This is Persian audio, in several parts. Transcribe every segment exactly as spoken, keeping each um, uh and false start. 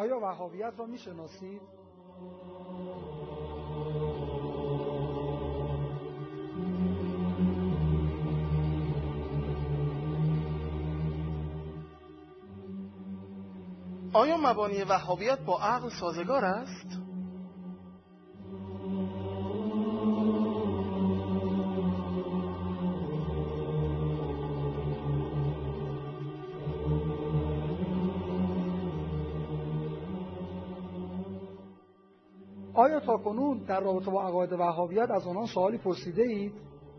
آیا وهابیت را میشناسید؟ آیا مبانی وهابیت با عقل سازگار است؟ آیا تاکنون در رابطه با عقاید وهابیت از آنان سوالی پرسیده اید؟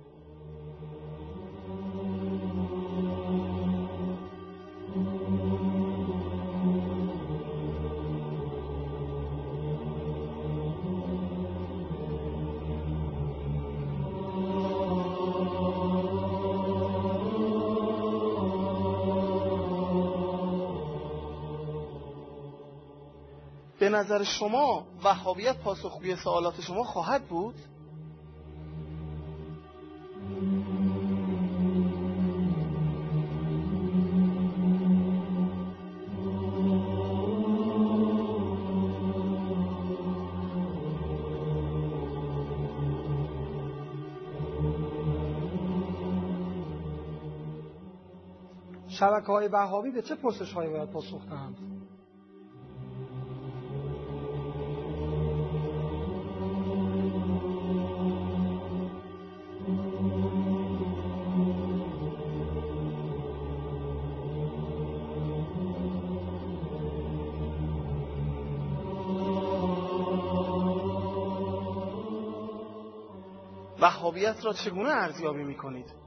به نظر شما وهابیت پاسخگوی سوالات شما خواهد بود؟ شبکه‌های وهابی به چه پرسش‌هایی باید پاسخ دهند؟ وهابیت را چگونه ارزیابی می‌کنید؟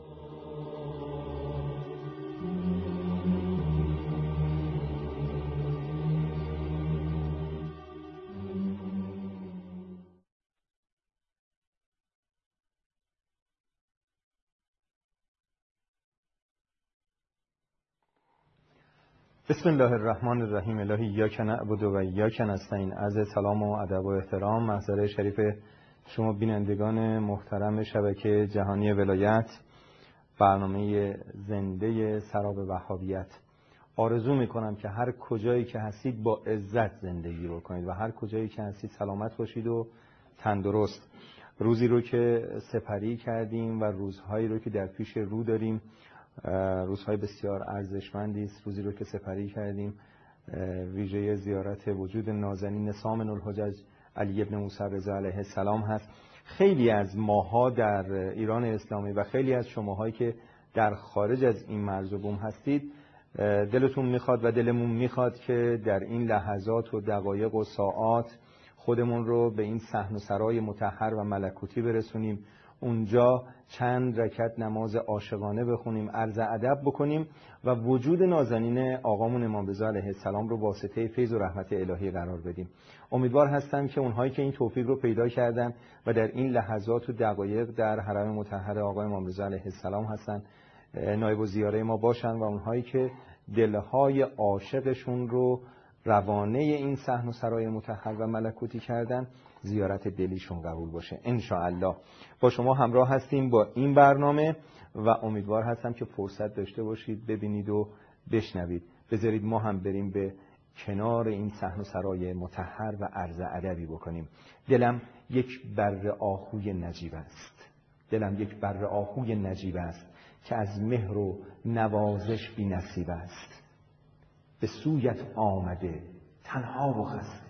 بسم الله الرحمن الرحیم. الهی ایاک نعبد و ایاک نستعین. عرض سلام و ادب و احترام محضر شریف شما بینندگان محترم شبکه جهانی ولایت، برنامه زنده سراب وهابیت. آرزو میکنم که هر کجایی که هستید با عزت زندگی رو کنید و هر کجایی که هستید سلامت باشید و تندرست. روزی رو که سپری کردیم و روزهایی رو که در پیش رو داریم، روزهای بسیار ارزشمندی است. روزی رو که سپری کردیم ویژه زیارت وجود نازنین سامن الحجج علی ابن موسی رضا علیه السلام هست. خیلی از ماها در ایران اسلامی و خیلی از شماهایی که در خارج از این مرز و بوم هستید دلتون میخواد و دلمون میخواد که در این لحظات و دقایق و ساعات خودمون رو به این صحن و سرای مطهر و ملکوتی برسونیم، اونجا چند رکعت نماز عاشقانه بخونیم، عرض ادب بکنیم و وجود نازنین آقامون امام رضا علیه السلام رو واسطه فیض و رحمت الهی قرار بدیم. امیدوار هستم که اونهایی که این توفیق رو پیدا کردن و در این لحظات و دقایق در حرم مطهر آقا امام رضا علیه السلام هستن نایب و زیاره ما باشن و اونهایی که دلهای عاشقشون رو روانه این صحن و سرای مطهر و ملکوتی کردن زیارت دلیشون قبول باشه ان شاء الله. با شما همراه هستیم با این برنامه و امیدوار هستم که فرصت داشته باشید ببینید و بشنوید. بذارید ما هم بریم به کنار این صحن و سرای مطهر و عرض ادبی بکنیم. دلم یک بر آهوی نجیب است، دلم یک بر آهوی نجیب است که از مهر و نوازش بی نصیب است. به سویت آمده تنها و خسته،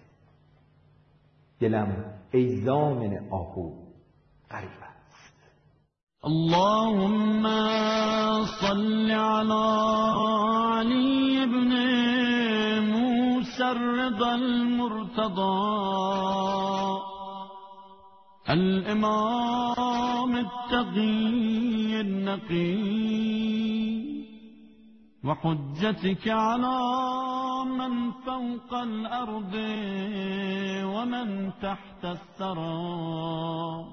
دلم ای ضامن آهو غریب است. اللهم صل على علی ابن موسی الرضا المرتضى الامام التقی النقی وحجتك على من فوق الأرض ومن تحت الثرى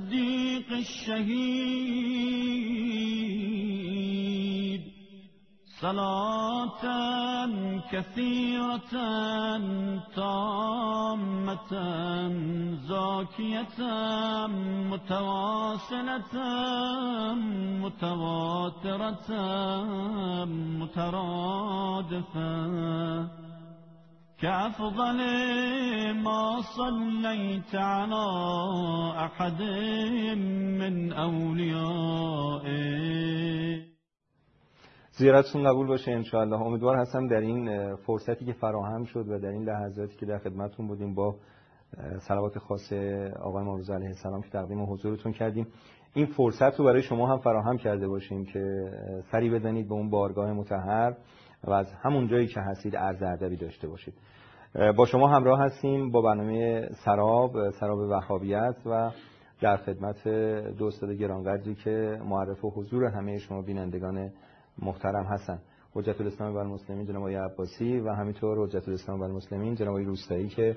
الصديق الشهيد صلاة كثيرة تامة زاكية متواصلة متواترة مترادفة كأفضل ما صليت على أحد من أوليائه. زیارتتون قبول باشه انشاءالله. امیدوار هستم در این فرصتی که فراهم شد و در این لحظاتی که در خدمتتون بودیم با صلوات خاص آقای مروزه علیه السلام که تقدیم حضورتون کردیم، این فرصت رو برای شما هم فراهم کرده باشیم که سری بزنید به اون بارگاه مطهر و از همون جایی که هستید عرض ادبی داشته باشید. با شما همراه هستیم با برنامه سراب سراب وهابیت و در خدمت دو استاد گرانقدری که معرف و حضور همه شما بینندگان محترم هستن. حجت الاسلام و المسلمین جناب آقای عباسی و همینطور حجت الاسلام و المسلمین جناب آقای روستایی که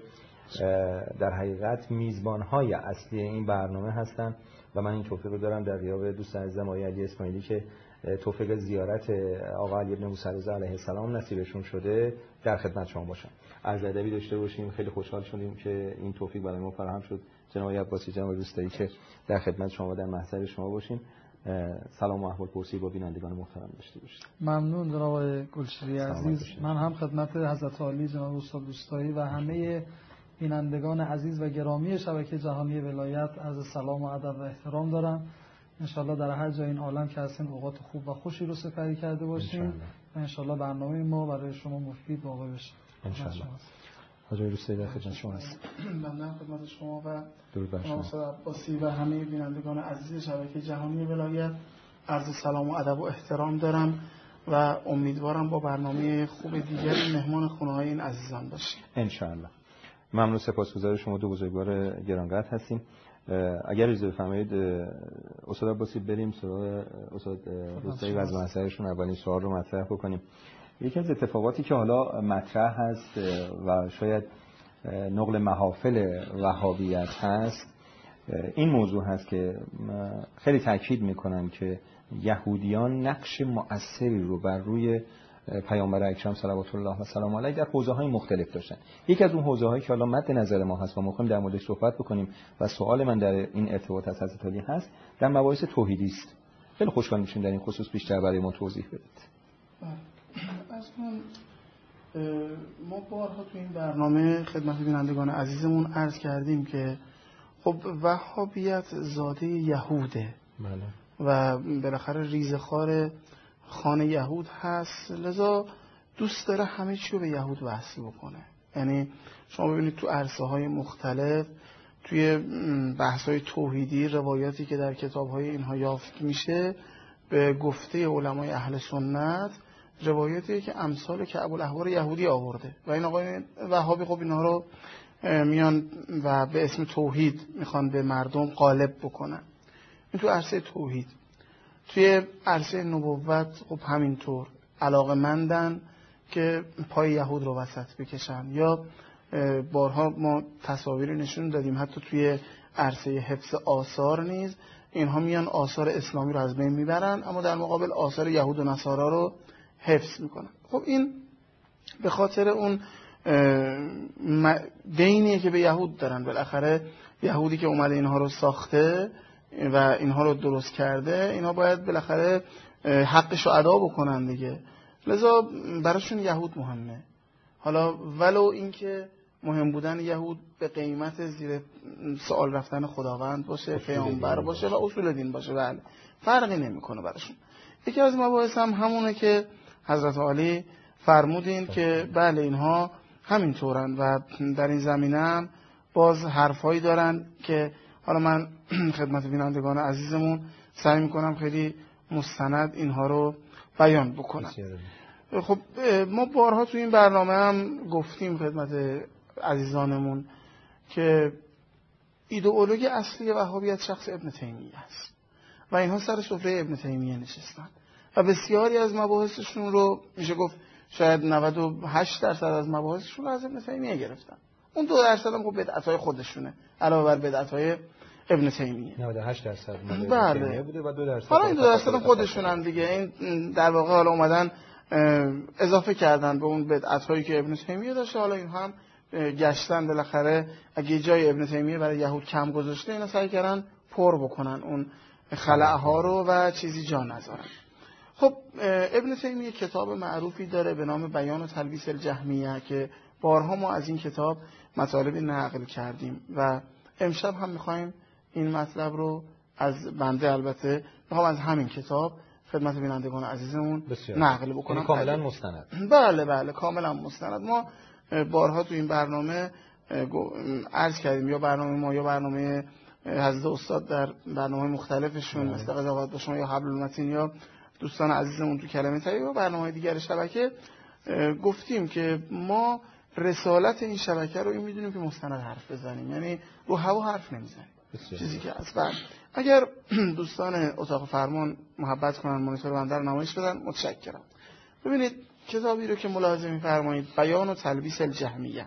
در حقیقت میزبان‌های اصلی این برنامه هستن و من این توفیق رو دارم در غیاب دوست عزیزم آقای علی اسماعیلی که توفیق زیارت آقا علی ابن موسی رضا علیه السلام نصیبشون شده در خدمت شما باشم. عرض ادبی داشته باشیم. خیلی خوشحال شدیم که این توفیق برای ما فراهم شد. جناب آقای عباسی جناب روستایی که در خدمت شما در محضر شما باشیم. سلام و احوال پرسی با بینندگان محترم داشته باشید. ممنون جناب آقای گلشیری عزیز. من هم خدمت حضرت عالی جناب استاد روستایی و همه بینندگان عزیز و گرامی شبکه جهانی ولایت عرض سلام و ادب و احترام دارم. انشالله در هر جای این عالم که هستین اوقات خوب و خوشی رو سپری کرده باشیم و انشالله برنامه ما برای شما مفید واقع بشه. انشالله. حاجی روستایی در خدمت شما هست. من خدمت شما و درود بر شما استاد عباسی و همه بینندگان عزیز شبکه جهانی ولایت عرض سلام و ادب و احترام دارم و امیدوارم با برنامه خوب دیگری مهمان خونه‌های این عزیزان باشیم انشالله. ممنون، سپاسگزار شما دو بزرگوار گرانقدر هستیم. اگر اجازه بفرمایید استاد عباسی بریم سراغ استاد روستایی و از محضرشون اولین سوال رو مطرح بکنیم. یکی از اتفاقاتی که حالا مطرح هست و شاید نقل محافل وهابیت هست این موضوع هست که خیلی تاکید میکنن که یهودیان نقش مؤثری رو بر روی پیامبر اکرم صلوات الله و سلام علیه در حوزه‌های مختلف داشتن. یکی از اون حوزه‌هایی که حالا مد نظر ما هست و ما می‌خوایم در موردش صحبت بکنیم و سوال من در این ارتباط از حضرت علی هست در مباحث توحیدی است. خیلی خوشحال میشیم در این خصوص بیشتر برای ما توضیح بدید. اصلا ما بارها تو این برنامه خدمت بینندگان عزیزمون عرض کردیم که خب وهابیت زاده یهوده بله. و بالاخره ریزخوار خانه یهود هست، لذا دوست داره همه چی رو به یهود وصل بکنه. یعنی شما ببینید تو عرصه های مختلف توی بحث های توحیدی روایاتی که در کتاب های اینها یافت میشه به گفته علمای اهل سنت روایاتی که امثال کعب الاحبار یهودی آورده و این آقای وهابی خب اینها رو میان و به اسم توحید میخوان به مردم غالب بکنن. این تو عرصه توحید. توی عرصه نبوت خب همینطور علاقه‌مندن که پای یهود رو وسط بکشن، یا بارها ما تصاویری نشون دادیم حتی توی عرصه حفظ آثار نیز اینها میان آثار اسلامی رو از بین میبرن اما در مقابل آثار یهود و نصارا رو حفظ میکنن. خب این به خاطر اون دینیه که به یهود دارن. بالاخره یهودی که اومده اینها رو ساخته و اینها رو درست کرده، اینها باید بالاخره حقش رو ادا بکنن دیگه. لذا براشون یهود مهمه. حالا ولو اینکه مهم بودن یهود به قیمت زیر سوال رفتن خداوند باشه، پیامبر باشه و اصول دین باشه، بله فرقی نمیکنه براشون. یکی از مباحث هم همونه که حضرت علی فرمودین که بله اینها همینطورن و در این زمینه هم باز حرفایی دارن که حالا من خدمت بینندگان عزیزمون سعی میکنم خیلی مستند اینها رو بیان بکنم. خب ما بارها تو این برنامه هم گفتیم خدمت عزیزانمون که ایدئولوژی اصلی وهابیت شخص ابن تیمیه است و اینها سر سفره ابن تیمیه نشستن و بسیاری از مباحثشون رو میشه گفت شاید نود و هشت درصد از مباحثشون رو از ابن تیمیه گرفتن. اون دو درصد هم خب بدعت‌های خودشونه علاوه بر بدعت‌های ابن تیمیه. نود و هشت درصد بله بوده و دو درصد حالا این دو درصد هم خودشونن دیگه. این در واقع حالا اومدن اضافه کردن به اون بدعت‌هایی که ابن تیمیه داشته. حالا این هم گشتن بالاخره اگه جای ابن تیمیه برای یهود کم گذاشته، اینا سعی کردن پر بکنن اون خلأها رو و چیزی جا نذارن. خب ابن تیمیه کتاب معروفی داره به نام بیان و تلبیس الجهمیه که بارها ما از این کتاب مطالبی نقل کردیم و امشب هم میخوایم این مطلب رو از بنده البته میخوام از همین کتاب خدمت بینندگان عزیزمون نقل بکنم. یعنی کاملا مستند. بله بله کاملا مستند. ما بارها تو این برنامه عرض کردیم، یا برنامه ما یا برنامه حضرت استاد در برنامه مختلفشون مثل قضاوت با شما یا حبل المتین یا دوستان عزیزمون تو کلمه طیبه و برنامه دیگر شبکه گفتیم که ما رسالت این شبکه رو این میدونیم که مستند حرف بزنیم، یعنی رو هوا حرف نمیزنیم. چیزی که اصلا اگر دوستان اتاق فرمان محبت کنن مانیتور بنده رو نمایش بدن متشکرم. ببینید کتابی رو که ملاحظه می‌فرمایید بیان و تلبیس الجهمیه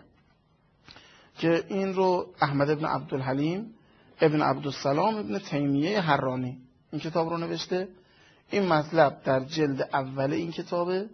که این رو احمد ابن عبدالحلیم ابن عبدالسلام ابن تیمیه حرانی این کتاب رو نوشته. این مطلب در جلد اول این کتابه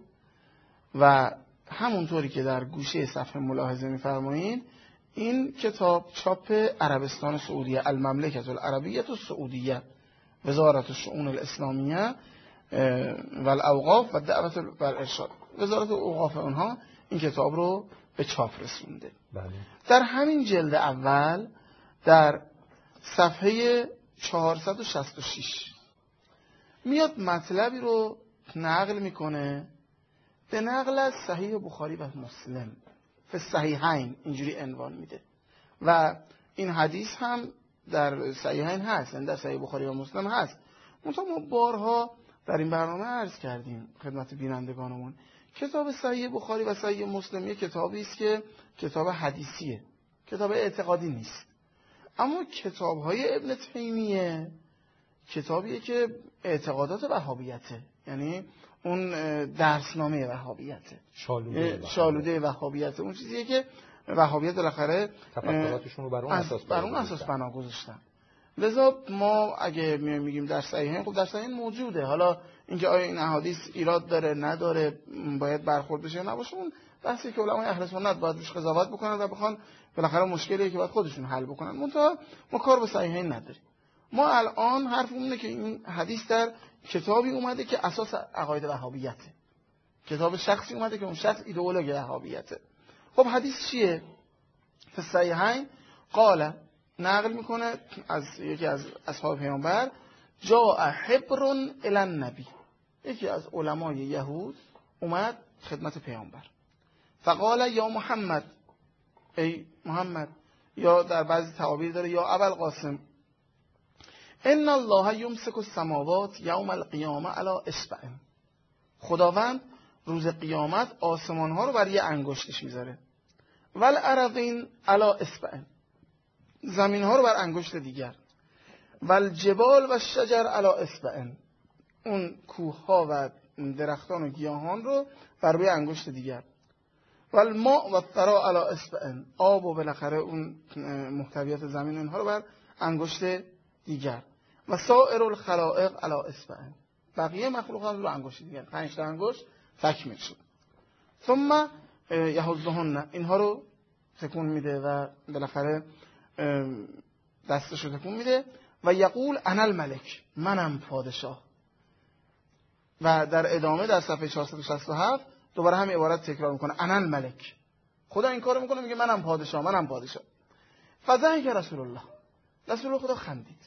و همونطوری که در گوشه صفحه ملاحظه می‌فرمایید این کتاب چاپ عربستان سعودیه، المملکت العربیه السعودیه، وزارت الشؤون الاسلامیه و الاوقاف و دعوت و الارشاد، وزارت اوقاف اونها این کتاب رو به چاپ رسونده. بله. در همین جلد اول در صفحه چهارصد و شصت و شش میاد مطلبی رو نقل میکنه به نقل از صحیح بخاری و مسلم فی الصحیحین، اینجوری عنوان میده و این حدیث هم در صحیحین هست، یعنی در صحیح بخاری و مسلم هست. منتها ما بارها در این برنامه عرض کردیم خدمت بینندگانمون کتاب صحیح بخاری و صحیح مسلم یک کتابی است که کتاب حدیثیه، کتاب اعتقادی نیست. اما کتاب‌های ابن تیمیه کتابیه که اعتقادات وهابیته، یعنی اون درسنامه وهابیته، شالوده شالوده وهابیته، اون چیزیه که وهابیت بالاخره تفکراتشون رو بر اون اساس بر اون اساس بنا گذاشتن. لذا ما اگه میگیم در صحیحین، خب در صحیحین موجوده. حالا اینکه آیا این احادیث ایراد داره نداره باید برخورد بشه نباشه، اون بحثی که علمای اهل سنت باید روش قضاوت بکنن و بخوان بالاخره مشکلی که باید خودشون حل بکنن. منتها ما کار به صحیحین نداریم. ما الان حرفمون اینه که این حدیث در کتابی اومده که اساس عقاید وهابیته، کتاب شخصی اومده که اون شخص ایدئولوژی وهابیته. خب حدیث چیه؟ فی الصحیحین قال، نقل میکنه از یکی از اصحاب پیامبر، جاء حبر الی النبی، یکی از علمای یهود اومد خدمت پیامبر، فقال یا محمد، ای محمد، یا در بعضی تعابیر داره یا ابوالقاسم، ان الله یمسک السماوات یوم القیامه علی اصبع، خداوند روز قیامت آسمان ها رو بر یه انگشتش میذاره، والارضین علی اصبع، زمین ها رو بر انگشت دیگر، والجبال و الشجر علی اصبع، اون کوه ها و درختان و گیاهان رو بر روی انگشت دیگر، والماء و الثری علی اصبع، آب و بالاخره اون محتویات زمین اونها رو بر انگشت دیگر، و سائر الخلائق علی اصبع، بقیه مخلوقات رو انگشت دیگر، پنج تا انگشت تکمیل شد. ثم یهزهن، اینها رو تکون میده و بالاخره دستش رو تکون میده و یقول انا الملک، منم پادشاه. و در ادامه در صفحه چهارصد و شصت و هفت دوباره هم عبارت تکرار میکنه، انا الملک، خدا این کارو میکنه، میگه منم پادشاه منم پادشاه. فضحک رسول الله، رسول الله خدا خندید،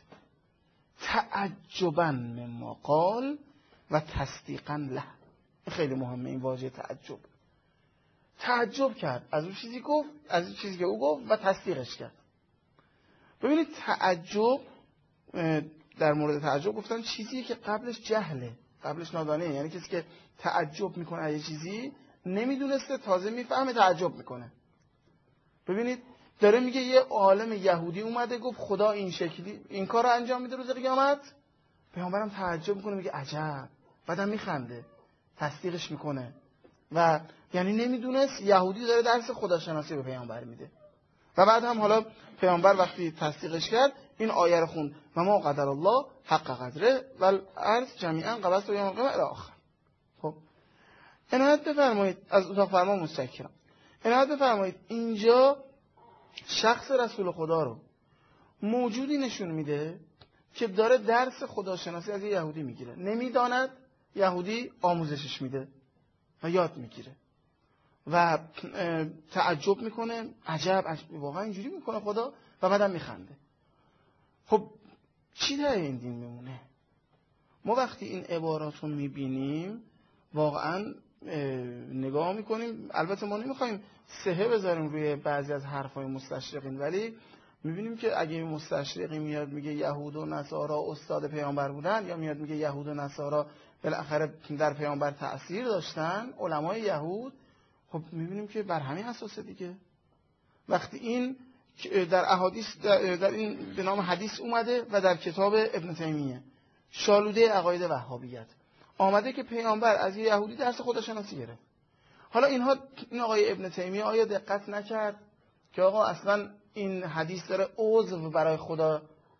تعجبا مما قال و تصدیقا له. خیلی مهمه این واژه تعجب. تعجب کرد از اون چیزی گفت، از اون چیزی که او گفت و تصدیقش کرد. ببینید تعجب، در مورد تعجب گفتن چیزیه که قبلش جهله، قبلش نادانه، یعنی کسی که تعجب میکنه از یه چیزی نمیدونسته تازه میفهمه تعجب میکنه. ببینید داره میگه یه عالم یهودی اومده گفت خدا این شکلی این کار رو انجام میده روز قیامت، پیامبرم تعجب میکنه میگه عجب، بعدم میخنده، تصدیقش میکنه و یعنی نمیدونست یهودی داره درس خداشناسی به پیامبر میده. و بعد هم حالا پیامبر وقتی تصدیقش کرد این آیه رو خوند، و ما قدر الله حق قدره و الارض جمیعا قبضته یوم القیامه الی آخر. خب عنایت بفرمایید، از اتاق فرمان متشکرم. عنایت بفرمایید اینجا شخص رسول خدا رو موجودی نشون میده که داره درس خداشناسی از یهودی میگیره. نمیداند، یهودی آموزشش میده و یاد میگیره و تعجب میکنه، عجب, عجب واقعا اینجوری میکنه خدا، و بعدم میخنده. خب چی در این دین میمونه؟ ما وقتی این عبارات رو میبینیم واقعا نگاه میکنیم. البته ما نمیخوایم سهه بذاریم روی بعضی از حرفای مستشرقین، ولی میبینیم که اگه این مستشرقی میاد میگه یهود و نصارا استاد پیامبر بودن، یا میاد میگه یهود و نصارا بالاخره در پیامبر تأثیر داشتن، علمای یهود، خب میبینیم که بر همین اساسه دیگه. وقتی این در احادیث در این به نام حدیث اومده و در کتاب ابن تیمیه شالوده عقاید وهابیت آمده که پیامبر از یه یهودی درس خداشناسی گرفت. حالا اینها این آقای ابن تیمیه آیا دقت نکرد که آقا اصلا این حدیث داره عضو برای خدا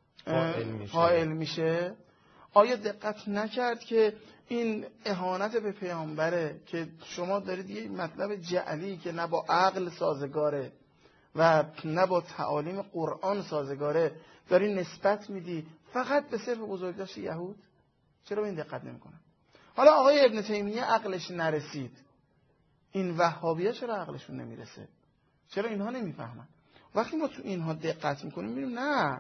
قائل میشه؟ آیا دقت نکرد که این اهانت به پیامبره که شما دارید یه مطلب جعلی که نه با عقل سازگاره و نه با تعالیم قرآن سازگاره داری نسبت میدی فقط به صرف بزرگداشت یهود؟ چرا به این دقت نمیکنن؟ حالا آقای ابن تیمیه عقلش نرسید، این وهابیه چرا عقلشون نمیرسه؟ چرا اینها نمیفهمن؟ وقتی ما تو اینها دقت میکنیم میبینیم نه،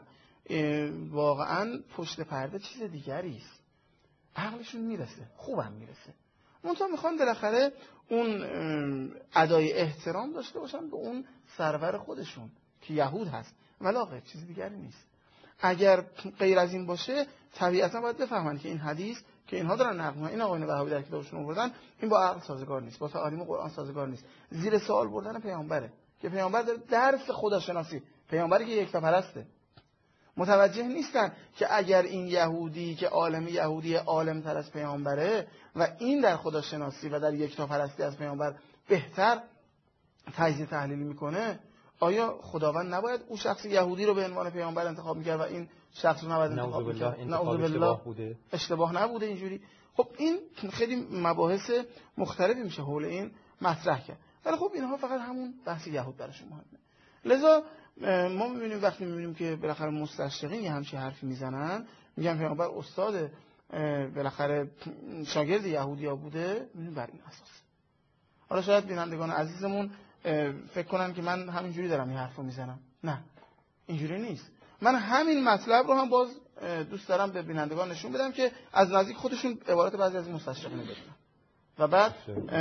واقعا پشت پرده چیز دیگری است. عقلشون میرسه، خوبم میرسه، منتها میخوان بالاخره اون ادای احترام داشته باشن به اون سرور خودشون که یهود هست، ولی چیز دیگری نیست. اگر غیر از این باشه طبیعتا باید بفهمن که این حدیث که اینها دارن نقل میکنن، این آقایون وهابی در کتابشون آوردن، این با عقل سازگار نیست، با تعالیم قرآن سازگار نیست، زیر سوال بردن پیامبره که پیامبر داره درس خداشناسی، پیامبری که یکتا پرسته. متوجه نیستن که اگر این یهودی که عالم یهودی عالم تر از پیامبره و این در خداشناسی و در یکتا پرستی از پیامبر بهتر تجزیه تحلیلی میکنه، آیا خداوند نباید اون شخص یهودی رو به عنوان پیامبر انتخاب میکرد و این شخص رو نباید انتخاب میکرد؟ نعوذ بالله بوده. اشتباه نبوده اینجوری؟ خب این خیلی مباحث مختلفی میشه حول این مطرح کرد، ولی خب اینها فقط همون بحث یهود براشون مهمه. لذا ما میبینیم وقتی میبینیم که بالاخره مستشرقین یه همچین حرفی میزنن، میگن پیامبر استاد بالاخره شاگرد یهودیا بوده، میبینیم بر این اساس. حالا شاید بینندگان عزیزمون فکر کنن که من همینجوری دارم این حرفو میزنم. نه، اینجوری نیست. من همین مطلب رو هم باز دوست دارم به بینندگان نشون بدم که از نزدیک خودشون عبارت بعضی از مستشرقین رو بدونن و بعد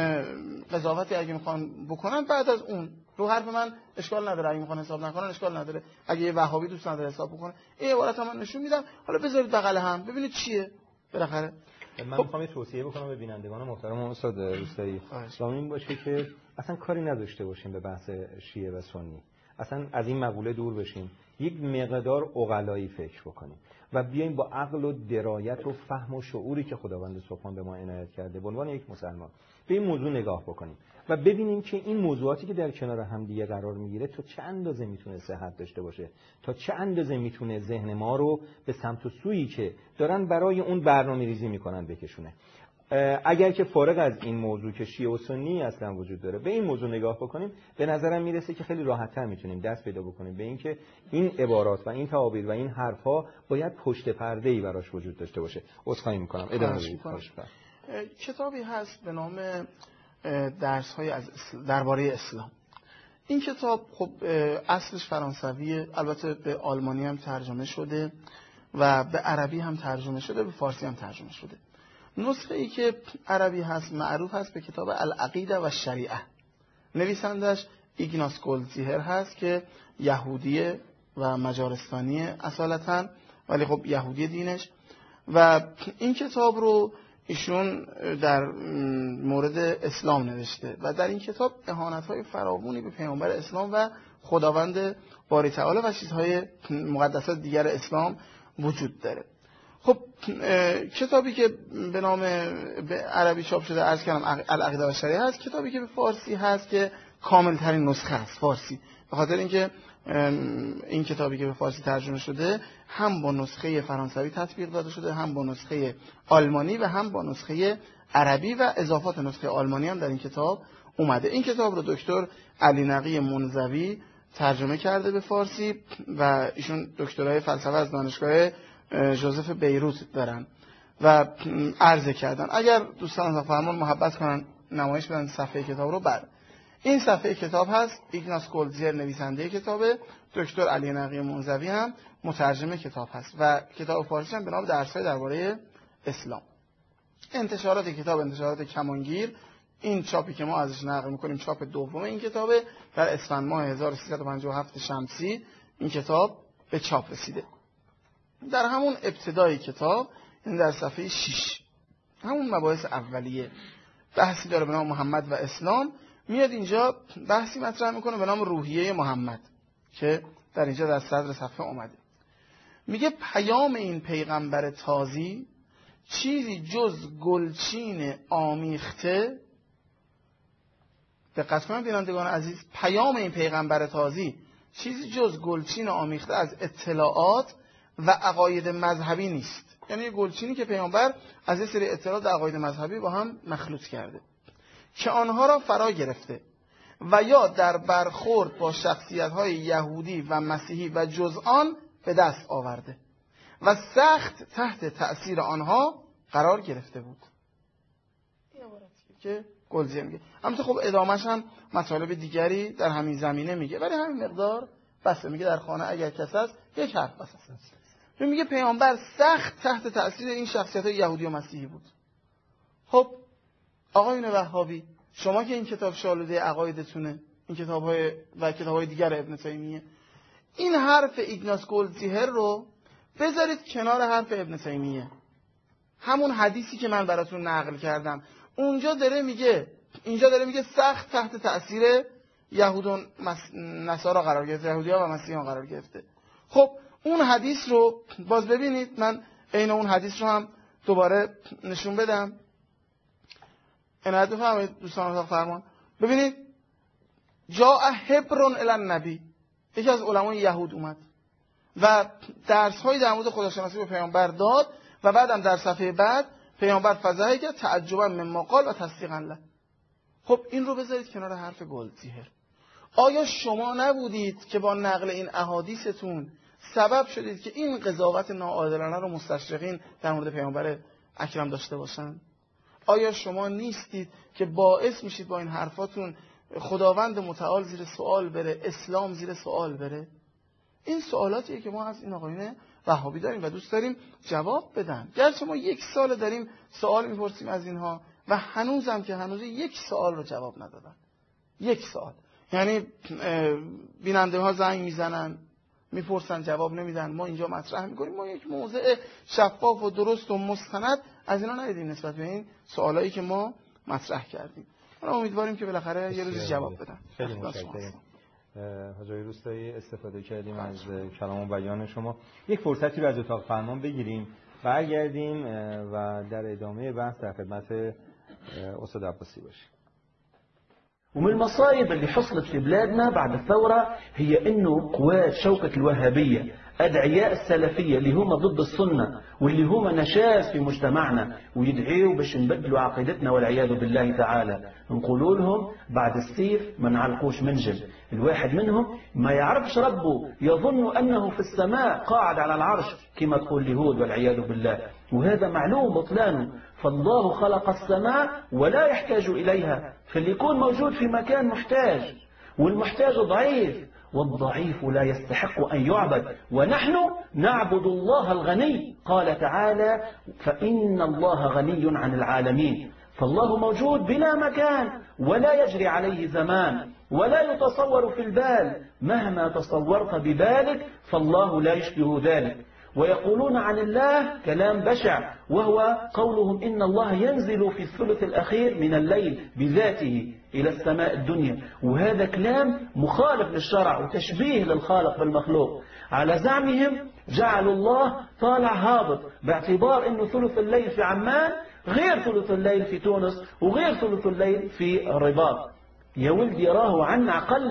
قضاوتی اگه میخوان بکنن بعد از اون رو حرف من اشکال نداره، اگه میخوان حساب نکنن اشکال نداره، اگه یه وهابی دوست نداره حساب بکنه این عبارت هم من نشون میدم. حالا بذارید بغل هم ببینید چیه بالاخره. من میخوام یه توصیه بکنم به بینندگان محترم استاد روستایی، این باشه که اصلا کاری نداشته باشیم به بحث شیعه و سنی، اصلا از این مقوله دور بشیم، یک مقدار عقلایی فکر بکنیم و بیایم با عقل و درایت و فهم و شعوری که خداوند سبحان به ما عنایت کرده به عنوان یک مسلمان به این موضوع نگاه بکنیم و ببینیم که این موضوعاتی که در کنار هم دیگه قرار میگیره تا چه اندازه میتونه صحت داشته باشه، تا چه اندازه میتونه ذهن ما رو به سمت و سویی که دارن برای اون برنامه‌ریزی میکنن بکشونه. اگر که فارغ از این موضوع که شیعه و سنی اصلا وجود داره به این موضوع نگاه بکنیم، به نظرم میرسه که خیلی راحت‌تر میتونیم دست پیدا بکنیم به این که این عبارات و این تعابیر و این حرفا باید پشت پرده‌ای براش وجود داشته باشه. عذرخواهی میکنم. ادامه بدید. کتابی هست به نام درس‌های از درباره اسلام. این کتاب خب اصلش فرانسویه، البته به آلمانی هم ترجمه شده و به عربی هم ترجمه شده، به فارسی هم ترجمه شده. نسخه ای که عربی هست معروف هست به کتاب العقیده و شریعه، نویسندش ایگناس گلدزیهر هست که یهودیه و مجارستانیه اصالتاً، ولی خب یهودی دینش. و این کتاب رو ایشون در مورد اسلام نوشته و در این کتاب اهانت‌های فراوانی به پیامبر اسلام و خداوند باری تعالی و چیزهای مقدسات دیگر اسلام وجود داره. خب کتابی که به نام به عربی چاپ شده عرض کردم العقیده و شریعه هست، کتابی که به فارسی هست که کامل ترین نسخه است فارسی به خاطر اینکه این کتابی که به فارسی ترجمه شده هم با نسخه فرانسوی تطبیق داده شده، هم با نسخه آلمانی و هم با نسخه عربی و اضافات نسخه آلمانی هم در این کتاب اومده. این کتاب رو دکتر علی نقی منزوی ترجمه کرده به فارسی و ایشون دکترای فلسفه از دانشگاه ژوزف بیروت دارن و عرضه کردن. اگر دوستان فرمان محبت کنن نمایش بدن صفحه کتاب رو. بر این صفحه کتاب هست. ایگناس گلدزیر نویسنده کتابه، دکتر علی نقی منزوی هم مترجم کتاب هست و کتاب فارسی هم به نام درس‌های درباره اسلام. انتشارات کتاب انتشارات کمانگیر. این چاپی که ما ازش نقل میکنیم چاپ دوم این کتابه. در اسفند ماه هزار و سیصد و پنجاه و هفت شمسی این کتاب به چاپ رسیده. در همون ابتدای کتاب، این در صفحه شش، همون مباحث اولیه بحثی داره به نام محمد و اسلام. میاد اینجا بحثی مطرح میکنه به نام روحیه محمد که در اینجا در صدر صفحه اومده. میگه پیام این پیغمبر تازی چیزی جز گلچین آمیخته، دقت کنید بینندگان عزیز، پیام این پیغمبر تازی چیزی جز گلچین آمیخته از اطلاعات و عقاید مذهبی نیست. یعنی یه گلچینی که پیامبر از یه سری اطلاعات و عقاید مذهبی با هم مخلوط کرده که آنها را فرا گرفته و یا در برخورد با شخصیت‌های یهودی و مسیحی و جز آن به دست آورده و سخت تحت تأثیر آنها قرار گرفته بود. این عبارتی که گلدزیر میگه. البته خب ادامه‌اش هم مطالب دیگری در همین زمینه میگه، ولی همین مقدار بس. میگه در خانه اگر کس است یک حرف بس است. میگه پیامبر سخت تحت تأثیر این شخصیت‌های یهودی و مسیحی بود. خب آقایون وهابی، شما که این کتاب شالوده عقایدتونه، این کتاب‌های و کتاب‌های دیگر ابن تیمیه، این حرف ایگناس گلدزیر رو بذارید کنار حرف ابن تیمیه. همون حدیثی که من براتون نقل کردم اونجا داره میگه، اینجا داره میگه سخت تحت تأثیر یهود و نصارا قرار گرفته، یهودی‌ها و مسیحیان قرار گرفته. خب اون حدیث رو باز ببینید، من عین اون حدیث رو هم دوباره نشون بدم. عنایت بفرمایید دوستان اتاق فرمان. ببینید جاء حبرون الی النبی، یکی از علمای یهود اومد و درس‌های در مورد خداشناسی به پیامبر داد و بعدم در صفحه بعد پیامبر فضحه کرد تعجبا مما قال و تصدیقا له. خب این رو بذارید کنار حرف گلدزیر. آیا شما نبودید که با نقل این احادیثتون سبب شدید که این قضاوت ناعادلانه رو مستشرقین در مورد پیامبر اکرم داشته باشن؟ آیا شما نیستید که باعث میشید با این حرفاتون خداوند متعال زیر سوال بره، اسلام زیر سوال بره؟ این سوالاتیه که ما از این آقایون وهابی داریم و دوست داریم جواب بدن. گرچه ما یک سال داریم سوال میپرسیم از اینها و هنوزم که هنوز یک سوال رو جواب ندادن. یک سوال. یعنی بیننده ها زنگ میزنن میپرسن جواب نمیدن، ما اینجا مطرح میکنیم، ما یک موضع شفاف و درست و مستند از اینا ندیدیم نسبت به این سوالایی که ما مطرح کردیم. ما امیدواریم که بالاخره یه روز جواب بدن. خیلی متشکرم. حاج آقای روستایی استفاده کردیم از کلام و بیان شما. یک فرصتی رو از اتاق فرمان بگیریم، برگردیم و در ادامه بحث در خدمت استاد عباسی باشیم. ومن المصايب اللي حصلت في بلادنا بعد الثورة هي انه قوات شوكة الوهابية أدعياء السلفية اللي هم ضد السنة واللي هم نشاز في مجتمعنا ويدعيوا باش نبدلوا عقيدتنا والعياذ بالله تعالى. نقولوا لهم بعد السيف ما نعلقوش منجل. الواحد منهم ما يعرفش ربه، يظن أنه في السماء قاعد على العرش كما تقول اليهود والعياذ بالله، وهذا معلوم بطلانه. فالله خلق السماء ولا يحتاج إليها، فاللي يكون موجود في مكان محتاج، والمحتاج ضعيف، والضعيف لا يستحق أن يعبد، ونحن نعبد الله الغني. قال تعالى فإن الله غني عن العالمين. فالله موجود بلا مكان ولا يجري عليه زمان ولا يتصور في البال. مهما تصورت ببالك فالله لا يشبه ذلك. ويقولون عن الله كلام بشع، وهو قولهم إن الله ينزل في الثلث الأخير من الليل بذاته إلى السماء الدنيا، وهذا كلام مخالف للشرع وتشبيه للخالق بالمخلوق. على زعمهم جعلوا الله طالع هابط، باعتبار أنه ثلث الليل في عمان غير ثلث الليل في تونس وغير ثلث الليل في الرباط. يا ولدي راه عنا أقل،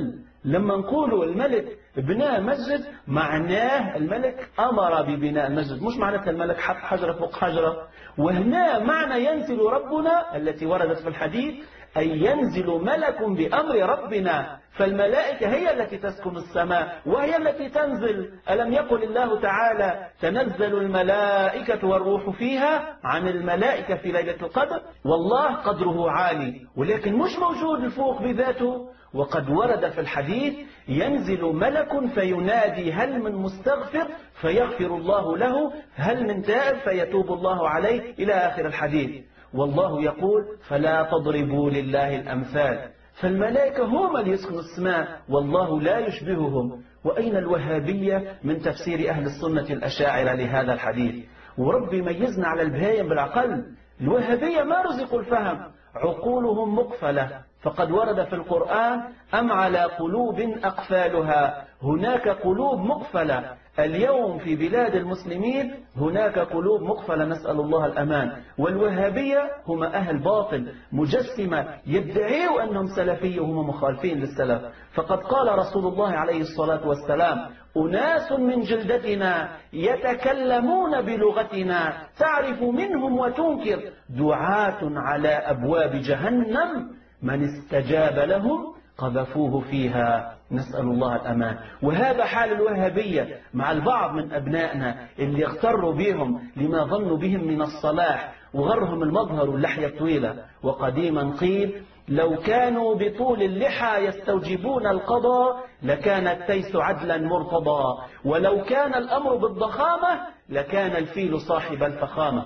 لما نقولوا الملك بناء مسجد معناه الملك أمر ببناء المسجد، مش معناتها الملك حط حجرة فوق حجرة. وهنا معنى ينزل ربنا التي وردت في الحديث أي ينزل ملك بأمر ربنا، فالملائكة هي التي تسكن السماء وهي التي تنزل. ألم يقل الله تعالى تنزل الملائكة والروح فيها عن الملائكة في ليلة القدر؟ والله قدره عالي ولكن مش موجود الفوق بذاته. وقد ورد في الحديث ينزل ملك فينادي هل من مستغفر فيغفر الله له، هل من تائب فيتوب الله عليه، إلى آخر الحديث. والله يقول فلا تضربوا لله الأمثال، فالملائكة هم اللي يسكنوا السماء والله لا يشبههم. وأين الوهابية من تفسير أهل السنة الأشاعرة لهذا الحديث؟ وربي ميزنا على البهايم بالعقل. الوهابية ما رزقوا الفهم، عقولهم مقفلة. فقد ورد في القرآن أم على قلوب أقفالها، هناك قلوب مقفلة. اليوم في بلاد المسلمين هناك قلوب مقفلة، نسأل الله الأمان. والوهابية هم أهل باطل مجسمة يدعيوا أنهم سلفية وهم مخالفين للسلف. فقد قال رسول الله عليه الصلاة والسلام أناس من جلدتنا يتكلمون بلغتنا تعرف منهم وتنكر، دعاة على أبواب جهنم من استجاب لهم قذفوه فيها، نسأل الله الأمان. وهذا حال الوهابية مع البعض من أبنائنا اللي اغتروا بهم لما ظنوا بهم من الصلاح وغرهم المظهر واللحية الطويلة. وقديما قيل لو كانوا بطول اللحى يستوجبون القضاء لكان التيس عدلا مرتضى، ولو كان الأمر بالضخامة لكان الفيل صاحب الفخامة.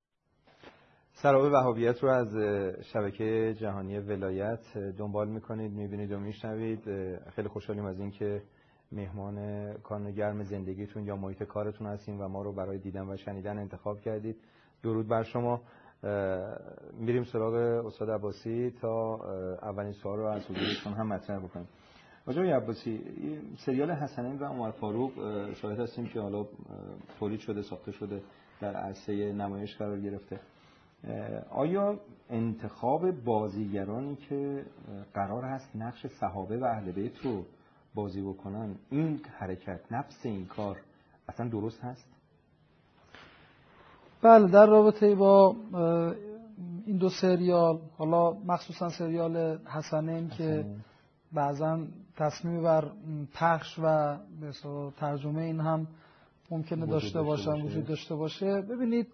سراب وهابیت رو از شبکه جهانی ولایت دنبال میکنید، میبینید و میشنوید. خیلی خوشحالیم از اینکه مهمان کانون گرم زندگیتون یا محیط کارتون هستیم و ما رو برای دیدن و شنیدن انتخاب کردید. درود بر شما. میریم سراغ استاد عباسی تا اولین سوال رو از حضورشون هم مطرح بکنیم. آقای عباسی، سریال حسنین و عمر فاروق شاهد هستیم که حالا تولید شده، ساخته شده، در عرصه نمایش قرار گرفته. آیا انتخاب بازیگرانی که قرار هست نقش صحابه و اهل بیت رو بازی بکنن، این حرکت، نفس این کار اصلا درست هست؟ بله، در رابطه با این دو سریال، حالا مخصوصا سریال حسنین که بعضا تصمیم بر پخش و ترجمه این هم ممکنه داشته باشن، وجود داشته باشه. ببینید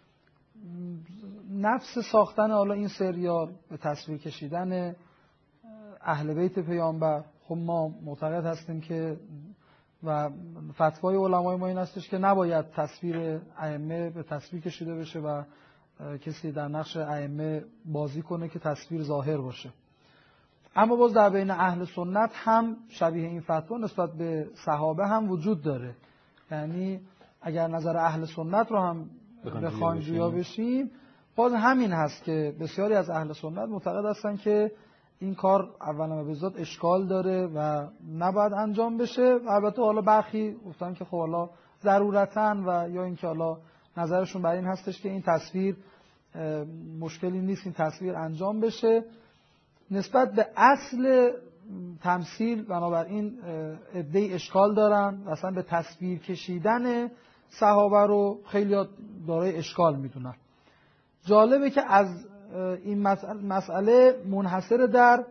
نفس ساختن حالا این سریال به تصویر کشیدن اهل بیت پیامبر، خب ما معتقد هستیم که و فتوای علمای ما این هستش که نباید تصویر ائمه به تصویر کشیده بشه و کسی در نقش ائمه بازی کنه که تصویر ظاهر باشه. اما باز در بین اهل سنت هم شبیه این فتوا نسبت به صحابه هم وجود داره. یعنی اگر نظر اهل سنت رو هم بخوایم جویا بشیم، باز همین هست که بسیاری از اهل سنت معتقد هستن که این کار اولا و بذات اشکال داره و نباید انجام بشه. و البته حالا برخی گفتن که خب حالا ضرورتاً و یا اینکه حالا نظرشون بر این هستش که این تصویر مشکلی نیست این تصویر انجام بشه. نسبت به اصل تمثیل بنابراین عده‌ای اشکال دارن، اصلا به تصویر کشیدن صحابه رو خیلی دارای اشکال میدونن. جالبه که از این مسئله منحصر در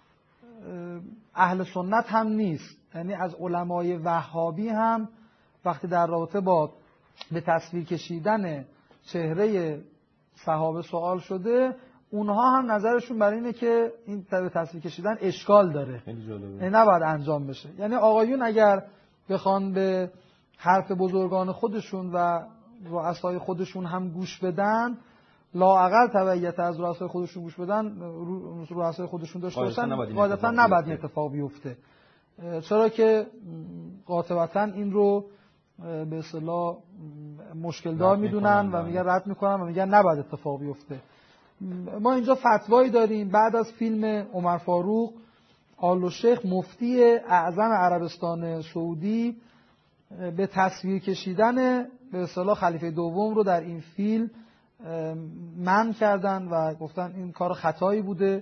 اهل سنت هم نیست، یعنی از علمای وهابی هم وقتی در رابطه با به تصویر کشیدن چهره صحابه سوال شده، اونها هم نظرشون بر اینه که این به تصویر کشیدن اشکال داره، یعنی نباید انجام بشه. یعنی آقایون اگر بخوان به حرف بزرگان خودشون و رؤسای خودشون هم گوش بدن، لااقل تبعیت از رؤسای خودشون گوش بدن، رؤسای خودشون داشته باشن، قاعدتا نباید این اتفاق بیفته. چرا که قاطبتا این رو به اصطلاح مشکل دار میدونن و میگن رد میکنن و میگن نباید اتفاق بیفته. ما اینجا فتوایی داریم بعد از فیلم عمر فاروق، آل شیخ مفتی اعظم عربستان سعودی به تصویر کشیدن به اصطلاح خلیفه دوم رو در این فیلم منع کردن و گفتن این کار خطایی بوده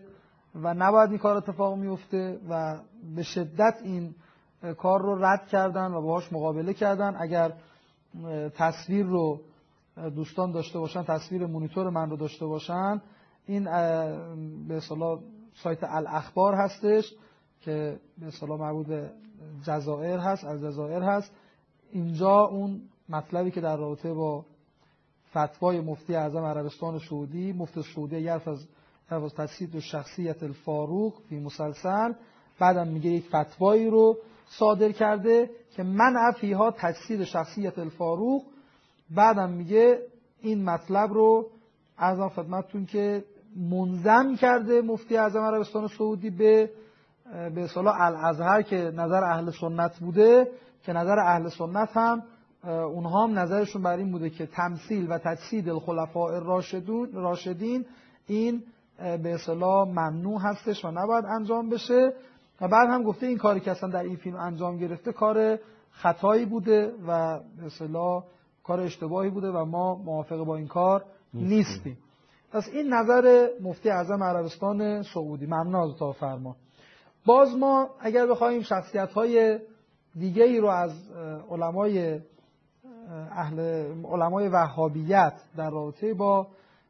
و نباید این کار اتفاق میفته و به شدت این کار رو رد کردن و باهاش مقابله کردن. اگر تصویر رو دوستان داشته باشن، تصویر مونیتور من رو داشته باشن، این به اصطلاح سایت الاخبار هستش که به اصطلاح مربوط به جزایر هست، الجزایر هست. اینجا اون مطلبی که در رابطه با فتوای مفتی اعظم عربستان سعودی، مفتی سعودی یعرف از از تسیید و شخصیت الفاروق فی مسلسل، بعدم میگه یک فتوایی رو صادر کرده که منع فیها تجسید شخصیت الفاروق. بعدم میگه این مطلب رو عرضم خدمتتون که منظم کرده مفتی اعظم عربستان سعودی به به اصطلاح الازهر که نظر اهل سنت بوده، که نظر اهل سنت هم اونها هم نظرشون بر این بوده که تمثیل و تجسید الخلفاء الراشدون راشدین این به اصطلاح ممنوع هستش و نباید انجام بشه. و بعد هم گفته این کاری که اصلا در این فیلم انجام گرفته کار خطایی بوده و به اصطلاح کار اشتباهی بوده و ما موافق با این کار نیستیم. پس این نظر مفتی اعظم عربستان سعودی. ممنون از اتاق فرمان. باز ما اگر بخوایم شخصیت‌های دیگه‌ای رو از علمای اهل علمای وهابیت در رابطه با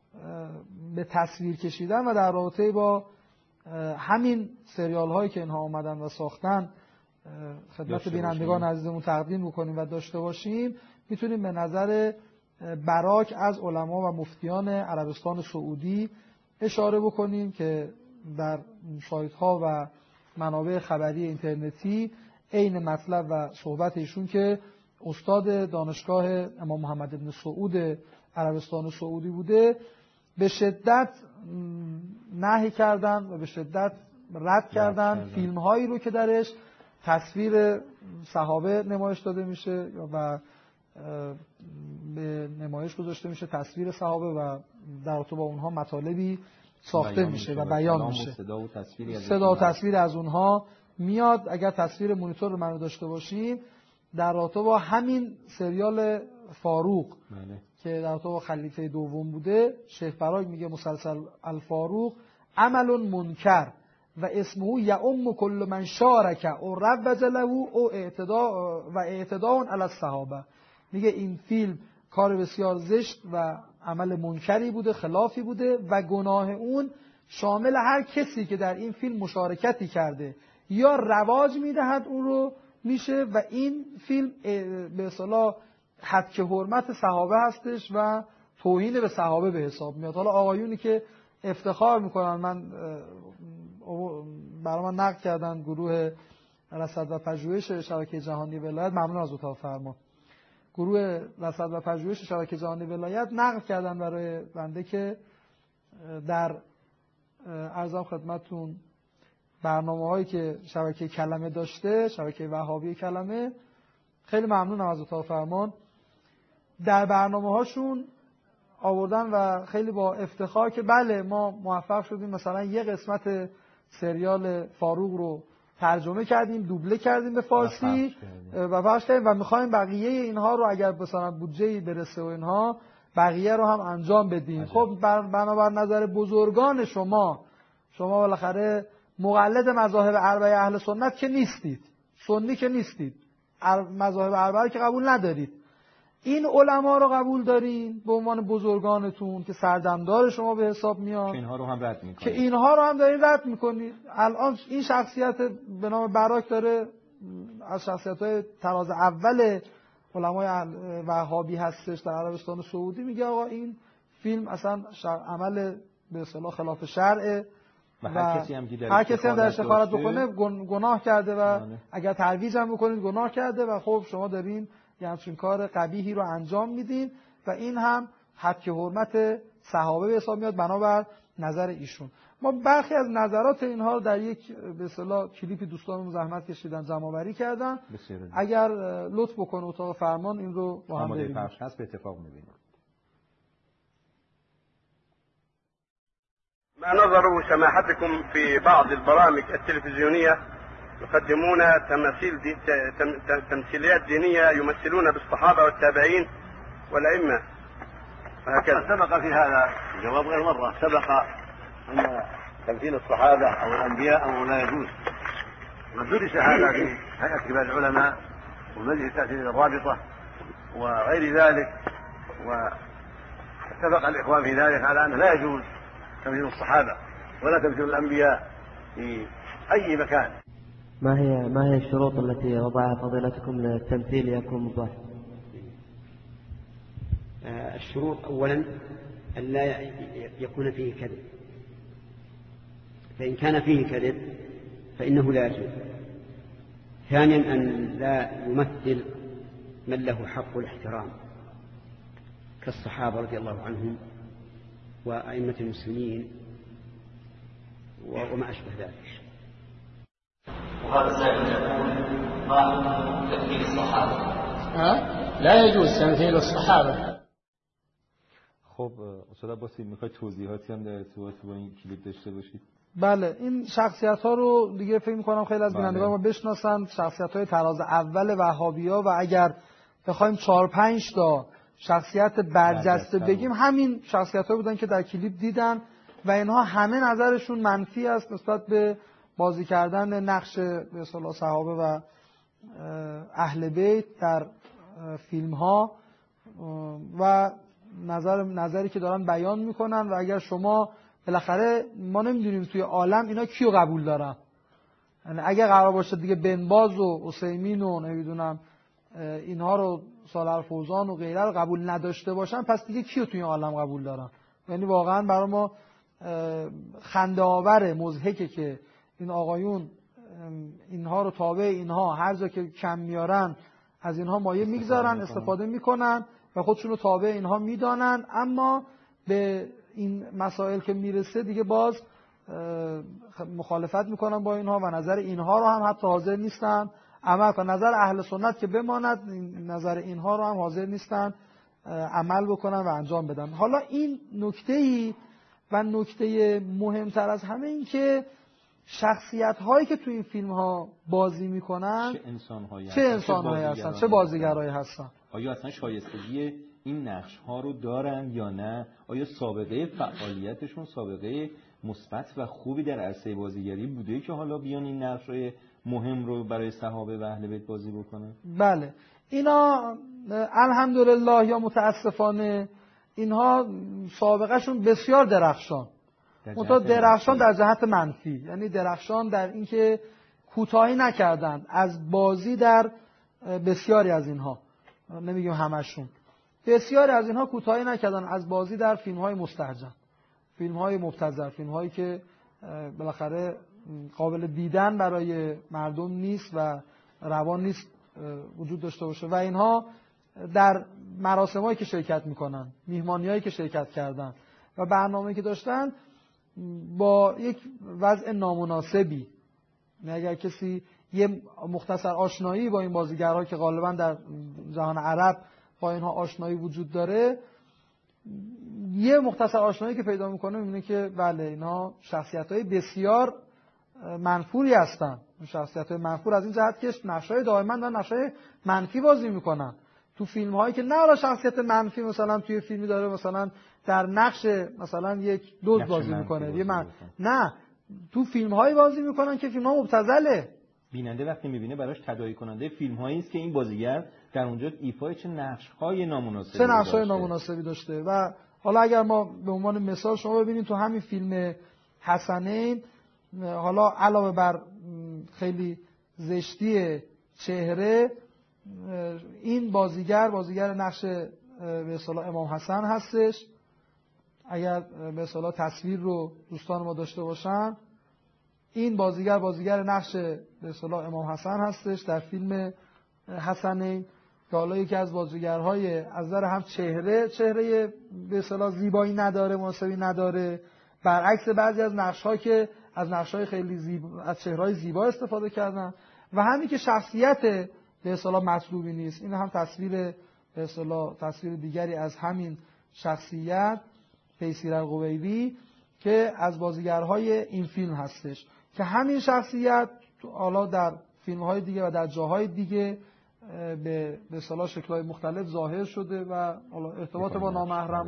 به تصویر کشیدن و در رابطه با همین سریال هایی که اینها آمدن و ساختن خدمت بینندگان عزیزمون تقدیم بکنیم و داشته باشیم، میتونیم به نظر براک از علما و مفتیان عربستان سعودی اشاره بکنیم که در سایت ها و منابع خبری اینترنتی عین مطلب و صحبت ایشون که استاد دانشگاه امام محمد بن سعود عربستان سعودی بوده به شدت نهی کردن و به شدت رد کردن فیلم هایی رو که درش تصویر صحابه نمایش داده میشه و به نمایش گذاشته میشه تصویر صحابه و در رابطه با اونها مطالبی ساخته میشه و بیان میشه. صدا و تصویر صدا و تصویر از اونها میاد. اگر تصویر مونیتور رو من داشته باشیم در رابطه با همین سریال فاروق بله. که در رابطه با خلیفه دوم بوده، شیخ براک میگه مسلسل الفاروق عمل منکر و اسمه یعم کل من شارک او روج له او اعتداء و اعتداء علی الصحابه. میگه این فیلم کار بسیار زشت و عمل منکری بوده، خلافی بوده و گناه اون شامل هر کسی که در این فیلم مشارکتی کرده یا رواج میدهد اون رو میشه و این فیلم به اصطلاح حد حرمت صحابه هستش و توهین به صحابه به حساب میاد. حالا آقایونی که افتخار میکنن، من برای من نقد کردن گروه رصد و پژوهش شبکه جهانی ولایت، ممنون از اتاق فرمان، گروه رصد و پژوهش شبکه جهانی ولایت نقد کردن برای بنده که در عرضم خدمتتون برنامه هایی که شبکه کلمه داشته، شبکه وهابی کلمه، خیلی ممنونم از اتاق فرمان، در برنامه هاشون آوردن و خیلی با افتخار که بله ما موفق شدیم مثلا یه قسمت سریال فاروق رو ترجمه کردیم، دوبله کردیم به فارسی و پخش کردیم و میخوایم بقیه اینها رو اگر مثلا بودجه‌ای برسه و اینها بقیه رو هم انجام بدیم. خب بنابر نظر بزرگان شما، شما بالاخره مقلد مذاهب اربعه اهل سنت که نیستید، سنی که نیستید، مذاهب اربعه که قبول ندارید، این علما رو قبول دارین به عنوان بزرگانتون که سردمدار شما به حساب میاد، که اینها رو هم رد میکنید، که اینها رو هم دارین رد میکنید. الان این شخصیت به نام براک داره از شخصیت‌های تراز اول علمای وهابی هستش در عربستان سعودی، میگه آقا این فیلم اصلا عمل به اصطلاح خلاف شرعه و هر کسی هم که هر کسی هم درش دخالت بکنه گناه کرده و اگر ترویج هم بکنید گناه کرده و خب شما دارین یه همچین کار قبیحی رو انجام میدین و این هم حد حرمت صحابه به حساب میاد بنابر نظر ایشون. ما برخی از نظرات اینها رو در یک به اصطلاح کلیپی دوستانمون زحمت کشیدن جمع‌آوری کردن. اگر لطف بکنه اتاق فرمان این رو با هم ببینیم. پخش هست به اتفاق می‌بینیم. ما نظر سماحتكم في بعض البرامج التلفزيونية يقدمون تماثيل دي تمثيليات دينية يمثلون بالصحابة والتابعين والأئمة وهكذا؟ سبق في هذا جواب غير مرة، سبق أن تمثيل الصحابة أو الأنبياء أو لا يجوز. ودرس هذا في هيئة كبار العلماء ومجلس تأسيس الرابطة وغير ذلك، واتفق الإخوان في ذلك على أنه لا يجوز تمثيل الصحابة ولا تمثيل الأنبياء في أي مكان. ما هي ما هي الشروط التي وضعها فضيلتكم للتمثيل يكون مباح؟ الشروط أولا أن لا يكون فيه كذب، فإن كان فيه كذب فإنه لا يجوز. ثانيا أن لا يمثل من له حق الاحترام كالصحابة رضي الله عنهم وأئمة المسلمين وما أشبه ذلك. وهذا سائل يقول ما حكم تمثيل الصحابة؟ ها؟ لا يجوز تمثيل الصحابة. خب استاد عباسی میخواید توضیحاتی هم در ارتباط با این کلیپ داشته باشید؟ بله، این شخصیت ها رو دیگه فکر می‌کنم خیلی از بینندگان ما بشناسن. شخصیت های تراز اول وهابی‌ها، و اگر بخوایم چهار پنج تا شخصیت برجسته بگیم همین شخصیت ها بودن که در کلیپ دیدن و اینها همه نظرشون منفی است نسبت به بازی کردن نقش به اصطلاح صحابه و اهل بیت در فیلم ها و نظر نظری که دارن بیان میکنن. و اگر شما بالاخره ما نمیدونیم توی عالم اینا کیو قبول دارن، یعنی اگه قرار باشه دیگه بن باز و عثیمین و نمیدونم اینها رو صالح فوزان و غیره رو قبول نداشته باشن، پس دیگه کیو توی عالم قبول دارن؟ یعنی واقعا برای ما خنده آور مضحکه که این آقایون اینها رو تابع اینها هر جا که کم میارن از اینها مایه میگذارن، استفاده میکنن و خودشون رو تابع اینها میدانن، اما به این مسائل که میرسه دیگه باز مخالفت میکنن با اینها و نظر اینها رو هم حتی حاضر نیستن عمل کنن. نظر اهل سنت که بماند، نظر اینها رو هم حاضر نیستن عمل بکنن و انجام بدن. حالا این نکته‌ای و نکته مهمتر از همه این که شخصیت هایی که توی این فیلم ها بازی میکنن چه انسان هایی چه انسان هایی هستن، چه بازیگرایی هستن، آیا اصلا شایستگی این نقش ها رو دارن یا نه؟ آیا سابقه فعالیتشون سابقه مثبت و خوبی در عرصه بازیگری بوده که حالا بیان این نقش مهم رو برای صحابه و اهل بیت بازی بکنن؟ بله، اینا الحمدلله یا متاسفانه اینها سابقهشون بسیار درخشان، منتها درخشان در جهت منفی، یعنی درخشان در اینکه کوتاهی نکردند از بازی در بسیاری از اینها، نمیگیم همشون، بسیاری از اینها کوتاهی نکردن از بازی در فیلم‌های مستهجن، فیلم‌های مبتذل، فیلم‌هایی که بالاخره قابل دیدن برای مردم نیست و روان نیست وجود داشته باشه. و اینها در مراسم‌هایی که شرکت می‌کنن، میهمانی‌هایی که شرکت کردن و برنامه‌ای که داشتن با یک وضع نامناسبی، اگر کسی یه مختصر آشنایی با این بازیگرها که غالبا در جهان عرب با اینها آشنایی وجود داره، یه مختصر آشنایی که پیدا میکنه میبینه که بله اینا شخصیت‌های بسیار منفوری هستن. شخصیت‌های منفور از این جهت که نقش‌های دائما دارن نقش‌های منفی بازی میکنن تو فیلم‌هایی که نه حالا شخصیت منفی مثلا توی فیلمی داره مثلا در نقش مثلا یک دوز بازی میکنه، یه من نه تو فیلم‌هایی بازی میکنن که فیلم‌ها مبتذله. بیننده وقتی میبینه براش تداعی کننده فیلم‌هایی است که این بازیگر در اونجا ایفای چه نقش‌های نامناسبی چه نقش‌های نامناسبی داشته. و حالا اگر ما به عنوان مثال شما ببینید تو همین فیلم حسنین، حالا علاوه بر خیلی زشتی چهره، این بازیگر بازیگر نقش به اصطلاح امام حسن هستش. اگر به اصطلاح تصویر رو دوستان ما داشته باشن، این بازیگر بازیگر نقش به اصطلاح امام حسن هستش در فیلم حسنین، که حالا یکی از بازیگرهای از نظر هم چهره چهره به اصطلاح زیبایی نداره، مناسبی نداره، برعکس بعضی از نقش‌ها که از نقش‌های خیلی زیبا، از چهره‌های زیبا استفاده کردن، و همین که شخصیت به اصطلاح مطلوبی نیست. این هم تصویر به اصطلاح تصویر دیگری از همین شخصیت تیسیر القبیلی که از بازیگرهای این فیلم هستش، که همین شخصیت حالا در فیلم‌های دیگه و در جاهای دیگه به به اصطلاح شکل‌های مختلف ظاهر شده و حالا ارتباط با نامحرم و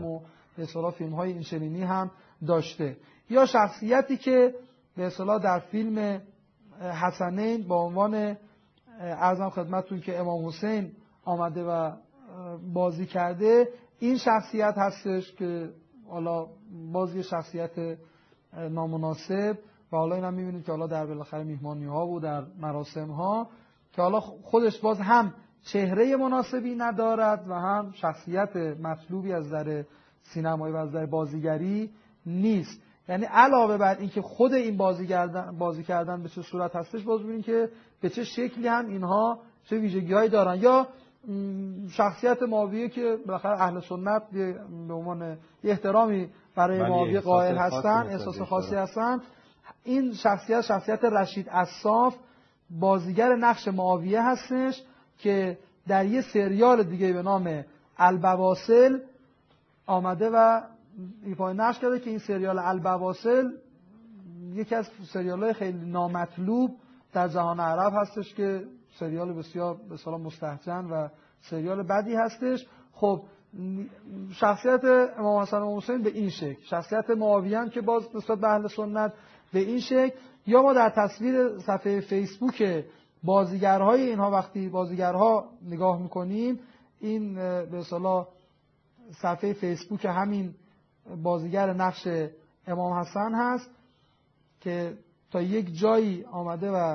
به اصطلاح فیلم‌های اینچنینی هم داشته. یا شخصیتی که به اصطلاح در فیلم حسنین با عنوان عرضم خدمتتون که امام حسین آمده و بازی کرده، این شخصیت هستش که حالا بازی شخصیت نامناسب و حالا این هم می‌بینید که حالا در بالاخره میهمانی‌ها و در مراسم‌ها که حالا خودش باز هم چهره مناسبی ندارد و هم شخصیت مطلوبی از نظر سینمایی و از نظر بازیگری نیست. یعنی علاوه بر اینکه خود این بازی کردن بازی کردن به چه صورت هستش، باز ببینید که به چه شکلی هم اینها چه ویژگی‌هایی دارن. یا شخصیت معاویه که بالاخره اهل سنت به عنوان احترامی برای معاویه قائل هستن، احساس خاصی هستن. این شخصیت شخصیت رشید عصاف بازیگر نقش معاویه هستش که در یه سریال دیگه به نام البواسل آمده و ایفای نقش کرده که این سریال البواسل یکی از سریال‌های خیلی نامطلوب در جهان عرب هستش که سریال بسیار به اصطلاح مستهجن و سریال بدی هستش. خب شخصیت امام حسن و حسین به این شکل، شخصیت معاویه که باز نسبت به اهل سنت به این شکل. یا ما در تصویر صفحه فیسبوک بازیگرهای اینها وقتی بازیگرها نگاه میکنیم، این به اصطلاح صفحه فیسبوک همین بازیگر نقش امام حسن هست که تا یک جایی آمده و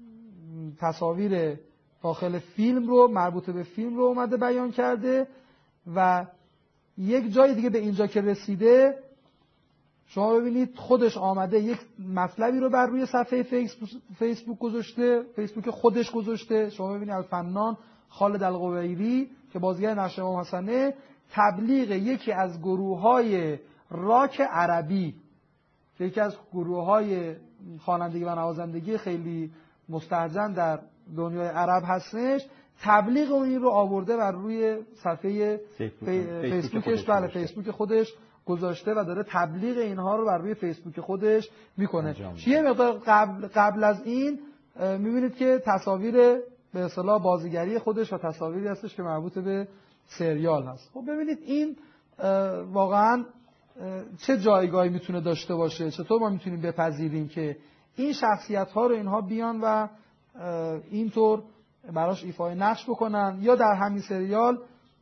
تصاویر داخل فیلم رو مربوط به فیلم رو اومده بیان کرده و یک جای دیگه به اینجا که رسیده شما ببینید خودش آمده یک مطلبی رو بر روی صفحه فیسبوک, فیسبوک گذاشته، فیسبوک خودش گذاشته. شما ببینید الفنان خالد القویری که بازیگر نقش امام حسنه تبلیغ یکی از گروه‌های راک عربی که یکی از گروه‌های خوانندگی و نوازندگی خیلی مستهجن در دنیای عرب هستش، تبلیغ اون رو آورده بر روی صفحه فیسبوکش، بله فیسبوک خودش گذاشته و داره تبلیغ اینها رو بر روی فیسبوک خودش میکنه. یه مقدار قبل قبل از این میبینید که تصاویر به اصطلاح بازیگری خودش و تصاویری هستش که مربوط به سریال هست. خب ببینید این واقعا چه جایگاهی میتونه داشته باشه، چطور ما میتونیم بپذیریم که این شخصیت ها رو اینها بیان و اینطور براش ایفای نقش بکنن. یا در همین سریال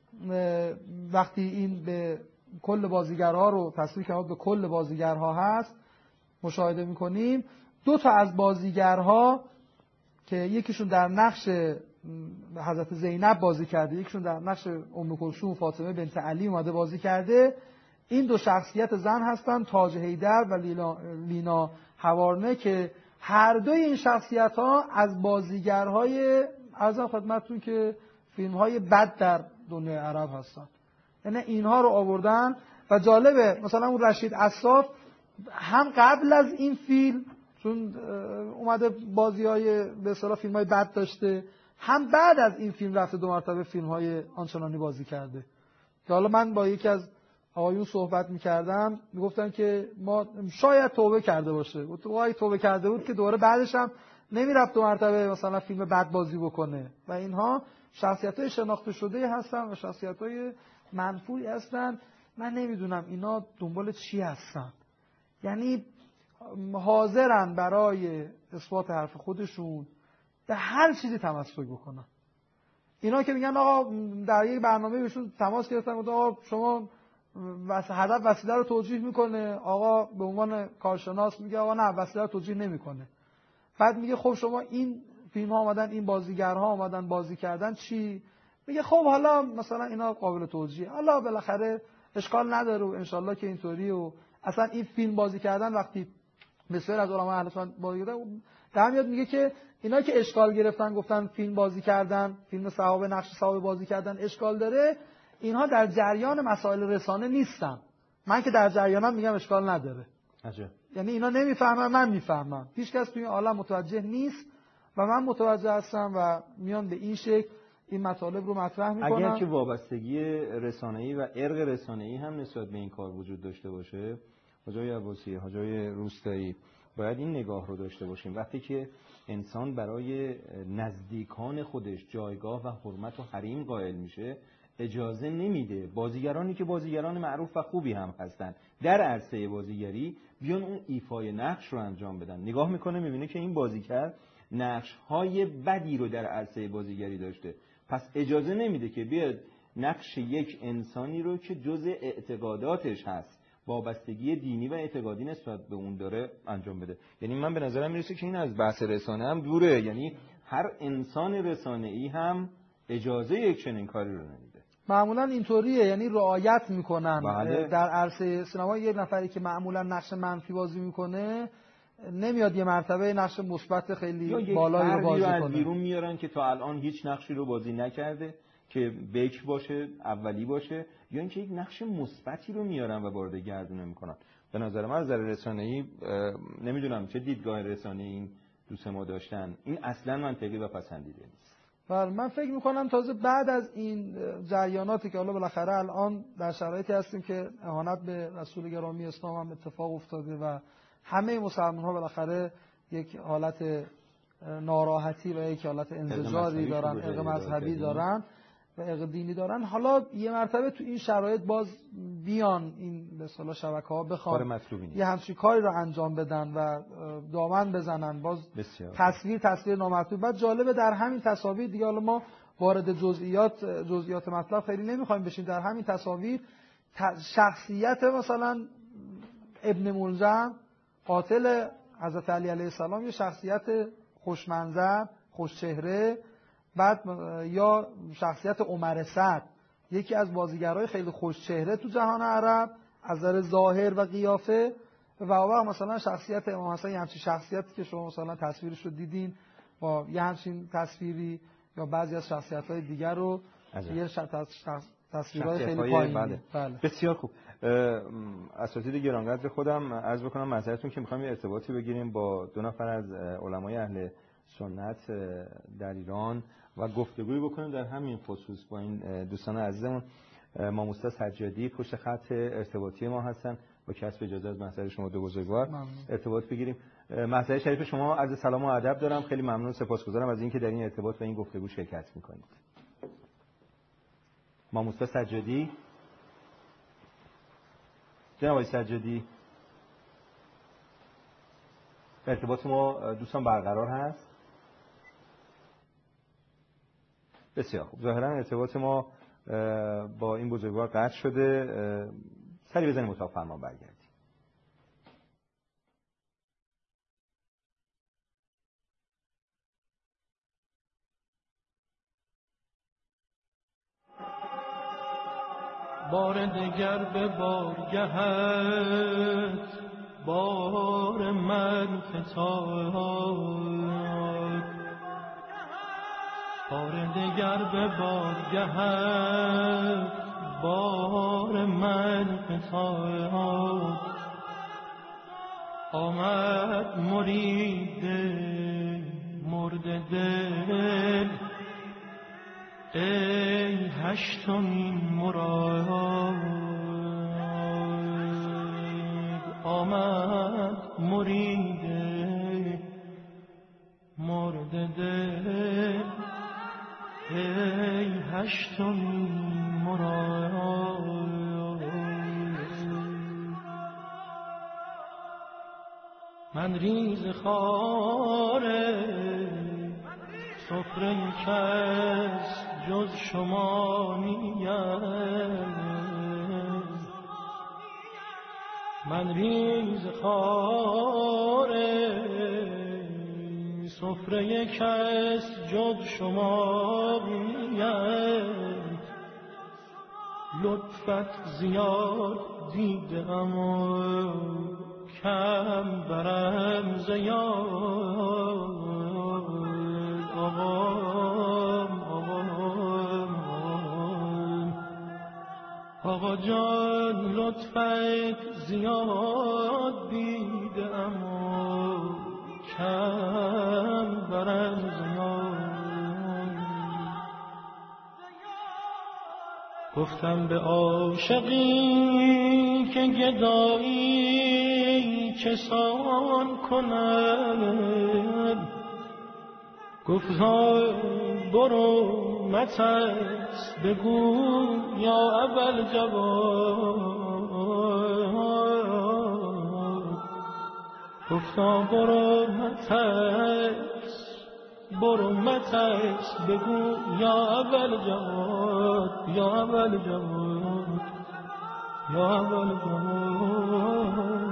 وقتی این به کل بازیگرها رو تصویر که به کل بازیگرها هست مشاهده میکنیم، دو تا از بازیگرها که یکیشون در نقش حضرت زینب بازی کرده، یکیشون در نقش ام کلثوم فاطمه بنت علی اومده بازی کرده، این دو شخصیت زن هستن، تاج حیدر و لینا حوارنه که هر دوی این شخصیت ها از بازیگرهای عرضم خدمتتون که فیلم های بد در دنیای عرب هستن. یعنی اینها رو آوردن و جالبه مثلا اون رشید عصاف هم قبل از این فیلم چون اومده بازی های به اصطلاح فیلم های بد داشته، هم بعد از این فیلم رفته دو مرتبه فیلم های آنچنانی بازی کرده. که حالا من با یکی از آقایون صحبت میکردم میگفتن که ما شاید توبه کرده باشه، وای توبه کرده بود که دوباره بعدش هم نمیرفت دو مرتبه مثلا فیلم بد بازی بکنه. و اینها شخصیت‌های شناخته شده هستن و شخصیت‌های منفوری هستن. من نمیدونم اینا دنبال چی هستن، یعنی حاضرن برای اثبات حرف خودشون به هر چیزی تمسک بکنن. اینا که میگن آقا در یک برنامه بهشون تماس گرفتن گفتن آقا شما هدف وسیله رو توجیه میکنه، آقا به عنوان کارشناس میگه آقا نه وسیله رو توجیه نمیکنه. بعد میگه خب شما این فیلم ها آمدن این بازیگرها آمدن بازی کردن چی؟ میگه خب حالا مثلا اینا قابل توجیه، حالا بالاخره اشکال نداره و انشالله که اینطوری. و اصلا این فیلم بازی کردن وقتی بسیار از علما اهل سنت بازی کردن در میاد میگه که اینا که اشکال گرفتن گفتن فیلم بازی کردن، فیلم صحابه نقش صحابه بازی کردن اشکال داره، اینها در جریان مسائل رسانه نیستن. من که در جریانم میگم اشکال نداره. عجب. یعنی اینا نمیفهمن، من میفهمم. هیچ کس توی این عالم متوجه نیست و من متوجه هستم و میان به این شکل این مطالب رو مطرح میکنن. اگر که وابستگی رسانه‌ای و ارق رسانه‌ای هم نسبت به این کار وجود داشته باشه، حاجای عباسی، حاجای روستایی، باید این نگاه رو داشته باشیم. وقتی که انسان برای نزدیکان خودش جایگاه و حرمت و حریم قائل میشه، اجازه نمیده بازیگرانی که بازیگران معروف و خوبی هم هستن در عرصه بازیگری بیان اون ایفای نقش رو انجام بدن. نگاه میکنه میبینه که این بازیگر نقش‌های بدی رو در عرصه بازیگری داشته، پس اجازه نمیده که بیاد نقش یک انسانی رو که جزء اعتقاداتش هست، وابستگی دینی و اعتقادی نسبت به اون داره انجام بده. یعنی من به نظرم میرسه که این از بحث رسانه هم دوره، یعنی هر انسان رسانه‌ای هم اجازه یک چنین کاری رو نمیده. معمولا اینطوریه، یعنی رعایت میکنن. بله. در عرصه سینما یه نفری که معمولا نقش منفی بازی میکنه نمیاد یه مرتبه نقش مثبت خیلی بالایی رو بازی کنه. یا از بیرون میارن که تا الان هیچ نقشی رو بازی نکرده که بیک باشه، اولی باشه، یا اینکه یک نقش مثبتی رو میارن و وارد گردونه میکنن. به نظر من از نظر رسانه‌ای نمیدونم چه دیدگاه رسانه‌ای این دوست ما داشتن، این اصلا منطقی و پسندیده نیست. بله، من فکر میکنم تازه بعد از این جریاناتی که حالا بالاخره الان در شرایطی هستیم که اهانت به رسول گرامی اسلام هم اتفاق افتاده و همه مسلمان‌ها بالاخره یک حالت ناراحتی و یک حالت انزجاری دارن، ارق مذهبی دارن و ارق دینی دارن. حالا یه مرتبه تو این شرایط باز بیان این به اصطلاح شبکه‌ها بخوان یه همچین کاری رو انجام بدن و دامن بزنن، باز بسیار. تصویر تصویر نامطلوب. بعد جالبه در همین تصاویر دیگه، حالا ما وارد جزئیات جزئیات مطلب خیلی نمیخوایم بشیم، در همین تصاویر شخصیت مثلا ابن ملجم قاتل حضرت علی علیه السلام یه شخصیت خوشمنظر، خوشچهره، بعد یا شخصیت عمر سعد یکی از بازیگرای خیلی خوشچهره تو جهان عرب از نظر ظاهر و قیافه، و واقعا مثلا شخصیت امام حسن یه همچین شخصیتی که شما مثلا تصویرش رو دیدین با یه همچین تصویری، یا بعضی از شخصیت‌های دیگر رو یه تصویرهای خیلی پایینی. بله. بله. بسیار خوب. اساتید گرانقدر خودم عرض بکنم معذرتون که می‌خوایم یه ارتباطی بگیریم با دو نفر از علمای اهل سنت در ایران و گفتگوی بکنیم در همین خصوص با این دوستان عزیزمون. مام استاد سجادی پشت خط ارتباطی ما هستن، با کسب اجازه از محضر شما دو بزرگوار ارتباط بگیریم. محضر شریف شما عرض سلام و ادب دارم، خیلی ممنون سپاسگزارم از اینکه در این ارتباط و این گفتگو شرکت میکنید. مام استاد سجادی، جناب آقای سجادی، ارتباط ما دوستان برقرار هست؟ بسیار خوب. ظاهرا ارتباط ما با این بزرگوار قطع شده. سری بزنیم اتاق فرمان برگردیم. بار دگر به بارگهت بار من فتاد، بار دگر به بارگهت بار من فتاد، آمد مرید مرد دل ای هشتمین مراد، آمد مرید مرد دل ای هشتمین مراد. من ریز خاره سفره کس جز شما نیست، من ریز خاره سفره کس جز شما نیست، لطفت زیاد دیدم و کم برم زیاد، آقام آقام آقام آقا جان لطفت زیاد دیدم و کم برم زیاد، گفتم به عاشقی که گدایی چسان کنم، گفت برو برمت است بگو یا اول جواد گفتم برمت است برمت است بگو یا اول جواد یا اول جواد یا اول جواد.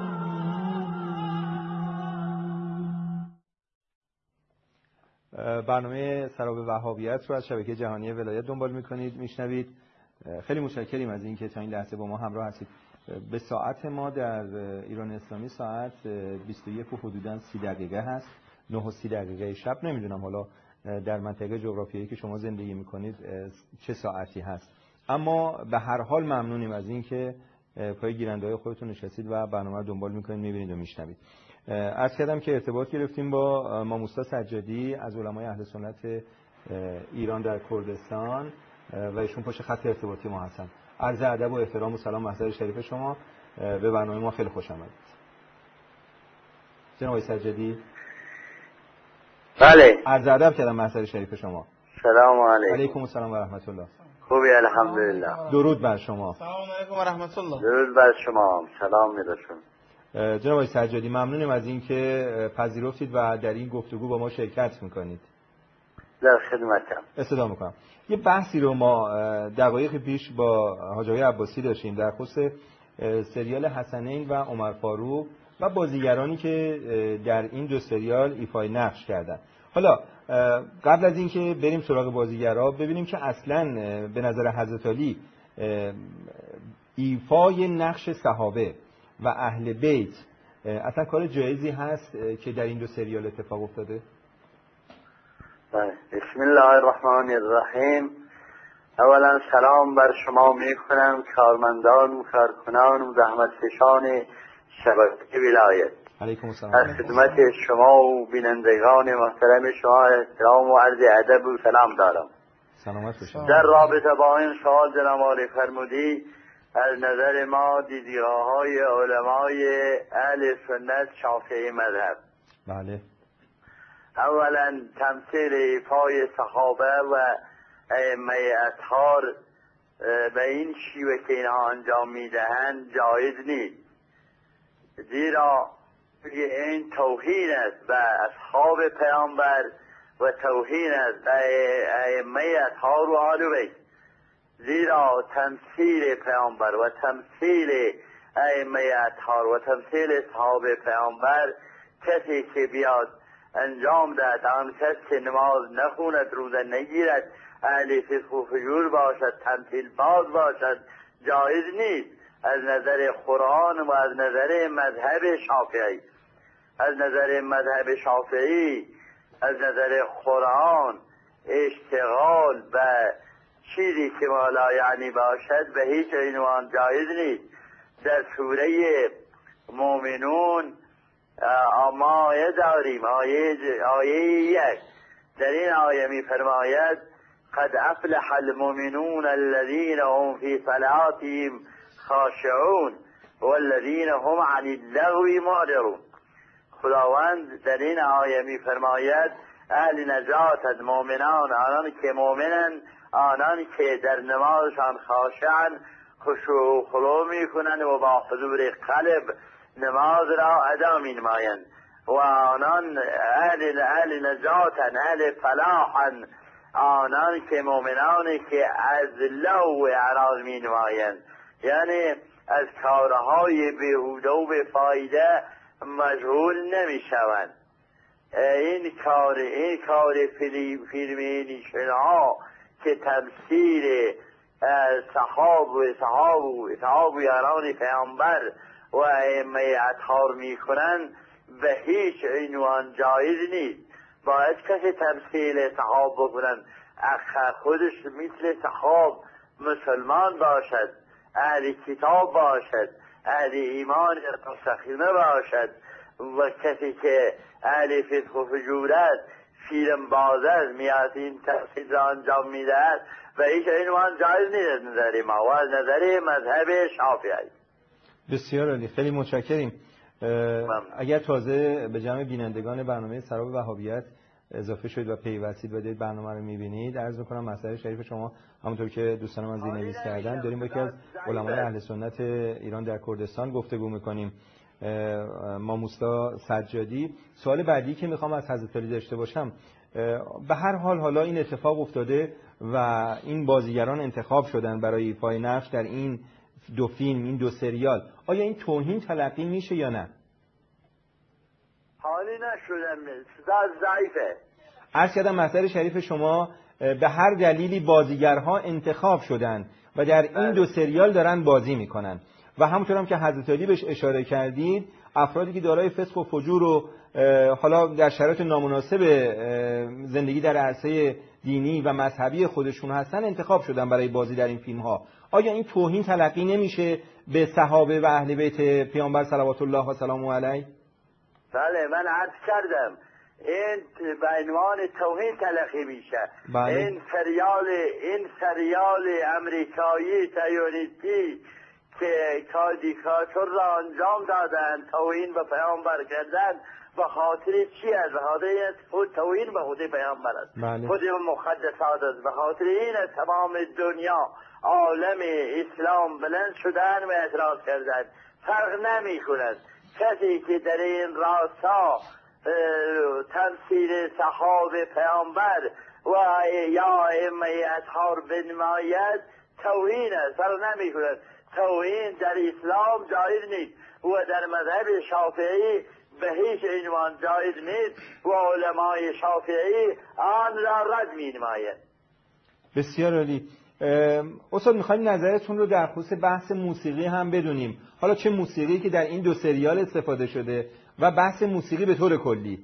برنامه سراب وهابیت رو از شبکه جهانی ولایت دنبال میکنید، میشنوید. خیلی متشکریم از اینکه تا این لحظه با ما همراه هستید. به ساعت ما در ایران اسلامی ساعت بیست و یک و حدوداً سی دقیقه هست، نه و سی دقیقه شب. نمیدونم حالا در منطقه جغرافیایی که شما زندگی میکنید چه ساعتی هست، اما به هر حال ممنونیم از اینکه پای گیرنده‌های خودتون نشستید و برنامه رو دنبال میکنید، میبینید و میشنوید. عرض کردم که ارتباط گرفتیم با ماموستا سجادی از علمای اهل سنت ایران در کردستان و ایشون پشت خط ارتباطی ما هستن. عرض ادب و احترام و سلام محضر شریف شما. به برنامه ما خیلی خوش آمدید. جناب سجادی. بله. عرض ادب کردم محضر شریف شما. سلام علیکم. علیکم السلام و رحمت الله. خوبی الحمدلله. درود بر شما. سلام علیکم و رحمت الله. درود بر شما. سلام میرسون. جناب سجادی ممنونیم از اینکه پذیرفتید و در این گفتگو با ما شرکت میکنید. در خدمتم. استفاده میکنم. یه بحثی رو ما دقایق پیش با حاج آقای عباسی داشتیم در خصوص سریال حسنین و عمر فاروق و بازیگرانی که در این دو سریال ایفای نقش کردن. حالا قبل از اینکه بریم سراغ بازیگرا ببینیم که اصلاً به نظر حضرت علی ایفای نقش صحابه و اهل بیت اصلا کار جایزی هست که در این دو سریال اتفاق افتاده؟ بسم الله الرحمن الرحیم. اولا سلام بر شما میکنم کارمندان و کارکنان و زحمتکشان شبکه ولایت. علیکم السلام. از خدمت شما و بینندگان محترم شما احترام و عرض ادب و سلام دارم. سلامت باشید. در رابطه با این سوال جناب عالی فرمودی، از نظر ما دیدگاه های علمای اهل سنت شافعی مذهب، بله، اولا تمثیل ایفای صحابه و ائمه اطهار به این شیوه که اینها انجام میدهند جایز نیست، زیرا این توهین است به اصحاب پیامبر و توهین است به ائمه اطهار و آل بیت، زیرا تمثیل پیامبر و تمثیل ائمه اطهار و تمثیل صحابه پیامبر کسی که بیاد انجام دهد، آن کس که نماز نخوند، روزه نگیرد، اهل فسق و فجور باشد، تمثیل باز باشد، جایز نیست از نظر قرآن و از نظر مذهب شافعی. از نظر مذهب شافعی، از نظر قرآن، اشتغال به چیزی که مولا یعنی باشد به هیچ عنوان جایز نیست. در سوره مومنون ما آیه داریم، آیه, آیه یک، در این آیه می فرماید قد افلح المؤمنون الذين هم في صلاتهم خاشعون والذين هم عن اللغو معرضون. خداوند در این آیه می فرماید اهل نجات از مؤمنان، آنان که مؤمنند، آنان که در نمازشان خاشعن، خشوع و خضوع میکنند و با حضور قلب نماز را ادا می‌نمایند، و آنان اهل اهل نجاتن، اهل فلاحن، آنان که مؤمنانی که از لغو اعراض می‌نمایند، یعنی از کارهای بیهوده و بیفایده مشغول نمی‌شوند. این کار این کار فیلمی شنها که تمثیل صحاب و صحاب و صحاب و یاران پیامبر و ائمه اطهار میکنن به هیچ عنوان جایز نیست. باید کسی تمثیل صحاب بکنن خودش مثل صحاب مسلمان باشد، اهل کتاب باشد، اهل ایمان مستقیمه باشد، و کسی که اهل فسق و فجور است، فیلم باز است، میاد این تمثیل را انجام میدهد و هیچ عنوان جایز نیست از نظر ما و از نظر مذهب شافعی. بسیار عالی، خیلی متشکریم. اگر تازه به جمع بینندگان برنامه سراب وهابیت اضافه شد و پیوستید و دید برنامه رو می‌بینید. عرض می‌کنم مسئله شریف شما همونطور که دوستان من زیرنویس کردن داریم با یکی از علمای اهل سنت ایران در کردستان گفتگو می‌کنیم، ماموستا سجادی. سوال بعدی که می‌خوام از حضرت علی داشته باشم، به هر حال حالا این اتفاق افتاده و این بازیگران انتخاب شدن برای ایفای نقش در این دو فیلم، این دو سریال، آیا این توهین تلقی میشه یا نه؟ حالی نشدم، صدا ضعیفه. عرض کردم مسئله شریف شما به هر دلیلی بازیگرها انتخاب شدن و در این دو سریال دارن بازی میکنن و همونطور هم که حضرت علی بهش اشاره کردید، افرادی که دارای فسق و فجور و حالا در شرایط نامناسب زندگی در عرصه دینی و مذهبی خودشون هستن انتخاب شدن برای بازی در این فیلم ها. آیا این توهین تلقی نمیشه به صحابه و اهل بیت پیامبر صلوات الله و سلامه علیه؟ بله، من عرض کردم این به عنوان توهین تلقی میشه. بله. این سریال این سریال امریکایی تایونیستی که کاردیکاتور را انجام دادن، توهین به پیامبر کردن، به خاطر چی است؟ به خاطر خود توهین به خود پیامبر است. بله. خود مقدسات است. به خاطر این تمام دنیا عالم اسلام بلند شدن و اعتراض کردن. فرق نمی کند کسی که در این راستا تمثیل صحابه پیامبر و یا ائمه اطهار بنماید توهین است، فرق نمی کند. توهین در اسلام جایز نیست و در مذهب شافعی به هیچ عنوان جایز نیست و علمای شافعی آن را رد می نماید. بسیار عالی. استاد میخوایم نظرتون رو در خصوص بحث موسیقی هم بدونیم، حالا چه موسیقی که در این دو سریال استفاده شده و بحث موسیقی به طور کلی.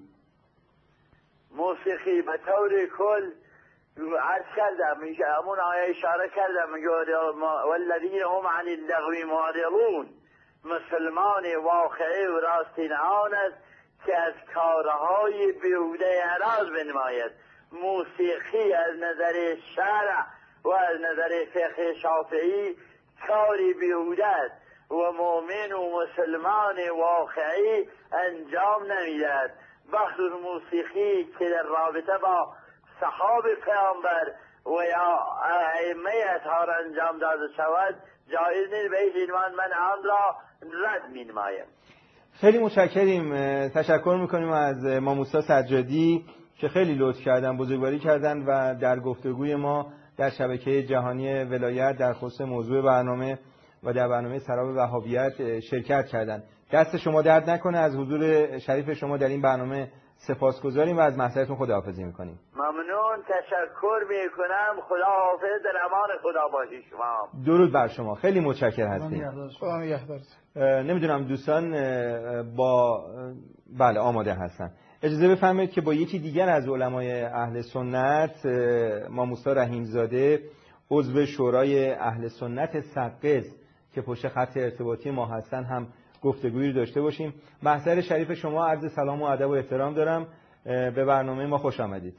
موسیقی به طور کل عرض کردم، همون آیه اشاره کردم، میگه والذین هم عن اللغو معرضون، مسلمان واقعی و راستین آن است که از کارهای بیهوده اعراض بنماید. موسیقی از نظر شرع و از نظر فقه شافعی کاری بیهوده است و مؤمن و مسلمان واقعی انجام نمیدهد. بخصوص موسیقی که در رابطه با صحابه پیامبر و یا ائمه اطهار انجام داده شود جایز نیست. به هیچ عنوان من آن را رد می نمایم. خیلی متشکریم، تشکر میکنیم از ماموستا سجادی که خیلی لطف کردن، بزرگواری کردن و در گفتگوی ما در شبکه جهانی ولایت در خصوص موضوع برنامه و در برنامه سراب وهابیت شرکت کردن. دست شما درد نکنه، از حضور شریف شما در این برنامه سپاسگزاریم و از محضرتون خداحافظی میکنیم. ممنون، تشکر میکنم. خداحافظ، در امان خدا باشی شما. درود بر شما، خیلی متشکر هستیم. خدا نگهدارت. نمیدونم دوستان با بله آماده هستن. اجازه بفرمایید که با یکی دیگر از علمای اهل سنت، ماموستا رحیمزاده، عضو شورای اهل سنت سقز که پشت خط ارتباطی ما هستن، هم گفتگویی رو داشته باشیم. محضر شریف شما عرض سلام و ادب و احترام دارم. به برنامه ما خوش آمدید.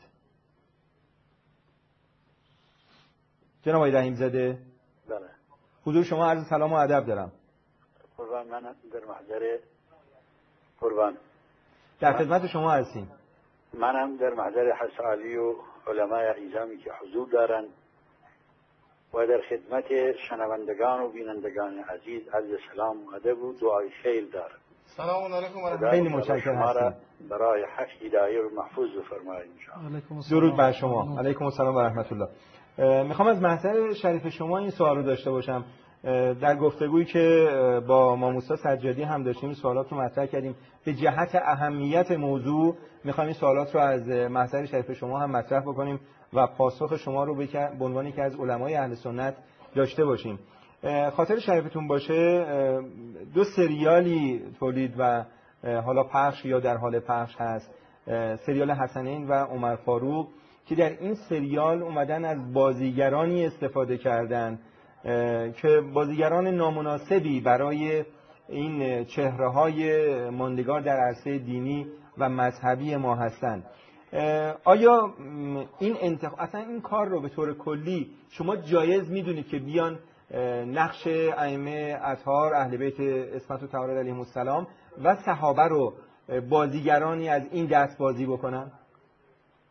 جناب آقای رحیمزاده. بله. حضور شما عرض سلام و ادب دارم. قربان، من در محضر قربان در خدمت شما هستیم. منم در محضر حضرت علی و علمای اعظامی که حضور دارند و در خدمت شنوندگان و بینندگان عزیز عرض سلام و ادب و دعای خیر دارم. سلام علیکم و رحمت خیلی متشکرم هستم. برای حق هدایه و محفوظ بفرمایید ان شاء الله. درود بر شما. علیکم السلام و رحمت الله. میخوام از محضر شریف شما این سوال رو داشته باشم. در گفتگویی که با ماموستا سجادی هم داشتیم سوالات رو مطرح کردیم. به جهت اهمیت موضوع میخوایم این سوالات رو از محضر شریف شما هم مطرح بکنیم و پاسخ شما رو به عنوان که از علمای اهل سنت داشته باشیم. خاطر شریفتون باشه دو سریالی تولید و حالا پخش یا در حال پخش هست، سریال حسنین و عمر فاروق، که در این سریال اومدن از بازیگرانی استفاده کردن که بازیگران نامناسبی برای این چهره‌های ماندگار در عرصه دینی و مذهبی ما هستند. آیا این انتخاب اصلا این کار رو به طور کلی شما جایز میدونید که بیان نقش ائمه اطهار اهل بیت عصمت و طهارت علیهم السلام و صحابه رو بازیگرانی از این دست بازی بکنن؟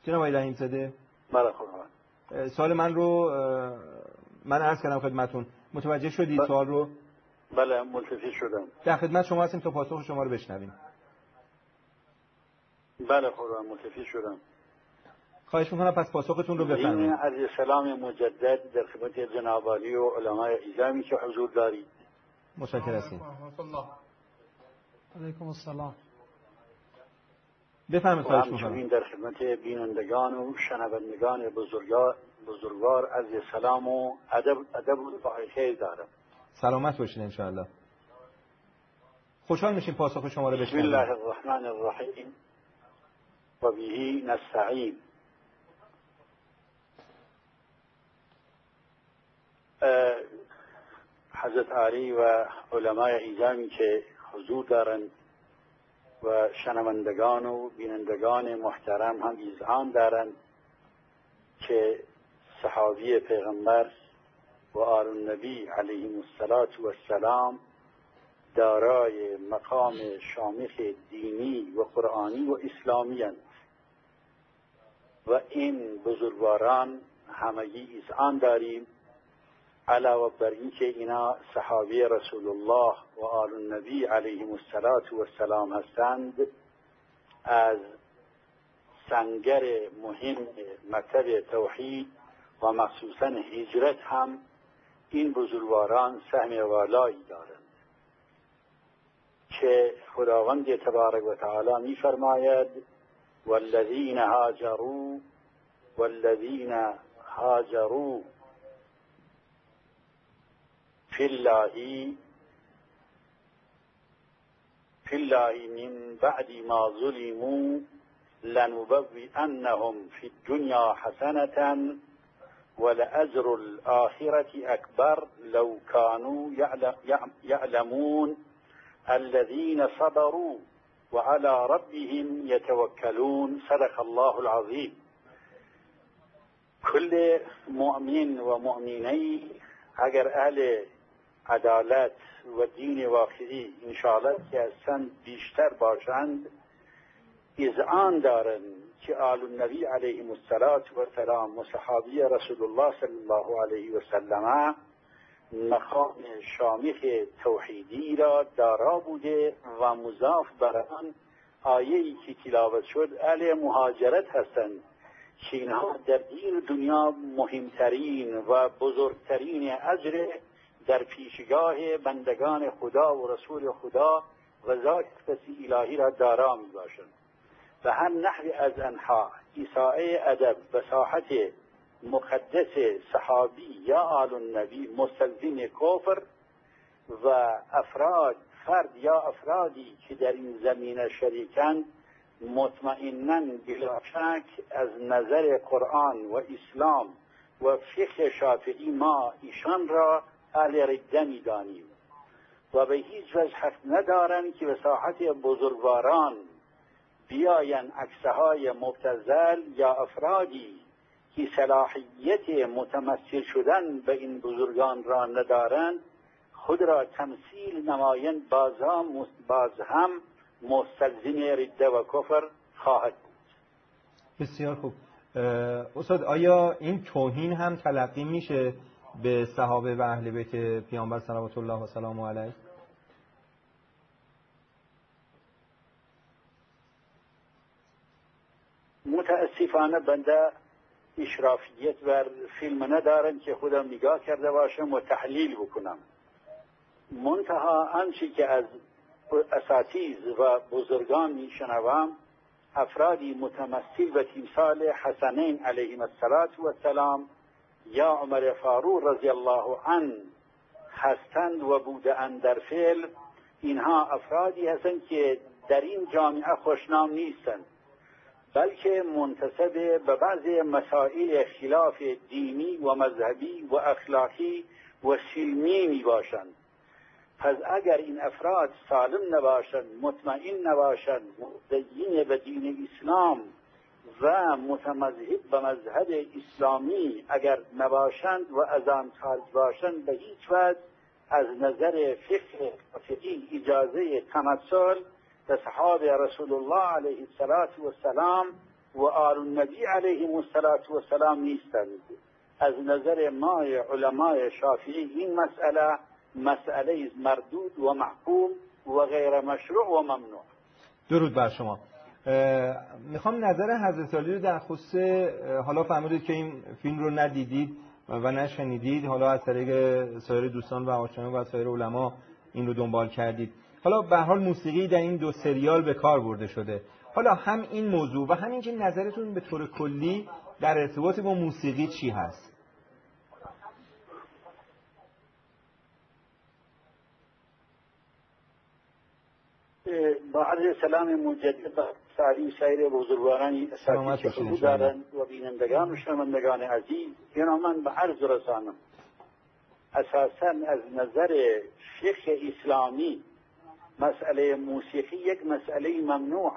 جناب آقای رحیم زاده. بله خدا. سوال من رو من عرض کردم خدمتون، متوجه شدید ب... سوال رو؟ بله ملتفت شدم. در خدمت شما هستیم تا پاسخ شما رو بشنویم. بله خدا ملتفت شدم. خواهش میکنم پس پاسختون رو بفرمایید. از سلام مجدد در خدمت جناب عالی و علمای اعظامی که حضور دارید. متشکرم هستیم. علیکم السلام. بفرمایید. خواهش میکنم. در خدمت بینندگان و شنوندگان بزرگوار بزرگوار از سلام و ادب ادب و خیر دارم. سلامت باشید ان شاء الله. خوشحال میشیم پاسخ شما رو بشنویم. بسم الله الرحمن الرحیم و به نستعین. حضرت علی و علمای اعظامی که حضور دارند و شنوندگان و بینندگان محترم هم اذعان دارند که صحابی پیغمبر و آل النبی علیهم السلام دارای مقام شامخ دینی و قرآنی و اسلامی اند و این بزرگواران همگی اذعان داریم علاوه بر این که اینا صحابی رسول الله و آل النبی علیهم السلام هستند، از سنگر مهم مکتب توحید و مخصوصا هجرت هم این بزرگواران سهم والایی دارند که خداوند تبارک و تعالی می فرماید والذین هاجروا والذین هاجروا فی الله فی الله من بعد ما ظلموا لنبوئنهم فی الدنیا حسنة ولأجر الآخرة أكبر لو كانوا يعلمون الذين صبروا وعلى ربهم يتوكلون. صدق الله العظيم. كل مؤمن و مؤمنی اگر اهل عدالت و دین واقعی انشاءالله که هستند بیشتر باشند، اذعان دارند که آل النبی علیهم السلام و صحابی رسول الله صلی الله علیه و سلم مقام شامخ توحیدی را دارا بوده و مضاف بر آن آیه‌ای که تلاوت شد اهل مهاجرت هستند که اینها در دین دنیا مهمترین و بزرگترین اجر در پیشگاه بندگان خدا و رسول خدا و ذات کسی الهی را دارا می باشند و هر نحو از انها ایساء ادب و ساحت مقدس صحابی یا آل النبی مستلزم کفر و افراد فرد یا افرادی که در این زمینه شریکند مطمئناً بلا شک از نظر قرآن و اسلام و فقه شافعی ما ایشان را اهل رده می‌دانیم و به هیچ وجه حق ندارند که به ساحت بزرگواران بیاین عکسهای مبتذل یا افرادی که صلاحیت متمثل شدن به این بزرگان را ندارند خود را تمثیل نمایند، باز هم, باز هم مستلزم رده و کفر خواهد بود. بسیار خوب. استاد آیا این توهین هم تلقی میشه به صحابه و اهل بیت پیامبر صلوات الله و سلام علیه؟ متاسفانه بنده اشرافیت بر فیلم ندارم که خودم نگاه کرده باشم و تحلیل بکنم. منتها آنچه که از اساتید و بزرگان میشنوم افرادی متمثل به تمثال حسنین علیهم السلام یا عمر فاروق رضی الله عنه هستند و بودند در فعل. اینها افرادی هستند که در این جامعه خوشنام نیستند بلکه منتسب به بعض مسائل خلاف دینی و مذهبی و اخلاقی و سلمی می باشند. پس اگر این افراد سالم نباشند، مطمئن نباشند، مدین به دین اسلام و متمذهب به مذهب اسلامی اگر نباشند و از آن خارج باشند، به هیچ وجه از نظر فقه فقهی اجازه تمثل به صحابه رسول الله علیه السلام و آل النبی علیهم السلام نیستند. از نظر ما علمای شافعی این مسئله مسئله مردود و محکوم و غیر مشروع و ممنوع. درود بر شما. میخوام نظر حضرت علی رو در خصوص، حالا فهمیدید که این فیلم رو ندیدید و نشنیدید، حالا از طریق سایر دوستان و آشنایان و سایر علما این رو دنبال کردید. حالا به هر حال موسیقی در این دو سریال به کار برده شده. حالا هم این موضوع و همین که نظرتون به طور کلی در ارتباط با موسیقی چی هست؟ با عرض سلام مجدد به سعی سایر بزرگوارانی اساتید که حضور دارند و بینندگان و شنوندگان عزیز، اینا من به عرض رسانم. اساساً از نظر فقه اسلامی مسئله موسیقی یک مسئله ممنوعه،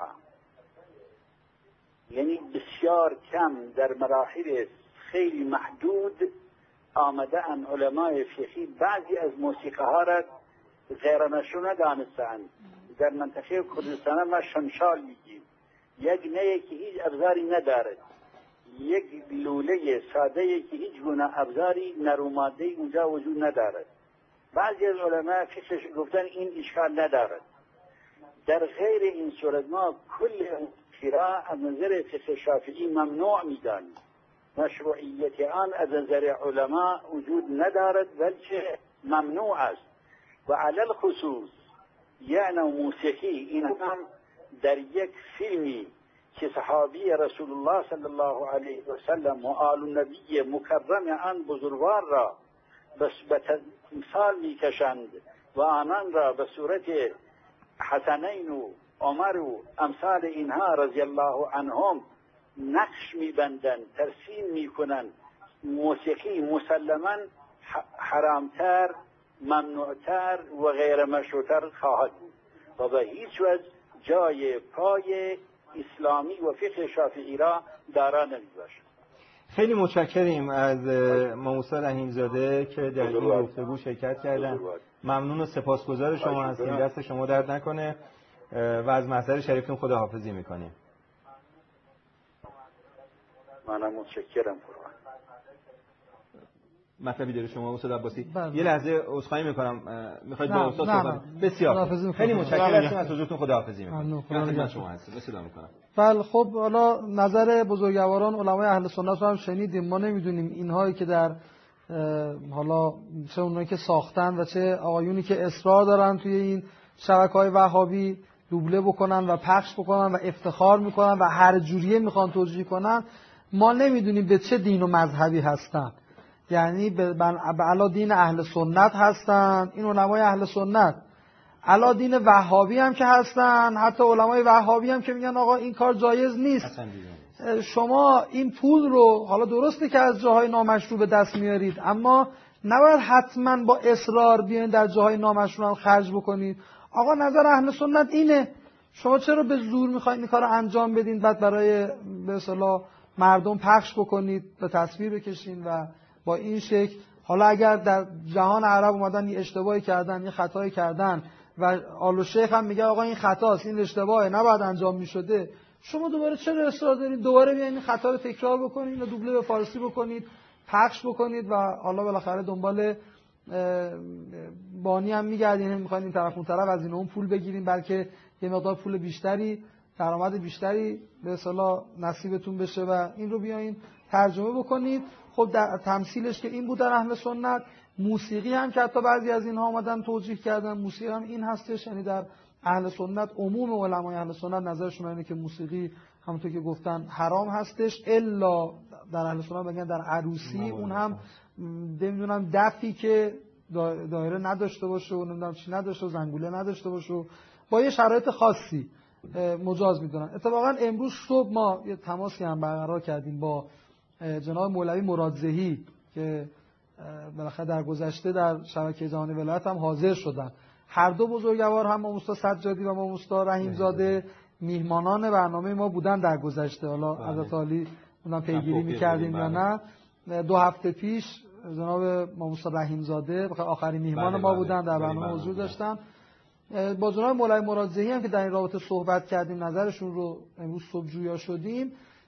یعنی بسیار کم در مراحل خیلی محدود آمده ان علمای فقهی بعضی از موسیقی ها را غیر مشروع ندانستند. در منطقه کردستان ما شنشال میگیم، یک نهی که هیچ ابزاری ندارد، یک لوله ساده که هیچ گونه ابزاری نروماده اونجا وجود ندارد. بعضی از علما فقهش گفتن این اشکال ندارد. در غیر این صورت ما کل قراءه از نظر فقه شافعی ممنوع میدانیم. مشروعیت آن از نظر علما وجود ندارد بلکه ممنوع است. و علی الخصوص یعنی موسیقی این هم در یک فیلمی که صحابی رسول الله صلی الله علیه و سلم و آل النبی مکرم آن بزرگوار را بس به تمثال میکشند و آنان را به صورت حسنین و عمر و امثال اینها رضی الله عنهم نقش میبندند، ترسیم میکنند. موسیقی مسلما حرامتر، ممنوعتر و غیر مشروعتر خواهد بود و به هیچ وجه جای پای اسلامی و فقه شافعی را دارا نمیباشد. خیلی متشکریم از موسی رحیمزاده که در این گفتگو شرکت کردن. ممنون و سپاسگزار شما هستیم. دست شما درد نکنه و از محضر شریفتون خداحافظی میکنیم. منم متشکرم. مطلبی داره شما استاد عباسی؟ یه لحظه عذرخواهی میکنم، میخواید با استاد صحبت؟ بسیار خیلی متشکرم از حضورتون. خداحافظی میکنم. خدمت شما هستم. بسیار میکنم. بله خب حالا نظر بزرگواران علمای اهل سنت رو هم شنیدیم. ما نمیدونیم اینهایی که در حالا چه اونایی که ساختن و چه آقایونی که اصرار دارن توی این شبکه‌های وهابی دوبله بکنن و پخش بکنن و افتخار میکنن و هر جوریه میخوان توجیه کنن، ما نمیدونیم به چه دین و مذهبی هستن. یعنی به علا دین اهل سنت هستن این علمای اهل سنت، علا دین وهابی هم که هستن، حتی علمای وهابی هم که میگن آقا این کار جایز نیست. شما این پول رو حالا درسته که از جاهای نامشروع به دست میارید، اما نباید حتما با اصرار بیاین در جاهای نامشروع هم خرج بکنید. آقا نظر اهل سنت اینه، شما چرا به زور میخواید این کار رو انجام بدین بعد برای به اصطلاح مردم پخش بکنید، به تصویر بکشین و با این شکل حالا اگر در جهان عرب اومدن یه اشتباهی کردن، یه خطایی کردن و آل شیخ هم میگه آقا این خطاست، این اشتباهه، نباید انجام میشده، شما دوباره چرا اصرار دارید دوباره بیاین این خطا رو تکرار بکنید و دوبله به فارسی بکنید، پخش بکنید و حالا بالاخره دنبال بانی هم میگردین، میخواین این طرف اون طرف از این اون پول بگیرین، بلکه یه مقدار پول بیشتری، درآمد بیشتری به اصطلاح نصیبتون بشه و این رو بیاین ترجمه بکنید. خب در تمثیلش که این بود در اهل سنت، موسیقی هم که حتی بعضی از اینها اومدن توجیه کردن، موسیقی هم این هستش. یعنی در اهل سنت عموم علمای اهل سنت نظرشون اینه که موسیقی همونطور که گفتن حرام هستش، الا در اهل سنت میگن در عروسی، اون هم نمیدونم دفی که دایره نداشته باشه و نمیدونم چی نداشته و زنگوله نداشته باشه و با یه شرایط خاصی مجاز میدونن. اتفاقا امروز صبح ما یه تماسی هم برقرار کردیم با جناب مولوی مرادزهی که بالاخره در گذشته در شبکه جهانی ولایت هم حاضر شدن. هر دو بزرگوار هم ماموستا سجادی و ماموستا رحیمزاده میهمانان برنامه ما بودن در گذشته. حالا حضرت علی اونم پیگیری می‌کردیم یا نه. دو هفته پیش جناب ماموستا رحیمزاده آخرین میهمان ما بودن، در برنامه حضور داشتن. با جناب مولوی مرادزهی هم که در این رابطه صحبت کردیم، نظرشون رو امروز صبح جویا شدیم.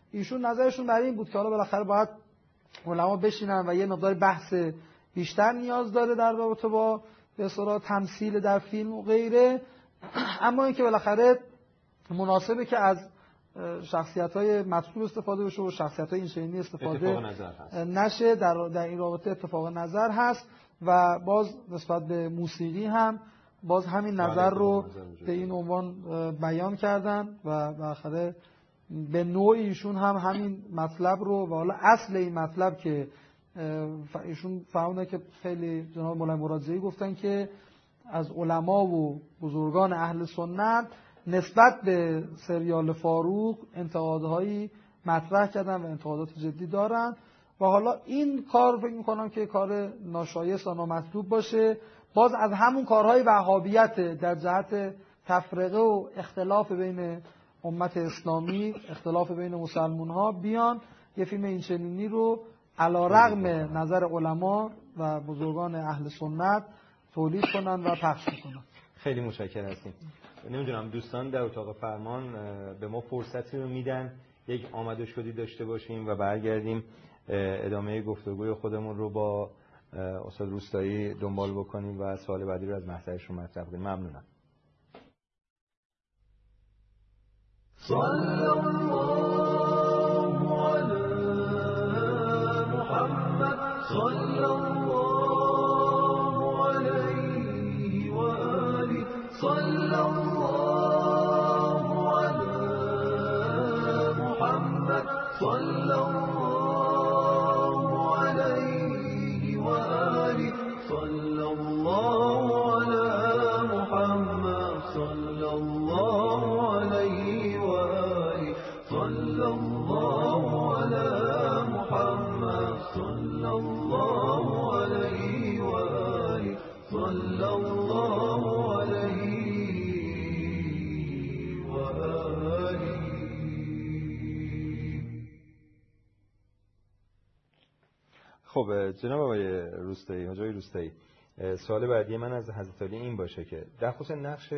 ایشون نظرشون برای این بود که حالا بالاخره باید علما بشینن و یه مقدار بحث بیشتر نیاز داره در رابطه با به اصطلاح تمثیل در فیلم و غیره، اما اینکه بالاخره مناسبه که از شخصیت‌های مطلوب استفاده بشه و شخصیت‌های این شکلی استفاده نشه. در در این رابطه اتفاق نظر هست و باز نسبت به موسیقی هم باز همین نظر رو به این عنوان بیان کردن و بالاخره به نوعی ایشون هم همین مطلب رو و حالا اصل این مطلب که ایشون فهمونه که خیلی جناب مولانا مرادزایی گفتن که از علما و بزرگان اهل سنت نسبت به سریال فاروق انتقادهایی مطرح کردن و انتقادات جدی دارن و حالا این کار فکر میکنم که کار ناشایست و نامطلوب باشه. باز از همون کارهای وهابیت در جهت تفرقه و اختلاف بین امت اسلامی، اختلاف بین مسلمان ها بیان یه فیلم اینچنینی رو علی رغم نظر علما و بزرگان اهل سنت تولید کنن و پخش کنن. خیلی متشکرم هستیم. نمیدونم دوستان در اتاق فرمان به ما فرصتی رو میدن یک آمد و شدی داشته باشیم و برگردیم ادامه گفتگوی خودمون رو با استاد روستایی دنبال بکنیم و سوال بعدی رو از محضرشون مطرح کنیم. ممنونم. صلی الله علی محمد صلی الله علیه و آله صلی الله علی محمد صلی الله علیه و آله صلی الله علی محمد صلی الله علیه و آله صلی الله علی محمد صلی الله علیه و آله صلی الله علیه و آله. خب جناب آقای روستایی، حاج آقای روستایی، سوال بعدی من از حضرت علی این باشه که در خصوص نقش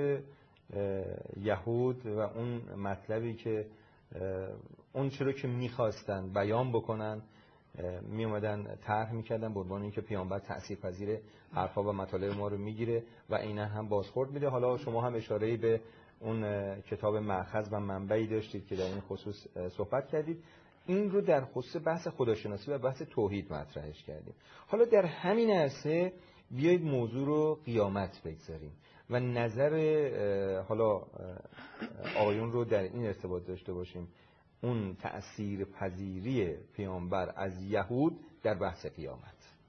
یهود و اون مطلبی که اون چرا که میخواستن بیان بکنن می اومدن طرح میکردن به عنوان اینکه پیامبر تاثیرپذیر حرفا و مطالب ما رو میگیره و عیناً هم بازخورد میده. حالا شما هم اشاره‌ای به اون کتاب مأخذ و منبعی داشتید که در این خصوص صحبت کردید. این رو در خصوص بحث خداشناسی و بحث توحید مطرحش کردیم. حالا در همین عرصه بیایید موضوع رو قیامت بگذاریم و نظر حالا آقایون رو در این ارتباط داشته باشیم، اون تأثیر پذیری پیامبر از یهود در بحث قیامت.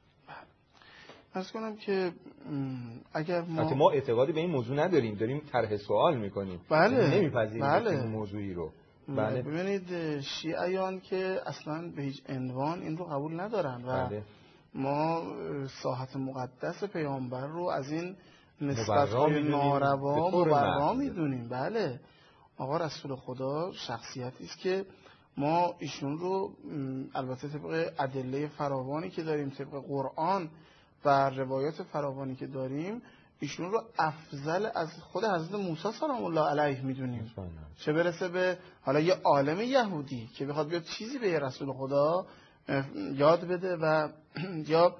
عرض کنم که اگر ما ما اعتقادی به این موضوع نداریم، داریم طرح سوال میکنیم، بله نمیپذیریم بله. این موضوعی رو. بله. ببینید شیعیان که اصلا به هیچ عنوان این رو قبول ندارن و بله. ما ساحت مقدس پیامبر رو از این نسبت‌های ناروا مبرا میدونیم. بله آقا رسول خدا شخصیتی است که ما ایشون رو البته طبق ادله فراوانی که داریم، طبق قرآن و روایات فراوانی که داریم، ایشون رو افضل از خود حضرت موسی سلام الله علیه میدونیم، چه برسه به حالا یه عالم یهودی که بخواد بیاد چیزی به رسول خدا یاد بده و یا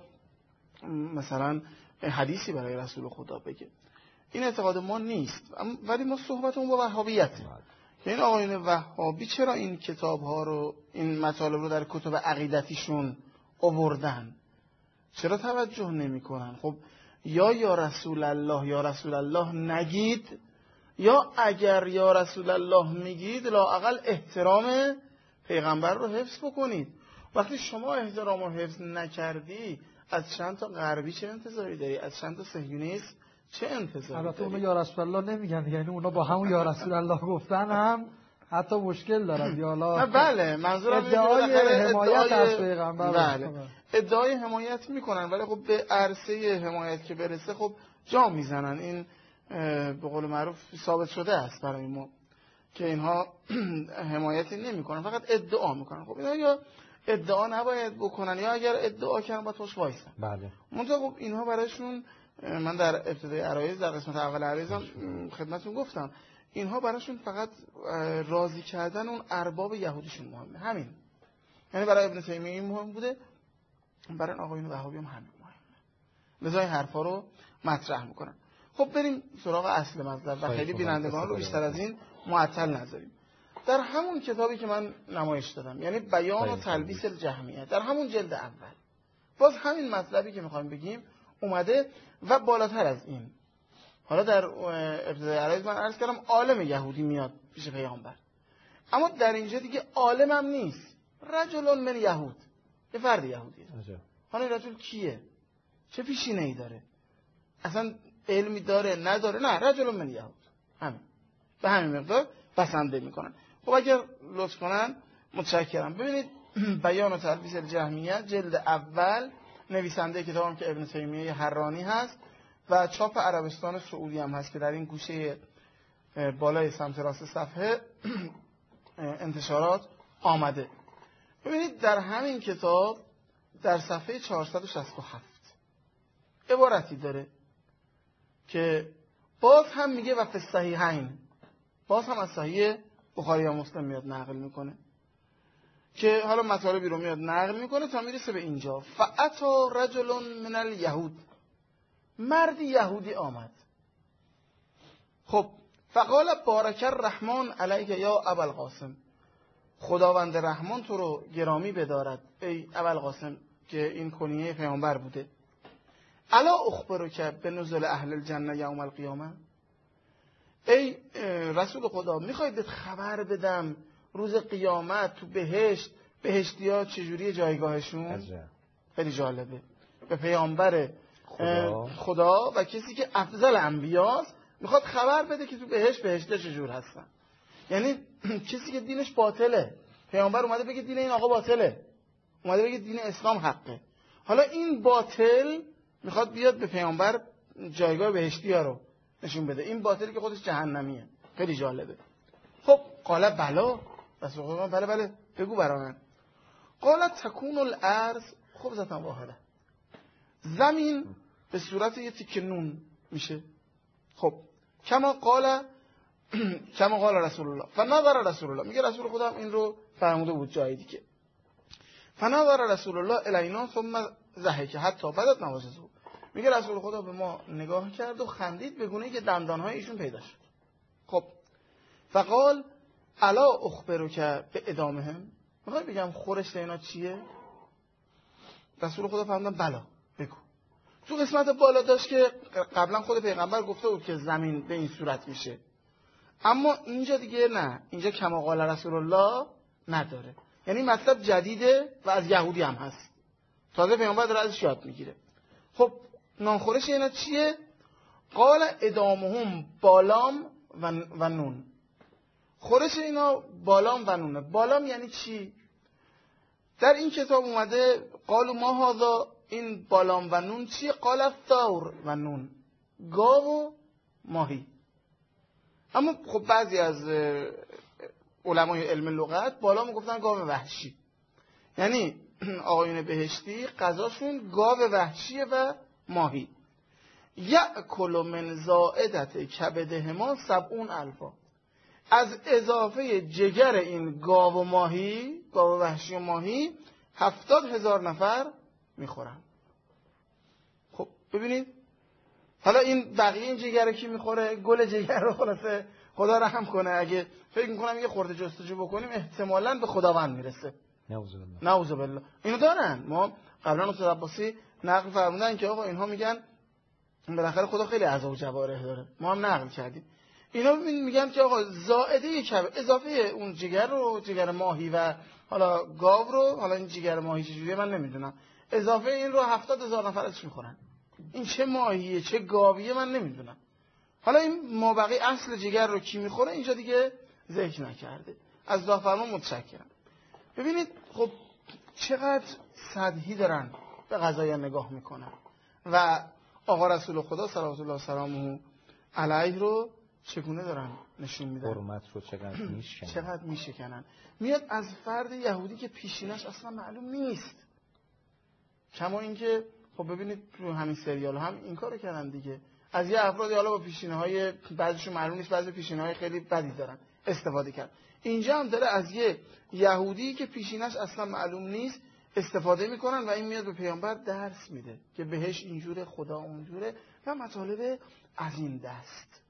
مثلا حدیثی برای رسول خدا بگه. این اعتقاد ما نیست، ولی ما صحبتمون با وهابیت که این آقایون وهابی چرا این کتاب ها رو، این مطالب رو در کتب عقیدتیشون آوردن، چرا توجه نمی کنن؟ خب یا یا رسول الله یا رسول الله نگید، یا اگر یا رسول الله میگید لااقل احترام پیغمبر رو حفظ بکنید. وقتی شما احترام رو حفظ نکردی از چند تا غربی چه انتظاری داری؟ از چند تا صهیونیست چه انتظاری داری؟ البته اونا یا رسول الله نمیگن، یعنی اونا با همون یا رسول الله گفتن هم حتی مشکل دارن. یا الله بله منظورم ادعای حمایت از پیغمبر، بله ادعای حمایت میکنن، ولی خب به عرصه حمایت که برسه خب جا میزنن. این به قول معروف ثابت شده است برای ما که اینها حمایتی نمیکنن، فقط ادعا میکنن. خب اینا یا ادعا نباید بکنن یا اگر ادعا کردن باید توش وایسن. بله منتها خب اینها برایشون، من در ابتدای عرایض در قسمت اول عرایضم خدمتتون گفتم، اینها براشون فقط راضی کردن اون ارباب یهودیشون مهمه. همین. یعنی برای ابن تیمیه این مهم بوده، برای آقایون وهابی هم همین مهمه. لذا این حرفا رو مطرح میکنن. خب بریم سراغ اصل مطلب و خیلی بینندگان رو بیشتر از این معطل نذاریم. در همون کتابی که من نمایش دادم، یعنی بیان و تلبیس الجهمیه، در همون جلد اول باز همین مطلبی که میخوایم بگیم اومده و بالاتر از این. حالا در ابتدای عرایض من عرض کردم عالم یهودی میاد پیش پیامبر، اما در اینجا دیگه عالم هم نیست، رجل من یهود، یه فرد یهودیه. حالا این رجل کیه؟ چه پیشینه ای داره؟ اصلا علمی داره نداره؟ نه، رجل من یهود، همین به همین مقدار بسنده میکنن. خب اگر لطف کنن متشکرم. ببینید بیان و تلبیس الجهمیه جلد اول، نویسنده کتابم که ابن تیمیه حرانی هست و چاپ عربستان سعودی هم هست که در این گوشه بالای سمت راست صفحه انتشارات آمده. ببینید در همین کتاب در صفحه چهارصد و شصت و هفت عبارتی داره که باز هم میگه و فی الصحیحین، باز هم از صحیح بخاری و مسلم میاد نقل میکنه که حالا مطالبی رو میاد نقل میکنه تا میرسه به اینجا. فاتا رجل من الیهود، مرد یهودی آمد. خب فقال بارک الرحمن علیک یا ابوالقاسم، خداوند رحمان تو رو گرامی بدارد ای ابوالقاسم، که این کنیه پیامبر بوده. الا اخبرک بنزول اهل الجنه یوم القیامه، ای رسول خدا میخواید بهت خبر بدم روز قیامت تو بهشت، بهشتی ها چجوری جایگاهشون؟ خیلی جالبه. به پیامبر خدا. خدا و کسی که افضل انبیاست میخواد خبر بده که تو بهشت بهشته چجور هستن. یعنی کسی که دینش باطله، پیامبر اومده بگه دین این آقا باطله، اومده بگه دین اسلام حقه. حالا این باطل میخواد بیاد به پیامبر جایگاه بهشتی ها رو نشون بده، این باطلی که خودش جهنمیه. خیلی جالبه. خب قال بلا، رسول خدا بله بله بگو برای من. قال تکون الارض خبزة واحده، زمین به صورت یه تیکه نون میشه. خب کما قال کما قال رسول الله فنظر رسول الله، میگه رسول خدا هم این رو فرموده بود جایی دیگه. فنظر رسول الله الینا ثم ضحک حتی بدت نواجزه، میگه رسول خدا به ما نگاه کرد و خندید به گونه‌ای که دندانهای ایشون پیدا شد. خب فقال الا اخبرک به ادامهم، میخوای بگم خورش اینا چیه؟ رسول خدا فرمودن بلا بگو. تو قسمت بالا داشت که قبلا خود پیغمبر گفته بود که زمین به این صورت میشه، اما اینجا دیگه نه، اینجا کما قال رسول الله نداره، یعنی مطلب جدیده و از یهودی هم هست، تازه پیغمبر داره ازش یاد میگیره. خب نانخورش اینا چیه؟ قال ادامهم بالام و نون، خورش اینا بالام و نونه. بالام یعنی چی؟ در این کتاب اومده قالوا ما هذا، این بالام و نون چیه؟ قال الثور و نون، گاو و ماهی. اما خب بعضی از علمای علم لغت بالامو گفتن گاو وحشی، یعنی آقایون بهشتی غذاشون گاو وحشیه و ماهی. یأکل من زائدت کبدهما سبعون الفا، از اضافه جگر این گاو و ماهی، گاو وحشی و ماهی، هفتاد هزار نفر میخورن. خب ببینید حالا این بقیه این جگر کی میخوره؟ گل جگر رو خلاصه خدا رحم کنه، اگه فکر میکنم یه خورده جستجو بکنیم احتمالاً به خداوند میرسه. نعوذ بالله. نعوذ بالله. اینو دارن. ما قبلا استاد عباسی نقل فرمودن که آقا اینها میگن بالاخره خدا خیلی عزا و جواره داره، ما هم نقل کردیم. اینا میگن که آقا زائده کبد، اضافه اون جگر رو، جگر ماهی و حالا گاو رو، حالا این جگر ماهی چجوریه من نمیدونم، اضافه این رو هفتاد هزار نفر ازش میخورن. این چه ماهیه چه گاویه من نمیدونم. حالا این مابقی اصل جگر رو کی میخوره اینجا دیگه ذکر نکرده. از دافرمان متشکرم. ببینید خب چقدر سطحی دارن به قضایا نگاه میکنن و آقا رسول خدا صلوات الله سلامه علیه رو چگونه دارن نشون میدن، حرمت رو چقدر میشکنن چقدر میشکنن. میاد از فرد یهودی که پیشینش اصلا معلوم نیست. کما اینکه خب ببینید تو همین سریال هم این کارو کردن دیگه، از یه افرادی حالا با پیشینه‌های بعضیشون معلوم نیست، بعضی پیشینه‌های خیلی بدی دارن استفاده کرد. اینجا هم داره از یه یهودی که پیشینش اصلا معلوم نیست استفاده میکنن و این میاد به پیامبر درس میده که بهش اینجوره، خدا اونجوره و مطالب از این دست.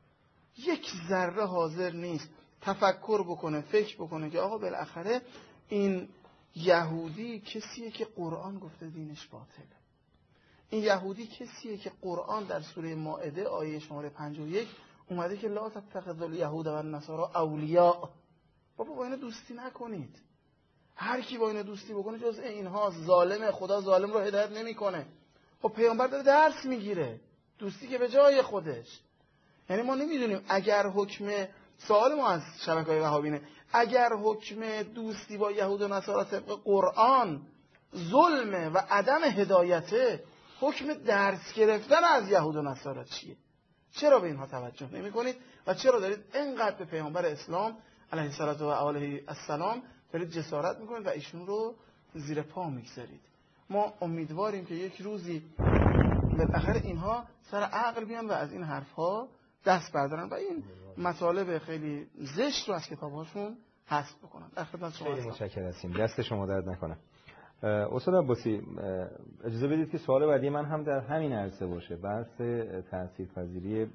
یک ذره حاضر نیست تفکر بکنه، فکر بکنه که آقا بالاخره این یهودی کسیه که قرآن گفته دینش باطله. این یهودی کسیه که قرآن در سوره مائده آیه شماره پنجاه و یک اومده که لا تتخذوا الیهود و النصارى اولیاء. بابا با اینا دوستی نکنید. هر کی با اینا دوستی بکنه جز اینها ظالمه. خدا ظالم رو هدایت نمیکنه. خب پیامبر داره درس میگیره. دوستی که به جای خودش. یعنی ما نمیدونیم اگر حکم، سوال ما از شبکه‌های وهابینه، اگر حکم دوستی با یهود و نصارا طبق قرآن ظلمه و عدم هدایته، حکم درس گرفتن از یهود و نصارا چیه؟ چرا به اینها توجه نمی کنید و چرا دارید اینقدر به پیامبر اسلام علیه الصلاه و علیه السلام دارید جسارت میکنید و ایشون رو زیر پا میگذارید؟ ما امیدواریم که یک روزی بالاخره اینها سر عقل بیان و از این حرفها دست بردارن و این مطالب خیلی زشت رو از کتابهاشون حذف بکنن. در خدمت شما خیلی متشکرم هستیم. دست شما درد نکنه. استاد عباسی، اجازه بدید که سوال بعدی من هم در همین عرصه باشه، بحث تاثیرپذیری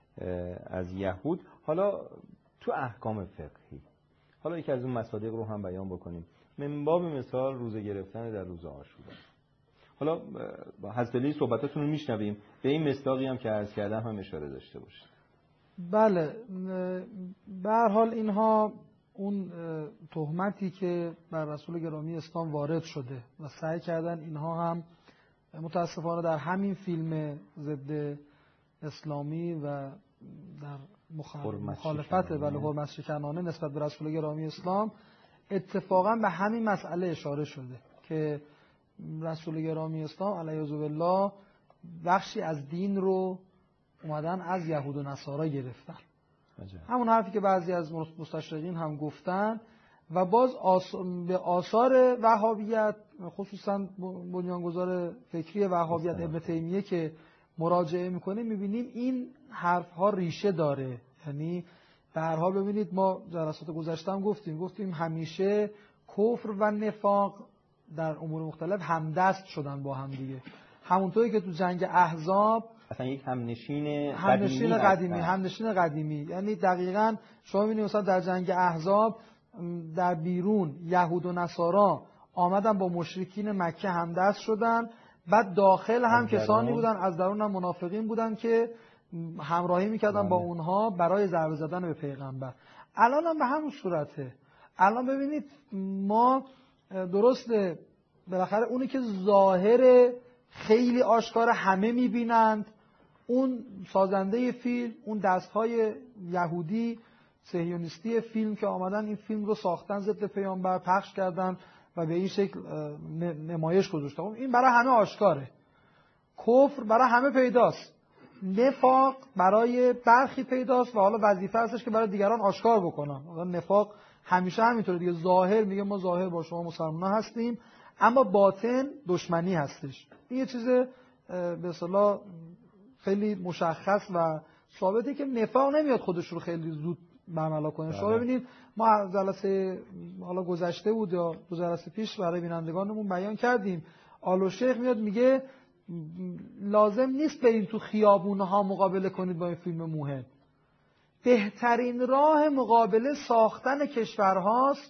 از یهود حالا تو احکام فقهی. حالا یکی از اون مصادیق رو هم بیان بکنیم. من باب مثال روزه گرفتن در روز عاشورا. حالا حضرت صحبتاتون رو میشنویم، به این مصداقی هم که عرض کردم هم اشاره داشته باشید. بله، به هر حال اینها اون تهمتی که بر رسول گرامی اسلام وارد شده و سعی کردن اینها هم متاسفانه در همین فیلم ضد اسلامی و در مخالفت بله حرمت شکنانه نسبت به رسول گرامی اسلام اتفاقا به همین مسئله اشاره شده که رسول گرامی اسلام علیه الله بخشی از دین رو اومدن از یهود و نصارا گرفتن. عجب. همون حرفی که بعضی از مستشرقین هم گفتن و باز آس... به آثار وهابیت، خصوصا بنیانگذار فکری وهابیت ابن تیمیه که مراجعه میکنیم، میبینیم این حرفها ریشه داره. یعنی به هر حال ببینید ما جلسات گذشته هم گفتیم گفتیم همیشه کفر و نفاق در امور مختلف همدست شدن با هم دیگه. همونطوری که تو جنگ احزاب اصلا یک همنشین همنشین قدیمی همنشین قدیمی یعنی دقیقاً شما می‌بینید مثلا در جنگ احزاب در بیرون یهود و نصارا آمدن با مشرکین مکه همدست شدن، بعد داخل هم کسانی بودن از درون هم منافقین بودن که همراهی میکردن با اونها برای ضربه زدن به پیغمبر. الان هم به همون صورته. الان ببینید ما درسته بالاخره اونی که ظاهر خیلی آشکار همه میبینند، اون سازنده فیلم، اون دستهای یهودی صهیونیستی فیلم که آمدن این فیلم رو ساختن ضد پیامبر، پخش کردن و به این شکل نمایش گذاشتن، این برای همه آشکاره. کفر برای همه پیداست، نفاق برای برخی پیداست و حالا وظیفه هستش که برای دیگران آشکار بکنن. نفاق همیشه همینطوره دیگه، ظاهر میگه ما ظاهر با شما مسلمان هستیم اما باطن دشمنی هستش. این یه چیز به اصطلاح خیلی مشخص و ثابته که نفاق نمیاد خودش رو خیلی زود برملا کنه. شما ببینید ما جلسه حالا گذشته بود یا دو جلسه پیش برای بینندگانمون بیان کردیم، آل شیخ میاد میگه لازم نیست بریم تو خیابونها مقابله کنید با این فیلم موهن. بهترین راه مقابله ساختن کشورهاست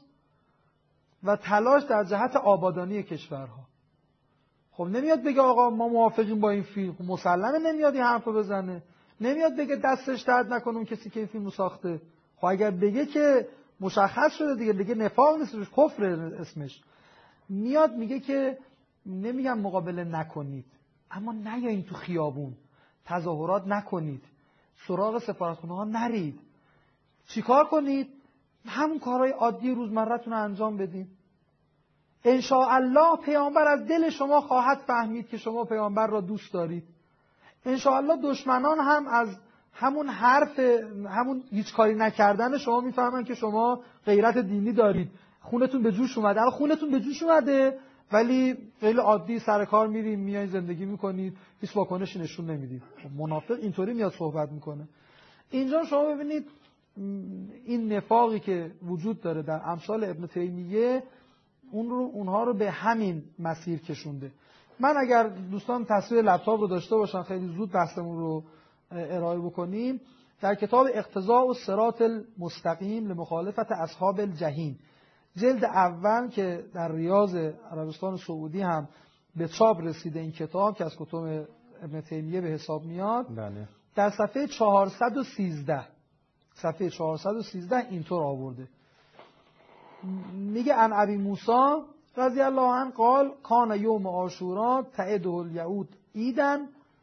و تلاش در جهت آبادانی کشورها. خب نمیاد بگه آقا ما موافقیم با این فیلم، مسلمه نمیاد این حرفو بزنه، نمیاد بگه دستش درد نکنه اون کسی که این فیلمو ساخته. خب اگر بگه که مشخص شده دیگه، دیگه نفاق نیست، کفر اسمش. میاد میگه که نمیگم مقابله نکنید اما نیاین تو خیابون، تظاهرات نکنید، سراغ سفارتخونه ها نرید. چیکار کنید؟ همون کارهای عادی روزمره‌تون رو انجام بدین. ان شاء الله پیامبر از دل شما خواهد فهمید که شما پیامبر را دوست دارید. ان شاء الله دشمنان هم از همون حرف همون هیچ کاری نکردن شما میفهمن که شما غیرت دینی دارید، خونتون به جوش اومده. الان خونتون به جوش اومده ولی خیلی عادی سر کار میریم میایین زندگی میکنید هیچ واکنشی نشون نمیدید. منافق اینطوری میاد صحبت میکنه. اینجا شما ببینید این نفاقی که وجود داره در امثال ابن تیمیه اون رو اونها رو به همین مسیر کشونده. من اگر دوستان تصویر لپتاپ رو داشته باشن خیلی زود بحثمون رو ارائه بکنیم. در کتاب اقتضاء الصراط المستقیم لمخالفت اصحاب الجحیم جلد اول که در ریاض عربستان سعودی هم به چاپ رسیده این کتاب که از کتب ابن تیمیه به حساب میاد، بله. در صفحه چهارصد و سیزده صفحه چهارصد و سیزده اینطور آورده. میگه ان ابی موسی رضی الله عنه قال کان یوم عاشورا تعده الیهود عیدن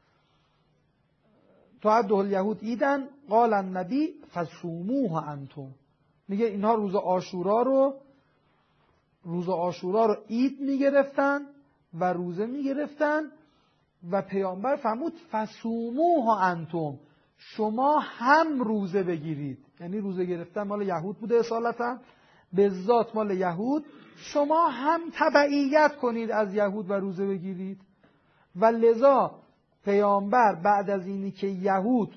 تعده الیهود عیدن قال النبی فصوموه انتم. میگه اینها روز عاشورا رو روز عاشورا رو عید میگرفتن و روزه میگرفتن و پیامبر فرمود فصوموه انتم، شما هم روزه بگیرید. یعنی روزه گرفتن مال یهود بوده اصالتا، به ذات مال یهود، شما هم تبعیت کنید از یهود و روزه بگیرید. و لذا پیامبر بعد از اینی که یهود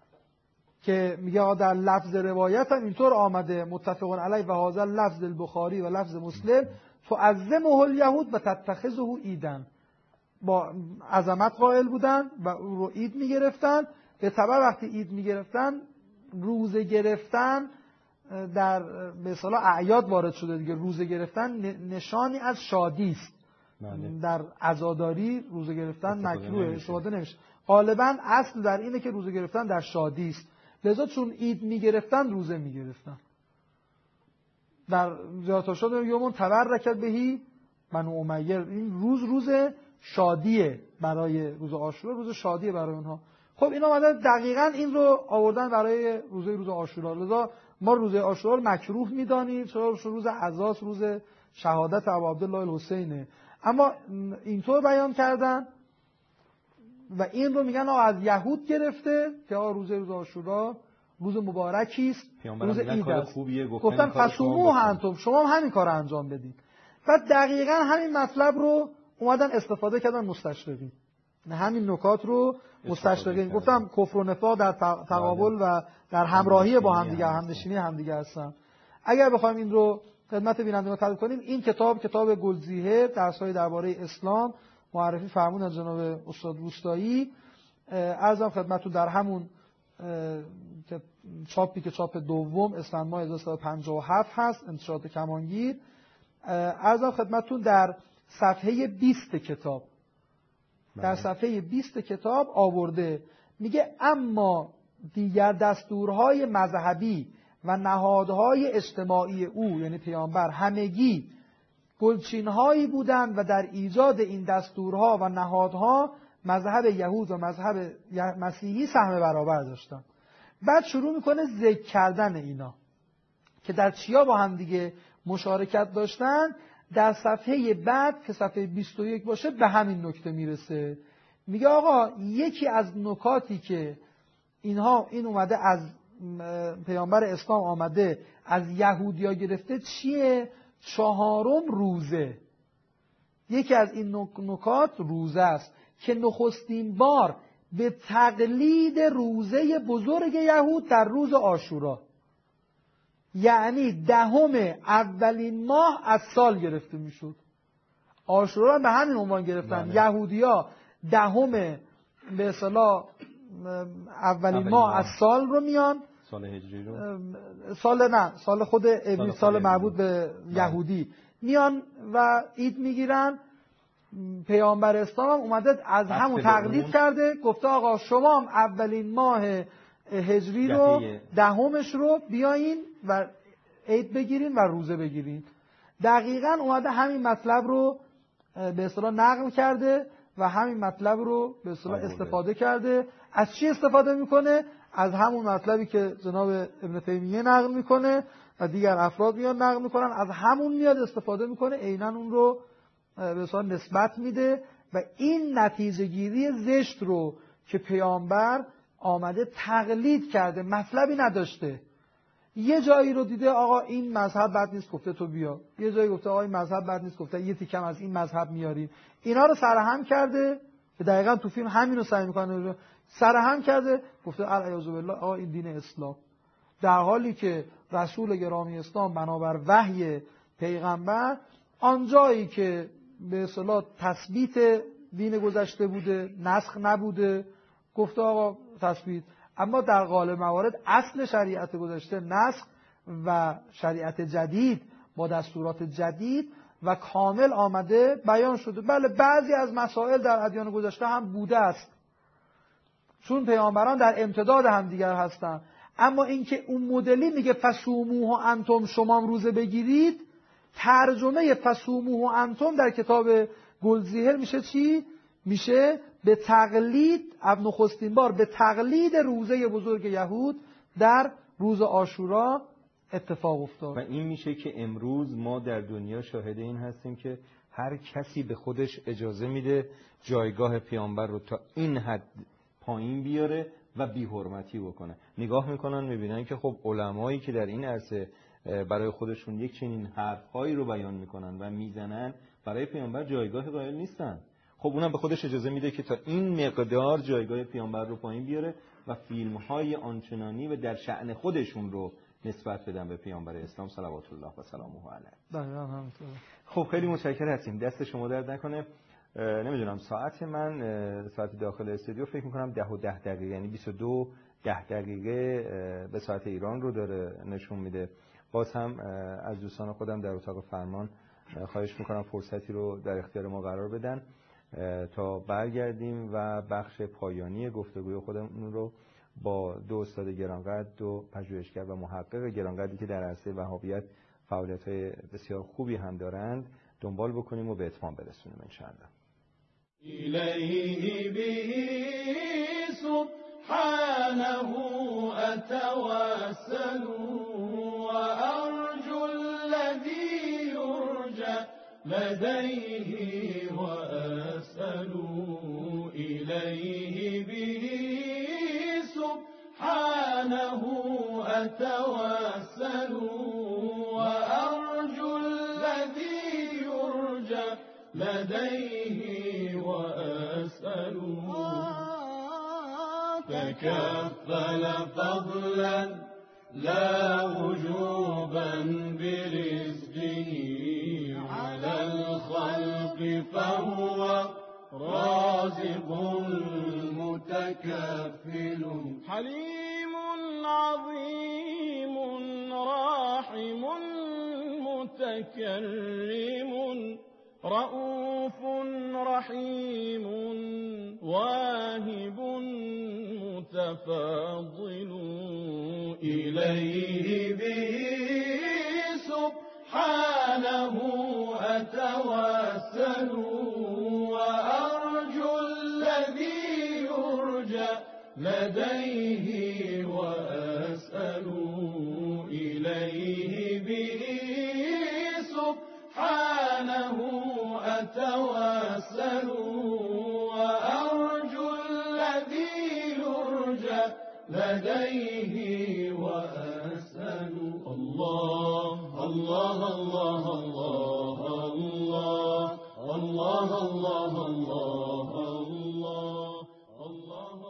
که میگه در لفظ روایت هم اینطور آمده متفقون علیه و هذا لفظ البخاری و لفظ مسلم تعظمه الیهود و تتخذه عیدن، با عظمت قائل بودن و او رو عید میگرفتن. به تبع وقتی عید میگرفتن روزه گرفتن در به اصطلاح اعیاد وارد شده دیگه. روزه گرفتن نشانی از شادی است. در عزاداری روزه گرفتن مکروه، استفاده نمیشه. غالبا اصل در اینه که روزه گرفتن در شادی است. لذا چون عید میگرفتن روزه میگرفتن. در زیادتا شده یومون تبرکت بهی بنو امیه، این روز روز شادیه برای روز عاشورا، روز شادیه برای اونها. خب اینا اومدن دقیقاً این رو آوردن برای روزه روز عاشورا. لذا ما روزه عاشورا رو مکروه میدانیم چرا روز عزاست، روز شهادت ابو عبدالله الحسینه. اما اینطور بیان کردن و این رو میگن از یهود گرفته که روزه روز عاشورا روز مبارکی است، روز عید است. گفتن فصوموه انتم، شما هم همین کار انجام بدید. و دقیقاً همین مطلب رو اومدن استفاده کردن مستشرقین، همین نکات رو مستشرقین. گفتم کفر و نفاق در تقابل و در همراهی با همدیگه، همنشینی همدیگه هستن. اگر بخوایم این رو خدمت بینندگان تقدیم کنیم، این کتاب کتاب گلزیه درس‌های درباره اسلام معرفی فرمودن جناب استاد روستایی. عرضم خدمتتون در همون چاپی که چاپ دوم اسفند ماه هزار و سیصد و پنجاه و هفت هست، انتشارات کمانگیر، عرضم خدمتتون در صفحه بیست کتاب در صفحه بیست کتاب آورده. میگه اما دیگر دستورهای مذهبی و نهادهای اجتماعی او یعنی پیامبر همگی گلچینهایی بودند و در ایجاد این دستورها و نهادها مذهب یهود و مذهب مسیحی سهم برابر داشتن. بعد شروع میکنه ذکر کردن اینا که در چیا با هم دیگه مشارکت داشتن. در صفحه بعد که صفحه بیست و یک باشه به همین نکته میرسه. میگه آقا یکی از نکاتی که اینها این اومده از پیامبر اسلام آمده از یهودیا گرفته چیه؟ چهارم روزه. یکی از این نکات روزه است که نخستین بار به تقلید روزه بزرگ یهود در روز عاشورا، یعنی دهم اولین ماه از سال گرفته میشد. عاشورا رو به همین عنوان گرفتن. یهودیا دهم به اصطلاح اولین ماه از سال رو میان، سال هجری رو سال نه سال خود ابری سال مربوط به یهودی میان و عید میگیرن. پیامبر اسلام هم اومده از همون تقلید کرده، گفته آقا شما هم اولین ماه هجری رو دهمش رو بیاین و عید بگیرین و روزه بگیرین. دقیقاً اومده همین مطلب رو به اصطلاح نقل کرده و همین مطلب رو به اصطلاح استفاده کرده. از چی استفاده میکنه؟ از همون مطلبی که جناب ابن تیمیه نقل میکنه و دیگر افراد میاد نقل میکنن، از همون میاد استفاده میکنه، عیناً اون رو به اصطلاح نسبت میده و این نتیجه گیری زشت رو که پیامبر آمده تقلید کرده، مطلبی نداشته. یه جایی رو دیده آقا این مذهب بد نیست گفته تو بیا، یه جایی گفته آقا این مذهب بد نیست گفته یه تیکم از این مذهب میاریم. اینا رو سرهم کرده، دقیقاً تو فیلم همین رو سعی میکنه سرهم کرده، گفته الیاذ بالله آقا این دین اسلام، در حالی که رسول گرامی اسلام بنابر وحی پیغمبر آنجایی که به اصطلاح تثبیت دین گذشته بوده، نسخ نبوده، گفته آقا تثبیت، اما در غالب موارد اصل شریعت گذشته نسخ و شریعت جدید با دستورات جدید و کامل آمده بیان شده. بله بعضی از مسائل در ادیان گذشته هم بوده است، چون پیامبران در امتداد هم دیگر هستند، اما اینکه اون مدلی میگه فسوموه انتم شما روزه بگیرید، ترجمه فسوموه انتم در کتاب گلزیهر میشه چی؟ میشه به تقلید، نخستین بار به تقلید روزه بزرگ یهود در روز عاشورا اتفاق افتاد. و این میشه که امروز ما در دنیا شاهد این هستیم که هر کسی به خودش اجازه میده جایگاه پیامبر رو تا این حد پایین بیاره و بی حرمتی بکنه. نگاه میکنن میبینن که خب علمایی که در این عرصه برای خودشون یک چنین حرفهایی رو بیان میکنن و میزنن، برای پیامبر جایگاه قائل نیستن. خب اونم به خودش اجازه میده که تا این مقدار جایگاه پیامبر رو پایین بیاره و فیلم‌های آنچنانی و در شأن خودشون رو نسبت بدن به پیامبر اسلام صلوات الله و سلامه علیه. خب خیلی متشکرم هستیم، دست شما درد نکنه. نمیدونم ساعت من ساعت داخل استودیو فکر میکنم ده و ده دقیقه، یعنی بیست و دو ده دقیقه به ساعت ایران رو داره نشون میده. باز هم از دوستان خودم در اتاق فرمان خواهش میکنم فرصتی رو در اختیار ما قرار بدن تا برگردیم و بخش پایانی گفتگوی خودمون رو با دو استاد گرانقدر، دو پژوهشگر و محقق گرانقدری که در عرصه وهابیت فعالیت‌های بسیار خوبی هم دارند دنبال بکنیم و به اتمام برسونیم انشاءالله. إليه به سبحانه أتوسل وأرجو الذي يرجى لديه وأسأل إليه به سبحانه أتوسل وأرجو الذي يرجى لديه وأسأل تكفل فضلا لا وجوبا برزقه على الخلق فهو رازق متكفل حليم عظيم راحم متكرم رؤوف رحيم واهب متفضل إليه به سبحانه أتوسل وأرجو الذي يرجى لديه وأسأل إليه به سبحانه أتوسل وأرجو الذي يرجى لديه وأسأل الله الله الله الله الله الله الله الله الله الله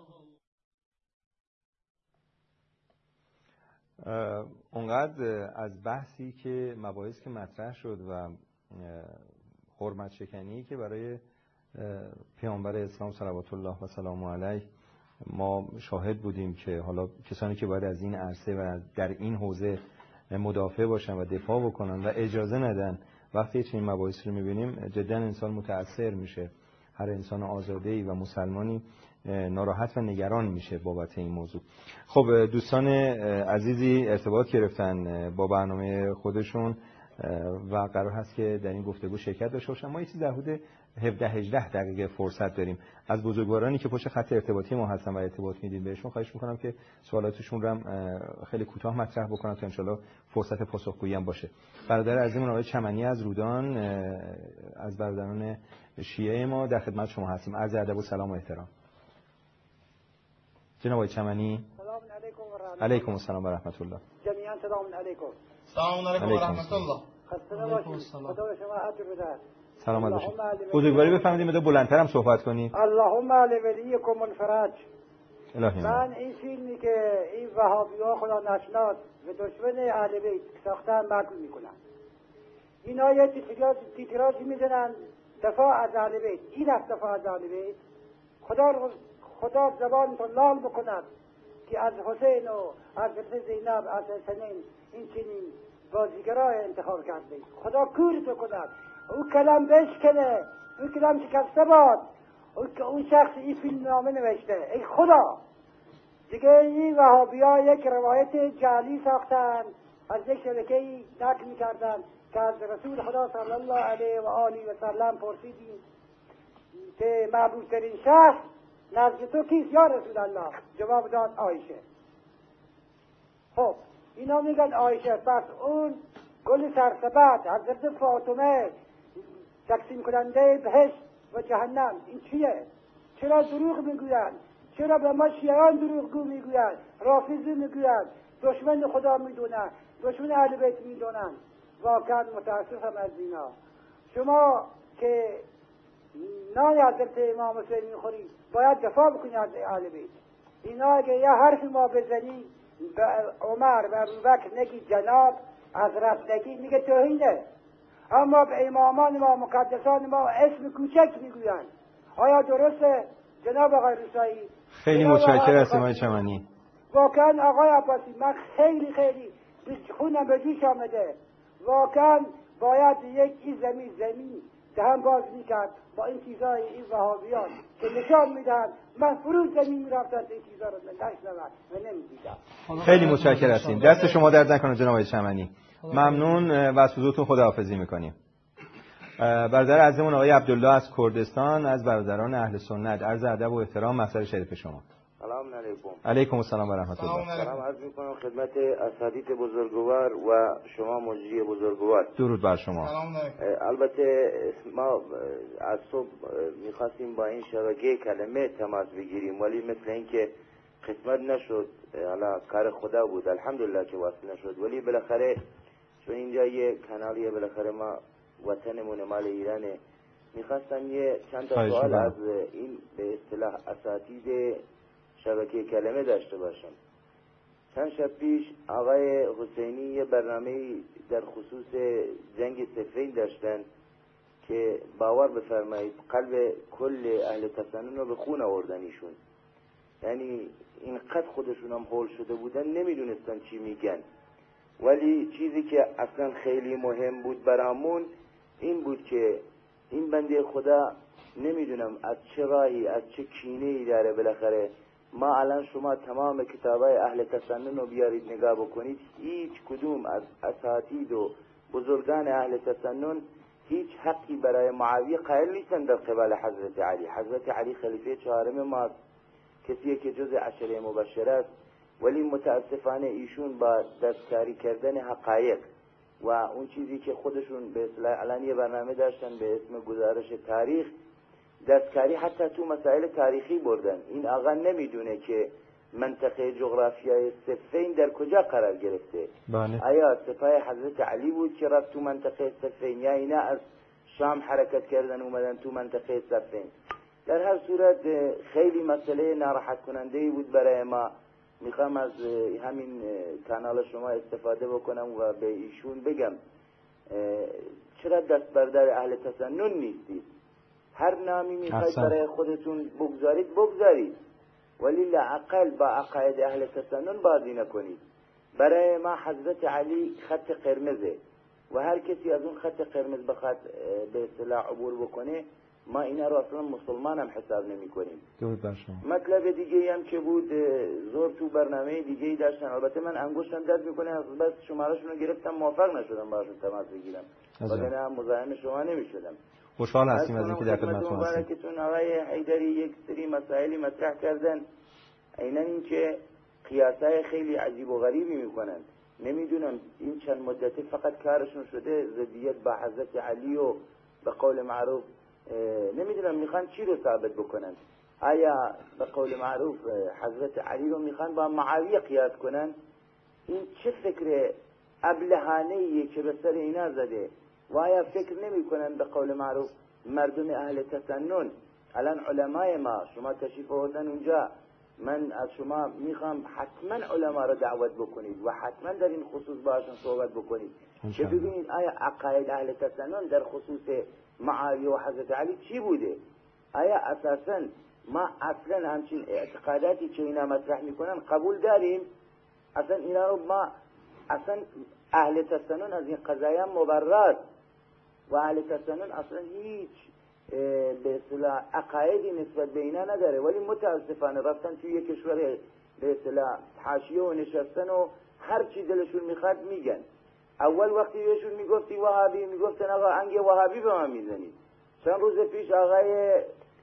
الله. اونقدر از بحثی که مباحث که مطرح شد و حرمت شکنی که برای پیامبر اسلام صلوات الله و سلامه علیه ما شاهد بودیم که حالا کسانی که باید از این عرصه و در این حوزه مدافع باشن و دفاع بکنن و اجازه ندن، وقتی چنین مباحث رو می‌بینیم جدا انسان متأثر میشه. هر انسان آزاده‌ای و مسلمانی ناراحت و نگران میشه بابت این موضوع. خب دوستان عزیزی ارتباط گرفتن با برنامه خودشون و قرار هست که در این گفتگو شرکت داشته باشن. ما یه چیز در حدود هفده هجده دقیقه فرصت داریم. از بزرگوارانی که پشت خط ارتباطی ما هستن و ارتباط میدیم بهشون خواهش میکنم که سوالاتشون رو هم خیلی کوتاه مطرح بکنن تا انشالله فرصت پاسخگویی هم باشه. برادر عزیزمون آقای چمنی از رودان از برادران شیعه ما در خدمت شما هستیم. عرض ادب و سلام و احترام. جناب آقای چمنی. سلام علیکم و علیکم السلام و رحمت الله. جمیعا سلام علیکم. سلام علیکم و رحمت الله. خسته نباشید. خدا به شما اجر بده. سلامت باشید. بزرگواری بفرمایید مدام بلندتر هم صحبت کنید. اللهم لولیکم الفرج. الهی من این فیلمی که این وهابی‌ها خدا نشناس و دشمن اهل بیت ساختن معقول میکنن. اینا یه تیتراژی میزنن دفاع از اهل بیت. این است دفاع از اهل بیت. خدا خدا زبانتون لال بکند که از حسین و از زینب از حسنین این چنین بازیگرای انتخاب کرده. خدا کورتو کند. او کلم بشکنه. او کلم شکسته باد. اون شخص این فیلم نامه نوشته. ای خدا دیگه این وهابی ها یک روایت جعلی ساختن از یک شبکه‌ای نقل می‌کردن که از رسول خدا صلی الله علیه و آله و سلم پرسیدیم که معبودترین شخص نزد تو کیست یا رسول الله؟ جواب داد عایشه. خب اینا میگن عایشه. پس اون گل سرسبد حضرت فاطمه تقسیم کننده بهشت و جهنم این چیه؟ چرا دروغ میگویند؟ چرا به ما شیعان دروغگو میگویند؟ رافضی میگویند دشمن خدا میدونن، دشمن اهل بیت میدونن. واقعا متاسفم از اینا. شما که نان حضرت امام حسین میخوری باید دفاع بکنی از اهل بیت. اینا اگه یه حرف ما بزنی به عمر و ابوبکر نگی جناب حضرت نگی میگه توهینه. اما به امامان ما مقدسان ما اسم کوچک میگویند. آیا درسته جناب آقای رسایی؟ خیلی متشکرم از آقای چمنی. واقعا آقای عباسی من خیلی خیلی خونم به جوش آمده. واقعا باید یک این زمین زمین دهن باز میکرد با این چیزای این وهابیان که نشان میدن من فرود زمین میرفتن این چیزا رو نشنون و نمیدیدم. خیلی متشکرم هستیم. دست شما درد نکنه جناب آقای چمنی. ممنون و از حضورتون خداحافظی میکنیم. برادر عزیزمون آقای عبدالله از کردستان از برادران اهل سنت، عرض ادب و احترام محضر شریف شما. سلام علیکم. علیکم السلام و رحمت الله. سلام عرض میکنم خدمت اساتید بزرگوار و شما مجری بزرگوار. درود بر شما. البته ما از صبح میخواستیم با این شبکه کلمه تماس بگیریم ولی مثل اینکه قسمت نشد. حالا کار خدا بود الحمدلله که واصل نشد ولی بالاخره چون اینجا یه کانالیه بالاخره ما وطنمون مال ایرانه میخواستم یه چند تا سوال از این به اصطلاح اساتید شبکه کلمه داشته باشم. چند شب پیش آقای حسینی یه برنامه در خصوص جنگ صفین داشتن که باور بفرمایید قلب کل اهل تسنن رو به خون آوردنیشون. یعنی اینقدر خودشون هم هول شده بودن نمیدونستن چی میگن. ولی چیزی که اصلا خیلی مهم بود برامون این بود که این بنده خدا نمیدونم از چه راهی از چه کینه‌ای داره. بالاخره ما الان شما تمام کتابای اهل تسنن رو بیارید نگاه بکنید هیچ کدوم از اساتید و بزرگان اهل تسنن هیچ حقی برای معاویه قائل نیستن در قبال حضرت علی. حضرت علی خلیفه چهارم ماست، کسی که جز عشره مبشره است ولی متاسفانه ایشون با دستکاری کردن حقایق و اون چیزی که خودشون به اصطلاح الان یه برنامه داشتن به اسم گزارش تاریخ دستکاری حتی تو مسائل تاریخی بردن. این آقا نمیدونه که منطقه جغرافیای صفین در کجا قرار گرفته. بله. آیا سپاه حضرت علی بود که رفت تو منطقه صفین یا اینا از شام حرکت کردن اومدن تو منطقه صفین؟ در هر صورت خیلی مسئله ناراحت کننده بود برای ما. میخوام از همین کانال شما استفاده بکنم و به ایشون بگم چرا دست بردار اهل تسنن نیستید؟ هر نامی میخواید برای خودتون بگذارید بگذارید ولی لااقل با عقاید اهل تسنن بازی نکنید. برای ما حضرت علی خط قرمزه و هر کسی از اون خط قرمز بخواد به اصطلاح عبور بکنه ما اینا رو اصلا مسلمان هم حساب نمی کنیم. درود بر شما. مطلب دیگه هم که بود زور تو برنامه دیگه داشتن. البته من انگشتم درد میکنه بس شمارهشون رو گرفتم موفق نشدم باشون تماس بگیرم وگرنه هم مزاحم شما نمیشدم. خوشحال هستیم از اینکه در خدمتتون هستیم. مبارکتون آقای حیدری یک سری مسائلی مطرح کردن عیناً این که قیاسای خیلی عجیب و غریبی میکنن. نمیدونم این چند مدتی فقط کارشون شده ضدیت با حضرت علی و به قول معروف نمیدونم میخوان چی رو ثابت بکنن. آیا به قول معروف حضرت علی رو میخوان با معاویه قیاس کنن؟ این چه فکر ابلهانه‌ایه که به سر اینا زده؟ و آیا فکر نمی کنن به قول معروف مردم اهل تسنن؟ الان علمای ما شما تشریف آوردن اونجا، من از شما میخوام حتما علما رو دعوت بکنید و حتما در این خصوص باشون صحبت بکنید که ببینید آیا عقاید اهل تسنن در خصوص معاویه و حضرت علی چی بوده؟ آیا اساسا ما اصلا همچین اعتقاداتی که اینا مطرح میکنن قبول داریم؟ اصلا اینا رو ما اصلا اهل تسنن از این قضایا مبرد و اهل تسنن اصلا هیچ به اصطلاح عقایدی نسبت به اینا نداره، ولی متاسفانه رفتن توی یک کشور به اصطلاح حاشیه و نشستن و هر چی دلشون میخواد میگن. اول وقتی بهشون میگفتی وهابی میگفتن آقا انگ وهابی به ما میزنید. چند روز پیش آقای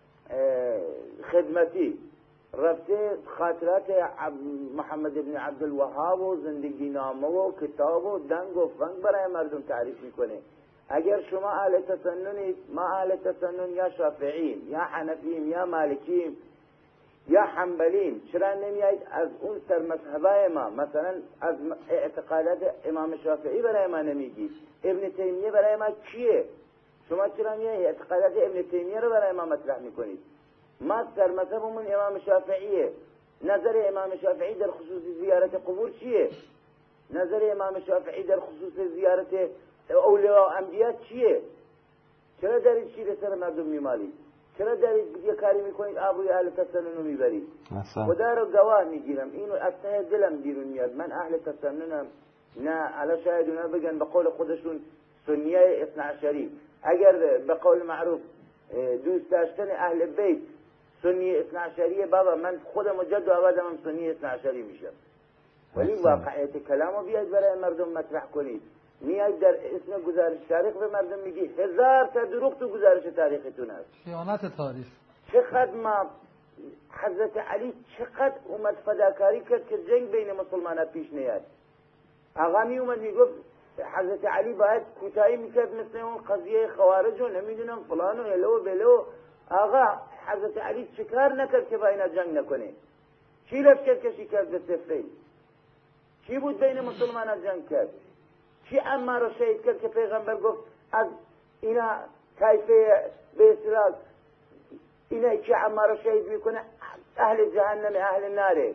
خدمتی رفته خاطرات محمد ابن عبدالوهاب و زندگی نامه و کتاب و دنگ و فنگ برای مردم تعریف میکنه. اگر شما اهل تسننید، ما اهل تسنن یا شافعیم یا حنفیم یا مالکیم یا حنبلیم، چرا نمیایید از اون سر مذهبای ما مثلا از اعتقادات امام شافعی برای ما نمیگید؟ ابن تیمیه برای ما کیه؟ شما چرا میایید اعتقادات ابن تیمیه رو برای ما مطرح میکنید؟ ما سر مذهبمون امام شافعیه. نظر امام شافعی در خصوص زیارت قبور چیه؟ نظر امام شافعی در خصوص زیارت اولیاء و انبیاء چیه؟ چرا دارید شیر سر مردم میمالید؟ چرا دارید یه کاری میکنید آبروی اهل تسنن رو میبرید؟ خدا رو گواه میگیرم اینو از ته دلم بیرون میاد. من اهل تسننم. نه علا شاید اونا بگن به قول خودشون سنیه اثنا عشری، اگر به قول معروف دوست داشتن اهل بیت سنی اثنا عشریه، بابا من خودم و جد و عبادم هم سنی اثنا عشری میشم. ولی واقعیت کلامو بیاید برای مردم مطرح کنید. میاید در اسم گزارش تاریخ به مردم میگی هزار تا دروغ تو گزارش تاریختون هست. خیانت تاریخ. چقدر ما حضرت علی چقدر اومد فداکاری کرد که جنگ بین مسلمانان پیش نیاد. آقا می اومد میگفت حضرت علی باید کوتاهی میکرد مثل اون قضیه خوارج و نمیدونم فلان و هلو و بلو. آقا حضرت علی چیکار نکرد که با اینا جنگ نکنه؟ چی لشکر کشی کرد به صفین؟ چی بود بین مسلمانان جنگ کرد؟ چی عمار رو شهید کرد که پیغمبر گفت از اینا طایفه به اصطلاح اینا که عمار رو شهید میکنه اهل جهنم اهل ناره؟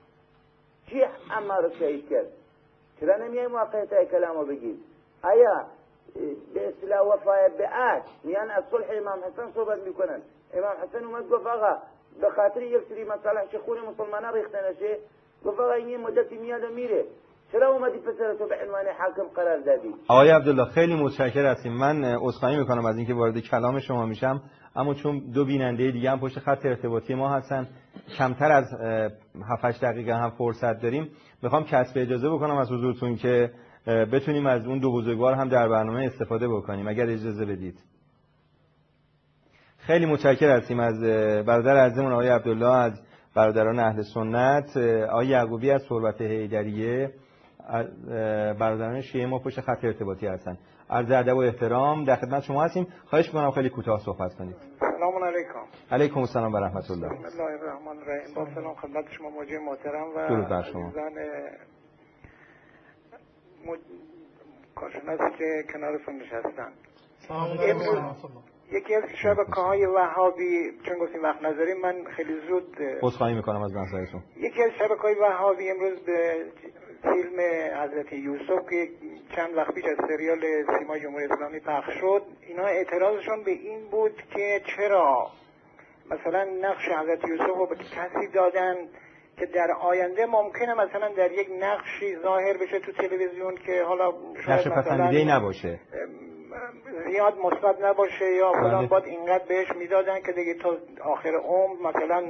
چی عمار رو شهید کرد؟ چرا نمیای موقعیت های کلامو بگید؟ آیا به اصطلاح وفای بعد میان از صلح امام حسن صحبت میکنن؟ امام حسن اومد گفت آقا به خاطر یک سری مسئله که خون مسلمانان ریخته نشه، گفت آقا این مدتی میاد و میره، چرا اومدی پسرتو به عنوان حاکم قرار دادی؟ آقای عبدالله خیلی متشکرم هستیم. من عذرخواهی میکنم از اینکه وارد کلام شما میشم، اما چون دو بیننده دیگه هم پشت خط ارتباطی ما هستن، کمتر از هفت هشت دقیقه هم فرصت داریم، میخوام کسب اجازه بکنم از حضورتون که بتونیم از اون دو بزرگوار هم در برنامه استفاده بکنیم اگر اجازه بدید. خیلی متشکرم هستیم از برادر عزیزمون آقای عبدالله از برادران اهل سنت. آقای یعقوبی از ثروت حیدریه، برادران شیعه ما پشت خط ارتباطی هستن. عرض ادب و احترام در خدمت شما هستیم. خواهش می‌کنم خیلی کوتاه صحبت کنید. سلام علیکم. علیکم السلام و رحمت الله. بسم الله الرحمن الرحیم. با سلام خدمت شما موجه محترم و درود بر شما. عزیزان مج... کارشناسی که کنارتون نشستن. یکی از شبکه‌های وهابی چون گفتیم وقت نذاریم من خیلی زود عذرخواهی می‌کنم از نظرتون. یکی از شبکه‌های وهابی امروز به فیلم حضرت یوسف که چند وقت پیش از سریال سیمای جمهوری اسلامی پخش شد، اینا اعتراضشون به این بود که چرا مثلا نقش حضرت یوسف رو به کسی دادن که در آینده ممکنه مثلا در یک نقشی ظاهر بشه تو تلویزیون که حالا نقش پسندیده‌ای نباشه، زیاد مثبت نباشه یا فلان، بعد اینقدر بهش میدادن که دیگه تا آخر عمر مثلا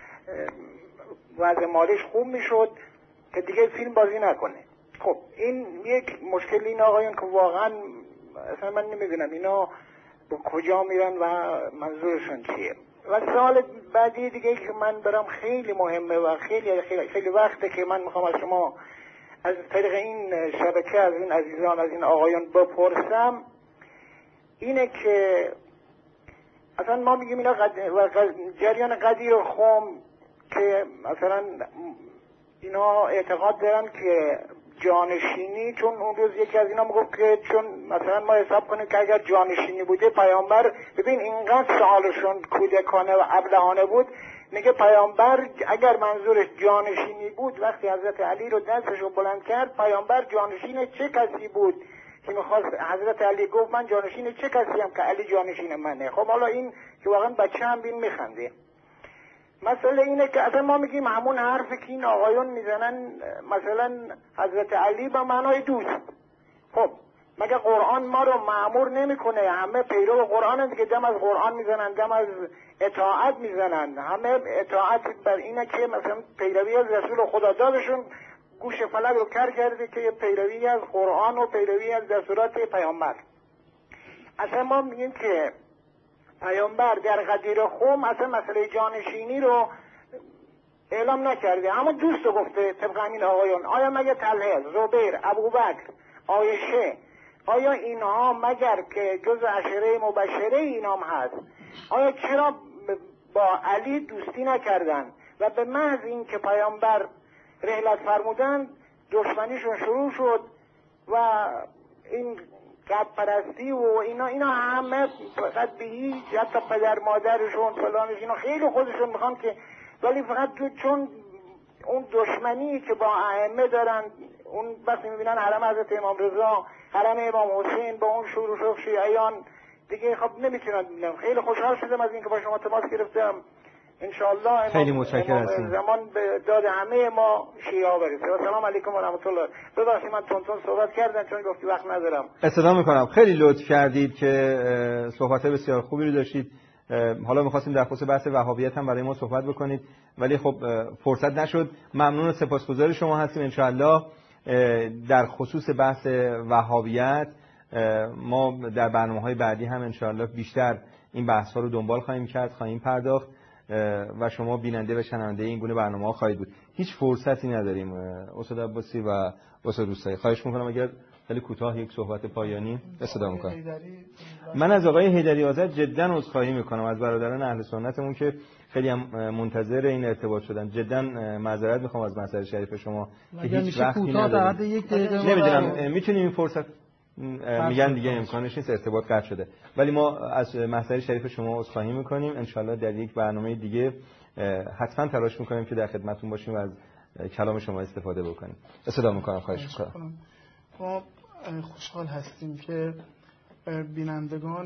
وضع مالیش خوب میشد که دیگه فیلم بازی نکنه. خب این یک مشکل این آقایون که واقعا اصلا من نمیدونم اینا به کجا میرن و منظورشون چیه. و سوال بعدی دیگه که من برام خیلی مهمه و خیلی خیلی خیلی وقته که من میخوام از شما از طریق این شبکه از این عزیزان از این آقایون بپرسم، اینه که اصلا ما میگیم اینا قد... جریان قدیر و خم که مثلا اینا اعتقاد دارن که جانشینی، چون اون روز یکی از اینا میگفت که چون مثلا ما حساب کنیم که اگر جانشینی بوده پیامبر، ببین اینقدر سوالشون کودکانه و ابلهانه بود، میگه پیامبر اگر منظورش جانشینی بود وقتی حضرت علی رو دستش رو بلند کرد، پیامبر جانشین چه کسی بود که میخواست؟ حضرت علی گفت من جانشین چه کسی هم که علی جانشین منه. خب حالا این که واقعا بچه هم بین میخنده. مسئله اینه که اصلا ما میگیم همون حرفی که این آقایون میزنن، مثلا حضرت علی به معنای دوست. خب مگه قرآن ما رو مأمور نمیکنه؟ همه پیرو قرآن دیگه، دم از قرآن میزنن، دم از اطاعت میزنن. همه اطاعت بر اینه که مثلا پیروی از رسول خدا دادشون گوش فلک رو کر کرده که پیروی از قرآن و پیروی از دستورات پیامبر. اصلا ما میگیم که پیامبر در غدیر خم اصلا مسئله جانشینی رو اعلام نکرده، همون دوست رو گفته طبق همین آقایون. آیا مگه طلحه، زبیر، ابوبکر، عایشه، آیا اینها مگر که جز عشره مبشره اینام هست، آیا چرا با علی دوستی نکردن و به محض این که پیامبر رحلت فرمودن دشمنیشون شروع شد و این قد پرستی و اینا اینا همه فقط به هیچ، حتی پدر مادرشون فلانش اینا خیلی خودشون میخوان که، ولی فقط چون اون دشمنی که با ائمه دارن، اون وقتی میبینن حرم حضرت امام رضا، حرم امام حسین با اون شور و شوق شیعیان دیگه خب نمیتونن ببینم. خیلی خوشحال شدم از اینکه با شما تماس گرفتم. انشاءالله خیلی متشکرم هستیم. زمان به داد همه ما شیعه برسه. و سلام علیکم و رحمت الله. ببخشید من تونتون صحبت کردم چون گفتی وقت ندارم. استفاده میکنم. خیلی لطف کردید که صحبت‌های بسیار خوبی رو داشتید. حالا می‌خواستیم در خصوص بحث وهابیت هم برای ما صحبت بکنید ولی خب فرصت نشد. ممنون و سپاسگزار شما هستیم. انشاءالله در خصوص بحث وهابیت ما در برنامه‌های بعدی هم انشاءالله بیشتر این بحث‌ها رو دنبال خواهیم کرد، خواهیم پرداخت و شما بیننده و شنونده این گونه برنامه‌ها خواهید بود. هیچ فرصتی نداریم استاد عباسی و استاد روستایی. خواهش می‌کنم اگر خیلی کوتاه یک صحبت پایانی استفاده می‌کنم. من از آقای حیدری آزاد جدا عذرخواهی می‌کنم از برادران اهل سنتمون که خیلی هم منتظر این ارتباط شدن. جدا معذرت می‌خوام از مسئله شریف شما که هیچ وقتی نداریم. نمی‌دونم می‌تونیم این فرصت میگن دیگه امکانش نیست، ارتباط قطع شده. ولی ما از مسئله شریف شما عذرخواهی می‌کنیم. انشالله در یک برنامه دیگه حتما تلاش می‌کنیم که در خدمتتون باشیم و از کلام شما استفاده بکنیم. استفاده می‌کنم. خواهش می‌کنم. ما خوشحال هستیم که بینندگان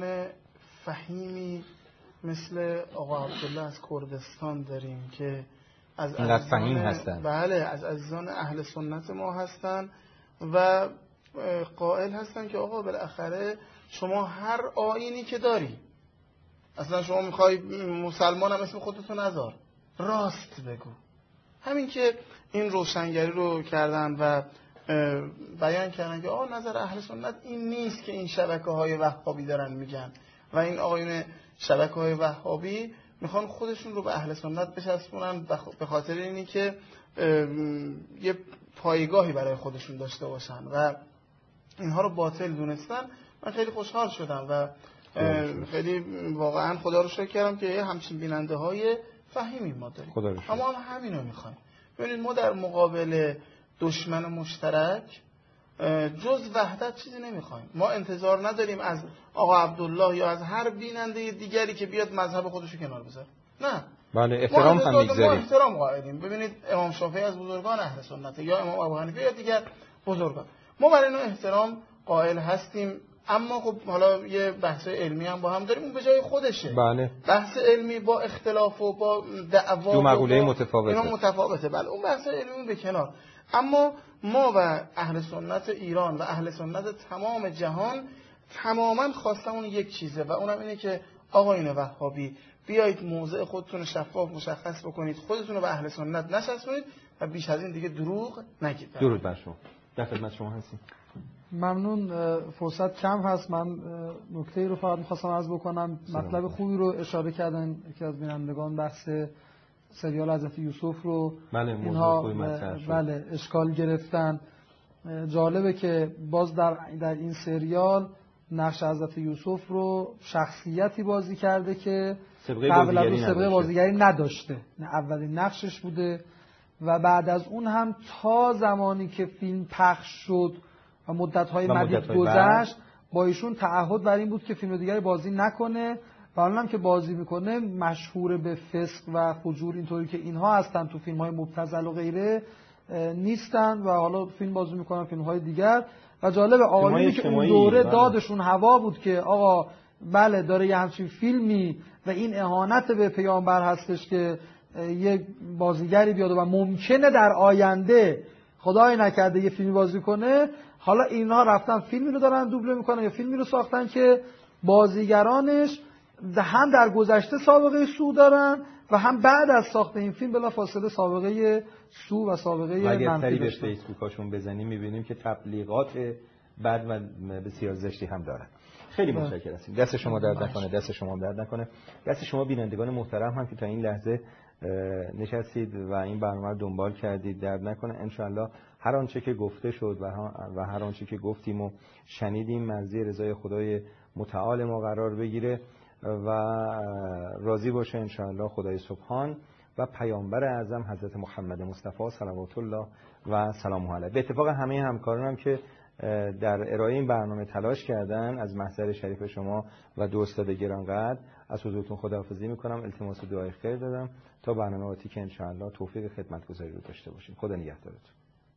فهیمی مثل آقا عبدالله از کردستان داریم که از فهیم هستن. بله، از عزیزان اهل سنت ما هستن و قائل هستن که آقا بالاخره شما هر آیینی که داری، اصلا شما میخوای مسلمان هم اسم خودتو نذار، راست بگو. همین که این روشنگری رو کردن و بیان کردن که آقا نظر اهل سنت این نیست که این شبکه های وهابی دارن میگن و این آقایون شبکه های وهابی میخوان خودشون رو به اهل سنت بچسبونن به خاطر اینی که یه پایگاهی برای خودشون داشته باشن و اینها رو باطل دونستن. من خیلی خوشحال شدم و خیلی واقعا خدا رو شکر کردم که همچین بیننده های فهیمی ما داریم. اما هم همین رو میخوایم. ببینید ما در مقابل دشمن مشترک جز وحدت چیزی نمیخوایم. ما انتظار نداریم از آقا عبدالله یا از هر بیننده دیگری که بیاد مذهب خودشو کنار بذاره. نه. بله احترام هم میگذاریم. ما احترام قائلیم. ببینید امام شافعی از بزرگان اهل سنت یا امام ابو حنیفه یا دیگر بزرگان، ما برای اینو احترام قائل هستیم. اما خب حالا یه بحث علمی هم با هم داریم، اون به جای خودشه. بله. بحث علمی با اختلاف و با دعوا دو مقوله متفاوته. اینا متفاوته. بله اون بحث علمی به کنار. اما ما و اهل سنت ایران و اهل سنت تمام جهان تماما خواستمون یک چیزه و اونم اینه که آقایون وهابی بیایید موضع خودتون شفاف مشخص بکنید، خودتون رو به اهل سنت نچسبونید و بیش از این دیگه دروغ نگید. درود بر شما. در خدمت شما هستیم. ممنون. فرصت کم هست. من نکته‌ای رو فقط می‌خواستم عرض بکنم. مطلب خوبی رو اشاره کردن یکی از بینندگان، بحث سریال حضرت یوسف رو بله اینها بله اشکال گرفتن. جالبه که باز در در این سریال نقش حضرت یوسف رو شخصیتی بازی کرده که سابقه قبل از بازیگری اون سابقه بازیگری نداشته، نه اولین نقشش بوده و بعد از اون هم تا زمانی که فیلم پخش شد و مدت‌های مدید گذشت با ایشون تعهد بر این بود که فیلم دیگری بازی نکنه و الان هم که بازی میکنه مشهور به فسق و فجور اینطوری که اینها هستن تو فیلم‌های مبتذل و غیره نیستن و حالا فیلم بازی میکنن فیلم‌های دیگر. و جالب آقایونی که اون دوره دادشون هوا بود که آقا بله داره یه همچین فیلمی و این اهانت به پیامبر هستش که یک بازیگری بیاد و ممکنه در آینده خدای نکرده یه فیلمی بازی کنه، حالا اینها رفتن فیلمی رو دارن دوبله میکنن یا فیلمی رو ساختن که بازیگرانش هم در گذشته سابقه سو دارن و هم بعد از ساخت این فیلم بلافاصله سابقه سو و سابقه منفی داشتن. اگه فیسبوکاشون بزنیم میبینیم که تبلیغات بد و بسیار زشتی هم دارن. خیلی متشکرم هستیم. دست شما درد نکنه، دست شما درد نکنه. دست شما بینندگان محترم هم که تا این لحظه نشستید و این برنامه رو دنبال کردید درد نکنه. انشالله هر آنچه که گفته شد و هر آنچه که گفتیم و شنیدیم مرضی رضای خدای متعال ما قرار بگیره و راضی باشه انشاءالله خدای سبحان و پیامبر اعظم حضرت محمد مصطفی صلوات الله و سلامه علیه. به اتفاق همه همکارانم که در ارائه این برنامه تلاش کردن از محضر شریف شما و دو استاد گرانقدر از حضورتون خداحافظی میکنم. التماس دعای خیر دادم تا برنامه آتی که انشاءالله توفیق خدمتگزاری رو داشته باشیم. خدا نگهدارتون.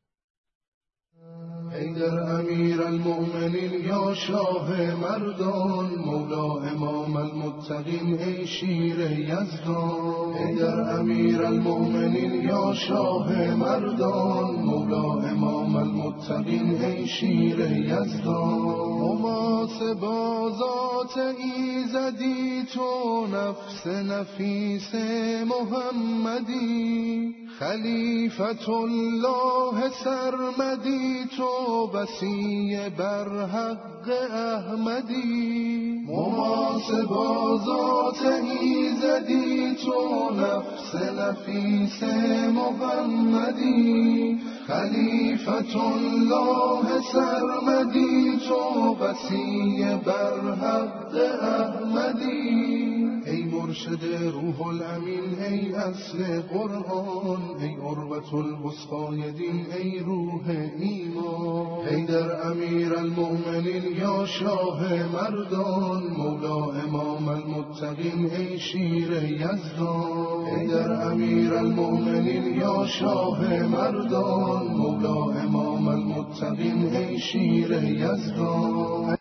حیدر امیر المؤمنین یا شاه مردان، مولا امام المتقین ای شیر یزدان. حیدر امیر المؤمنین یا شاه مردان، مولا امام المتقین ای شیر یزدان. محاسبا ذات ایزدی تو نفس نفیس محمدی، خلیفت الله سرمدی تو بسی بر حق احمدی. محاسبا ذات ایزدی تو نفس نفیس محمدی، خلیفت الله سرمدی تو بسی بر حق احمدی. ای مرشد روح الامین ای اصل قرآن، ای عروة الوثقی دین ای روح ایمان. حیدر امیر المؤمنین یا شاه مردان، مولا امام المتقین ای شیر یزدان. حیدر امیر المؤمنین یا شاه مردان، مولا امام المتقین ای شیر یزدان.